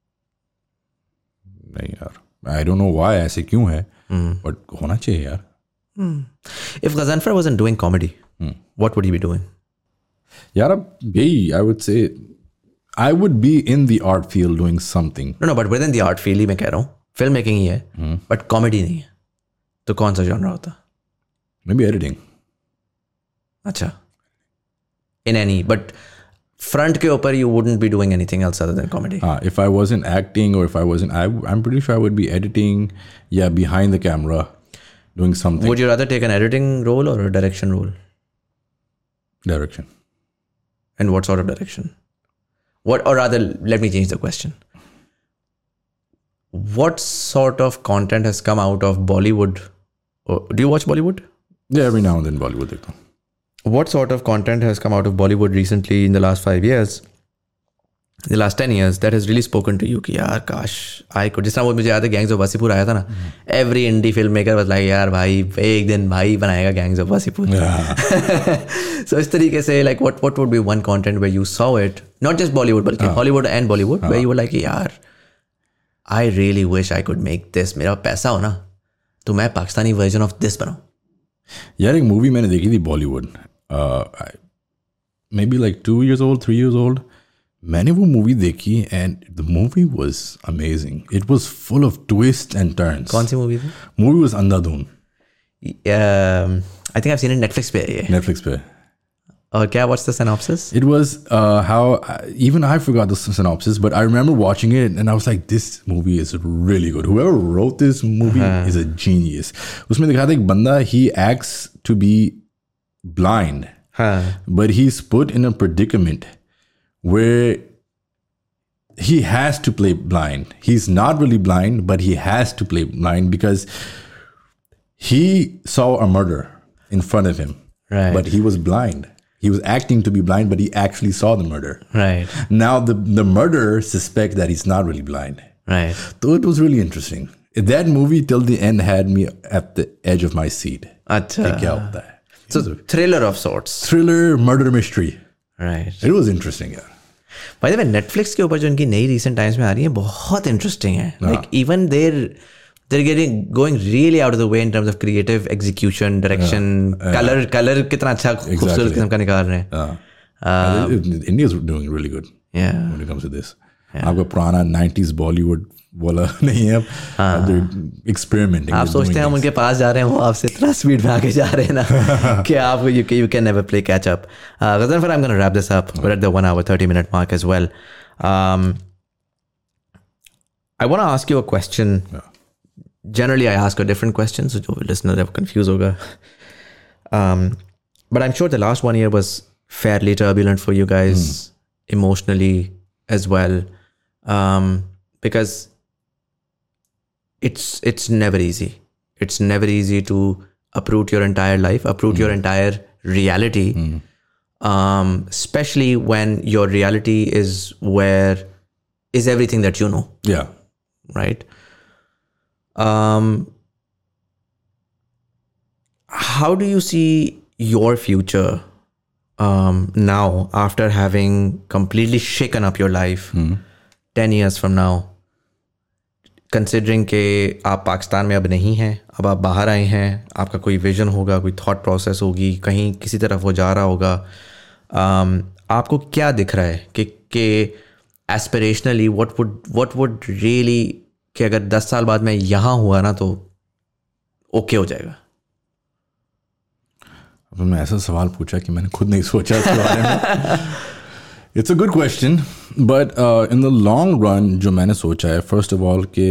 नहीं यार. I don't know why ऐसे क्यों है, but होना चाहिए यार. If Ghazanfar wasn't doing comedy, hmm. what would he be doing? यार अब यही I would say I would be in the art field doing something. No, no, but within the art field ही मैं कह रहा हूँ. फिल्म मेकिंग ही है, hmm. but comedy नहीं है. तो कौन सा जॉनरा होता? Maybe editing. अच्छा. In any, but front के ऊपर you wouldn't be doing anything else other than comedy. Uh, if I wasn't acting or if I wasn't, I, I'm pretty sure I would be editing, yeah, behind the camera, doing something. Would you rather take an editing role or a direction role? Direction. And what sort of direction? What, or rather, let me change the question. What sort of content has come out of Bollywood? Or, do you watch Bollywood? Yeah, every now and then Bollywood देखता हूँ. What sort of content has come out of Bollywood recently in the last five years, the last ten years that has really spoken to you कि यार काश I could, जिस तरह वो मुझे याद है Gangs of Wasseypur आया था ना, every indie filmmaker was like यार भाई एक दिन भाई बनाएगा Gangs of Wasseypur. So इस तरीके से like what what would be one content where you saw it, not just Bollywood बल्कि Hollywood and Bollywood, where you were like यार I really wish I could make this, मेरा पैसा हो ना तो मैं पाकिस्तानी version of this बनाऊँ. यार एक मूवी मैंने देखी थी Bollywood, maybe like two years old three years old. मैंने वो मूवी देखी and the movie was amazing. It was full of twist and turns. कौन सी मूवी थी? Movie was Andhadhun. I think I have seen it Netflix पे है. ये Netflix पे. और क्या? What's the synopsis? It was uh, how even I forgot the synopsis, but I remember watching it and I was like, this movie is really good. Whoever wrote this movie uh-huh. is a genius. उसमें दिखाया था एक बंदा, he acts to be blind, huh. but he's put in a predicament where he has to play blind. He's not really blind, but he has to play blind because he saw a murder in front of him, right. but he was blind. He was acting to be blind, but he actually saw the murder. Right. Now the, the murderer suspects that he's not really blind. Right. So it was really interesting. That movie till the end had me at the edge of my seat. Achha. Kya hota hai? So thriller of sorts. Thriller, murder mystery. Right. It was interesting, yeah. By the way, Netflix के ऊपर जो इनकी नई recent times में आ रही है बहुत interesting है. Like even they're they're getting going really out of the way in terms of creative execution, direction, yeah, color, yeah. color कितना अच्छा खूबसूरत किस्म का निकाल रहे हैं. Uh, India's doing really good. Yeah. When it comes to this. आपका पुराना nineties Bollywood वाला नहीं है. They're experimenting. आप सोचते हैं हम उनके पास जा रहे हैं, वो आपसे इतना स्पीड में आगे जा रहे हैं ना कि आप you can, you can never play catch up. Uh, Ghazanfar, I'm going to wrap this up. We're at the one hour thirty minute mark as well. Um, I want to ask you a question. Yeah. Generally, I ask a different question, so the listener are confused hoga. Um, but I'm sure the last one year was fairly turbulent for you guys, mm. emotionally as well, um, because it's it's never easy. It's never easy to uproot your entire life, uproot mm. your entire reality, mm. um, especially when your reality is where is everything that you know. Yeah. Right. Um, how do you see your future um, now after having completely shaken up your life mm. ten years from now, considering के आप पाकिस्तान में अब नहीं हैं, अब आप बाहर आए हैं, आपका कोई विजन होगा, कोई थॉट प्रोसेस होगी, कहीं किसी तरफ वो जा रहा होगा, um, आपको क्या दिख रहा है कि कि एस्पिरेशनली what would what would really कि अगर दस साल बाद मैं यहाँ हुआ ना तो ओके हो जाएगा? अब मैं ऐसा सवाल पूछा कि मैंने खुद नहीं सोचा इसके बारे में. It's a good question, but uh, in the long run जो मैंने सोचा है, first of all कि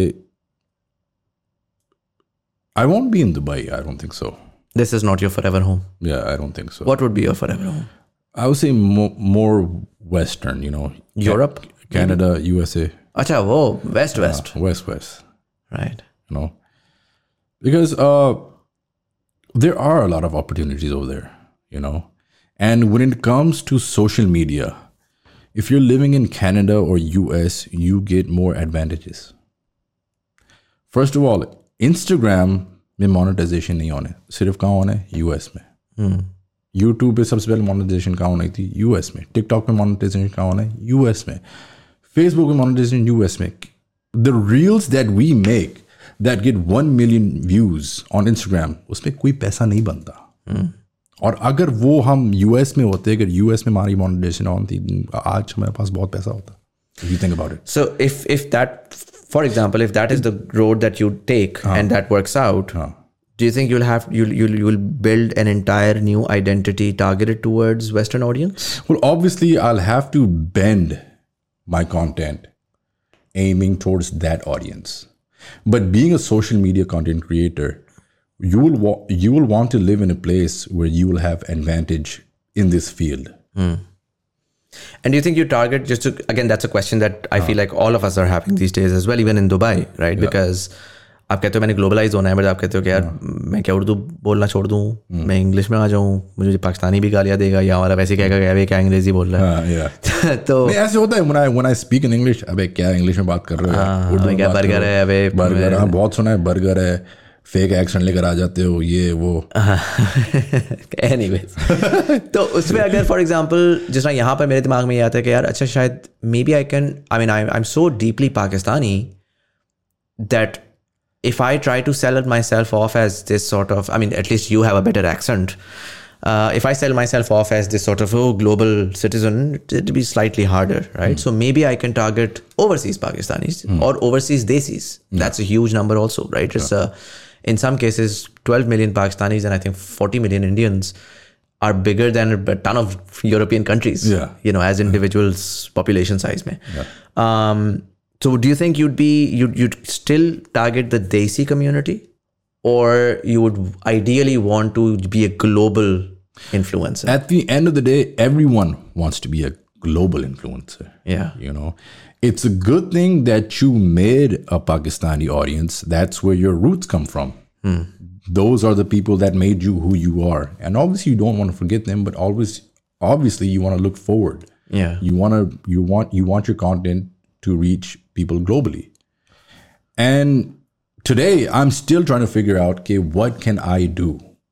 I won't be in Dubai. I don't think so. This is not your forever home. Yeah, I don't think so. What would be your forever home? I would say more, more Western, you know. Europe? Canada, maybe? U S A. Acha, whoa, West, West. Uh, west, West. Right. You know, because uh, there are a lot of opportunities over there, you know. And when it comes to social media, if you're living in Canada or U S, you get more advantages. First of all, Instagram में monetization नहीं होने, सिर्फ कहाँ होने? U S में. Hmm. YouTube पे सबसे पहले monetization कहाँ होनी थी? U S में. TikTok पे monetization कहाँ होने? U S में. Facebook पे monetization U S में. The reels that we make that get one million views on Instagram, उसमें कोई पैसा नहीं बनता. Hmm. और अगर वो हम U S में होते, अगर U S में हमारी monetization होती, आज हमारे पास बहुत पैसा होता. If you think about it. So if if that, for example, if that is the road that you take uh, and that works out, uh, do you think you'll have you'll you'll you'll build an entire new identity targeted towards Western audience? Well, obviously, I'll have to bend my content aiming towards that audience. But being a social media content creator, you will wa- you will want to live in a place where you will have advantage in this field. Hmm. And do you think you target just to, again, that's a question that I uh, feel like all of us are having these days as well, even in Dubai, right? Yeah. Because आप कहते हो मैंने globalise होना है, but आप कहते हो कि यार मैं क्या उर्दू बोलना छोड़ दूँ, मैं इंग्लिश में आ जाऊँ, मुझे पाकिस्तानी भी गालियाँ देगा या हमारा वैसे कहेगा कि अबे क्या अंग्रेजी बोल रहा है. तो ऐसे होता है when I when I speak in English, अबे क्या इंग्लिश में बात कर रहे हो, उर्दू में क्या बर्गर है, अबे बर्गर, हाँ बहुत सुना है बर्गर है, फेक एक्शन लेकर आ जाते हो, ये वो. एनीवेज तो उसमें अगर फॉर एग्जांपल जिस तरह यहाँ पर मेरे दिमाग में ये आता है कि यार अच्छा शायद maybe I can I mean I I am so deeply Pakistani that if I try to sell myself off as this sort of, I mean, at least you have a better accent. Uh, if I sell myself off as this sort of oh, global citizen, it'd be slightly harder, right? Mm. So maybe I can target overseas Pakistanis mm. or overseas Desis. Mm. That's a huge number also, right? It's yeah. uh, in some cases, twelve million Pakistanis and I think forty million Indians are bigger than a ton of European countries. Yeah. You know, as individuals, population size mein. Um, so do you think you'd be you'd you'd still target the Desi community, or you would ideally want to be a global influencer? At the end of the day, everyone wants to be a global influencer. Yeah. You know, it's a good thing that you made a Pakistani audience. That's where your roots come from. Those are the people that made you who you are. And obviously you don't want to forget them, but always, obviously you want to look forward. Yeah. You want to, you want, you want your content to reach people globally. And today I'm still trying to figure out, okay, what can I do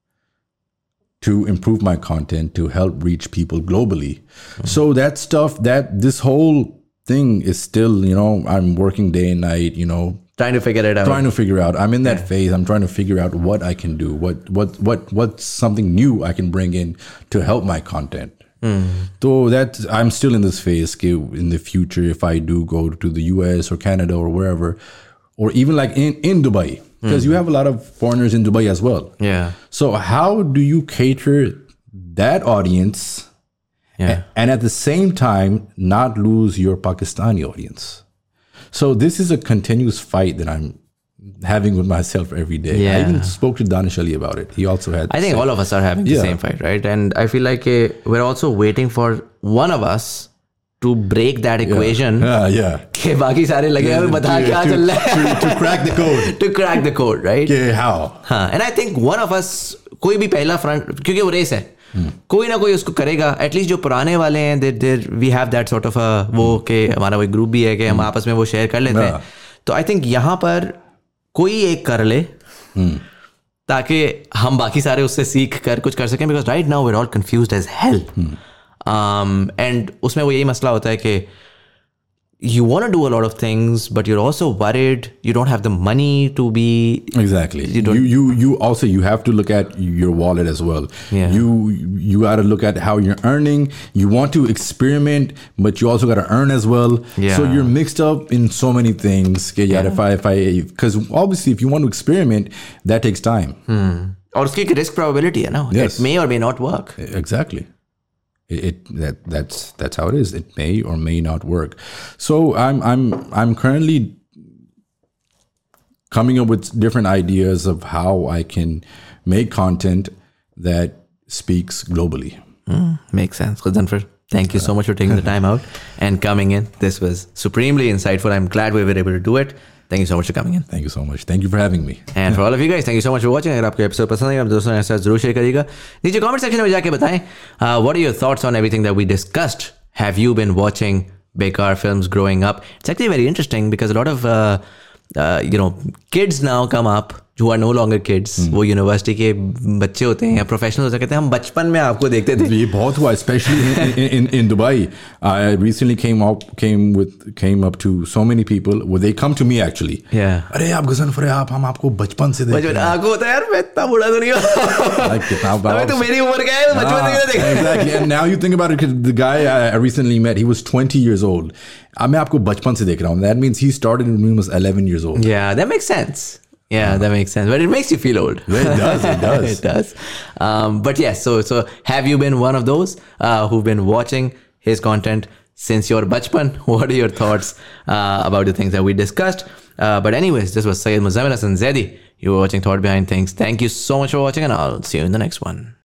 to improve my content to help reach people globally? Mm-hmm. So that stuff, that this whole thing is still, you know, I'm working day and night, you know, Trying to figure it out. Trying to figure out. I'm in that yeah. phase. I'm trying to figure out what I can do. What what what what's something new I can bring in to help my content. Mm. So that I'm still in this phase. In the future, if I do go to the U S or Canada or wherever, or even like in, in Dubai, because mm. you have a lot of foreigners in Dubai as well. Yeah. So how do you cater that audience yeah. and, and at the same time not lose your Pakistani audience? So this is a continuous fight that I'm having with myself every day. Yeah. I even spoke to Danish Ali about it. He also had... I think all of us are having the yeah. same fight, right? And I feel like uh, we're also waiting for one of us to break that equation. Yeah, yeah. Ke baaki sare lage hain, bata kya chal raha hai. To crack the code. To crack the code, right? Okay, how? Haan. And I think one of us, koi bhi pehla front, kyunki wo race hai. Hmm. कोई ना कोई उसको करेगा. At least जो पुराने वाले हैं there there we have that sort of वो कि हमारा कोई ग्रुप भी है कि हम आपस में वो शेयर कर लेते हैं. तो आई थिंक यहाँ पर कोई एक कर ले ताकि हम बाकी सारे उससे सीख कर कुछ कर सकें. Because right now we are all confused as hell. And उसमें वो यही मसला होता है कि you want to do a lot of things, but you're also worried you don't have the money to be exactly. You you, you you also you have to look at your wallet as well. Yeah. You you got to look at how you're earning. You want to experiment, but you also got to earn as well. Yeah. So you're mixed up in so many things. Okay, yeah. If I if I because obviously if you want to experiment, that takes time. Hmm. और उसकी एक risk probability है ना. Yes. It may or may not work. Exactly. It, it that that's that's how it is. It may or may not work. So I'm I'm I'm currently coming up with different ideas of how I can make content that speaks globally. Mm, makes sense. Ghazanfar, thank you so much for taking the time out and coming in. This was supremely insightful. I'm glad we were able to do it. Thank you so much for coming in. Thank you so much. Thank you for having me. And for all of you guys, thank you so much for watching. अगर आपको episode पसंद आया आप दोस्तों के साथ जरूर share करिएगा. नीचे कमेंट सेक्शन में जाके बताएं what are your thoughts on everything that we discussed. Have you been watching Bekar films growing up? It's actually very interesting because a lot of uh, uh, you know kids now come up who are no longer kids. वो university के बच्चे होते हैं या professional होते हैं, कहते हैं हम बचपन में आपको देखते थे. ये बहुत हुआ, especially in, in, in Dubai. I recently came up came with came up to so many people where they come to me actually. Yeah. अरे आप ग़ज़नफ़र आप हम आपको बचपन से देखते हैं. बचपन आपको होता है यार मैं इतना बूढ़ा तो नहीं हूँ. कितना बड़ा. तो मेरी उम्र का है बचपन से देखा. Exactly. And now you think about it, the guy I recently met, he was twenty years old. अब मैं आपको बचपन से देख रहा हूँ. That means he started when he was eleven years old. Yeah, that makes sense. Yeah, that makes sense. But it makes you feel old. It does. It does. It does. Um, but yes, so so have you been one of those uh, who've been watching his content since your bachpan? What are your thoughts uh, about the things that we discussed? Uh, but anyways, this was Syed Muzammil Hassan Zaidi. You were watching Thought Behind Things. Thank you so much for watching, and I'll see you in the next one.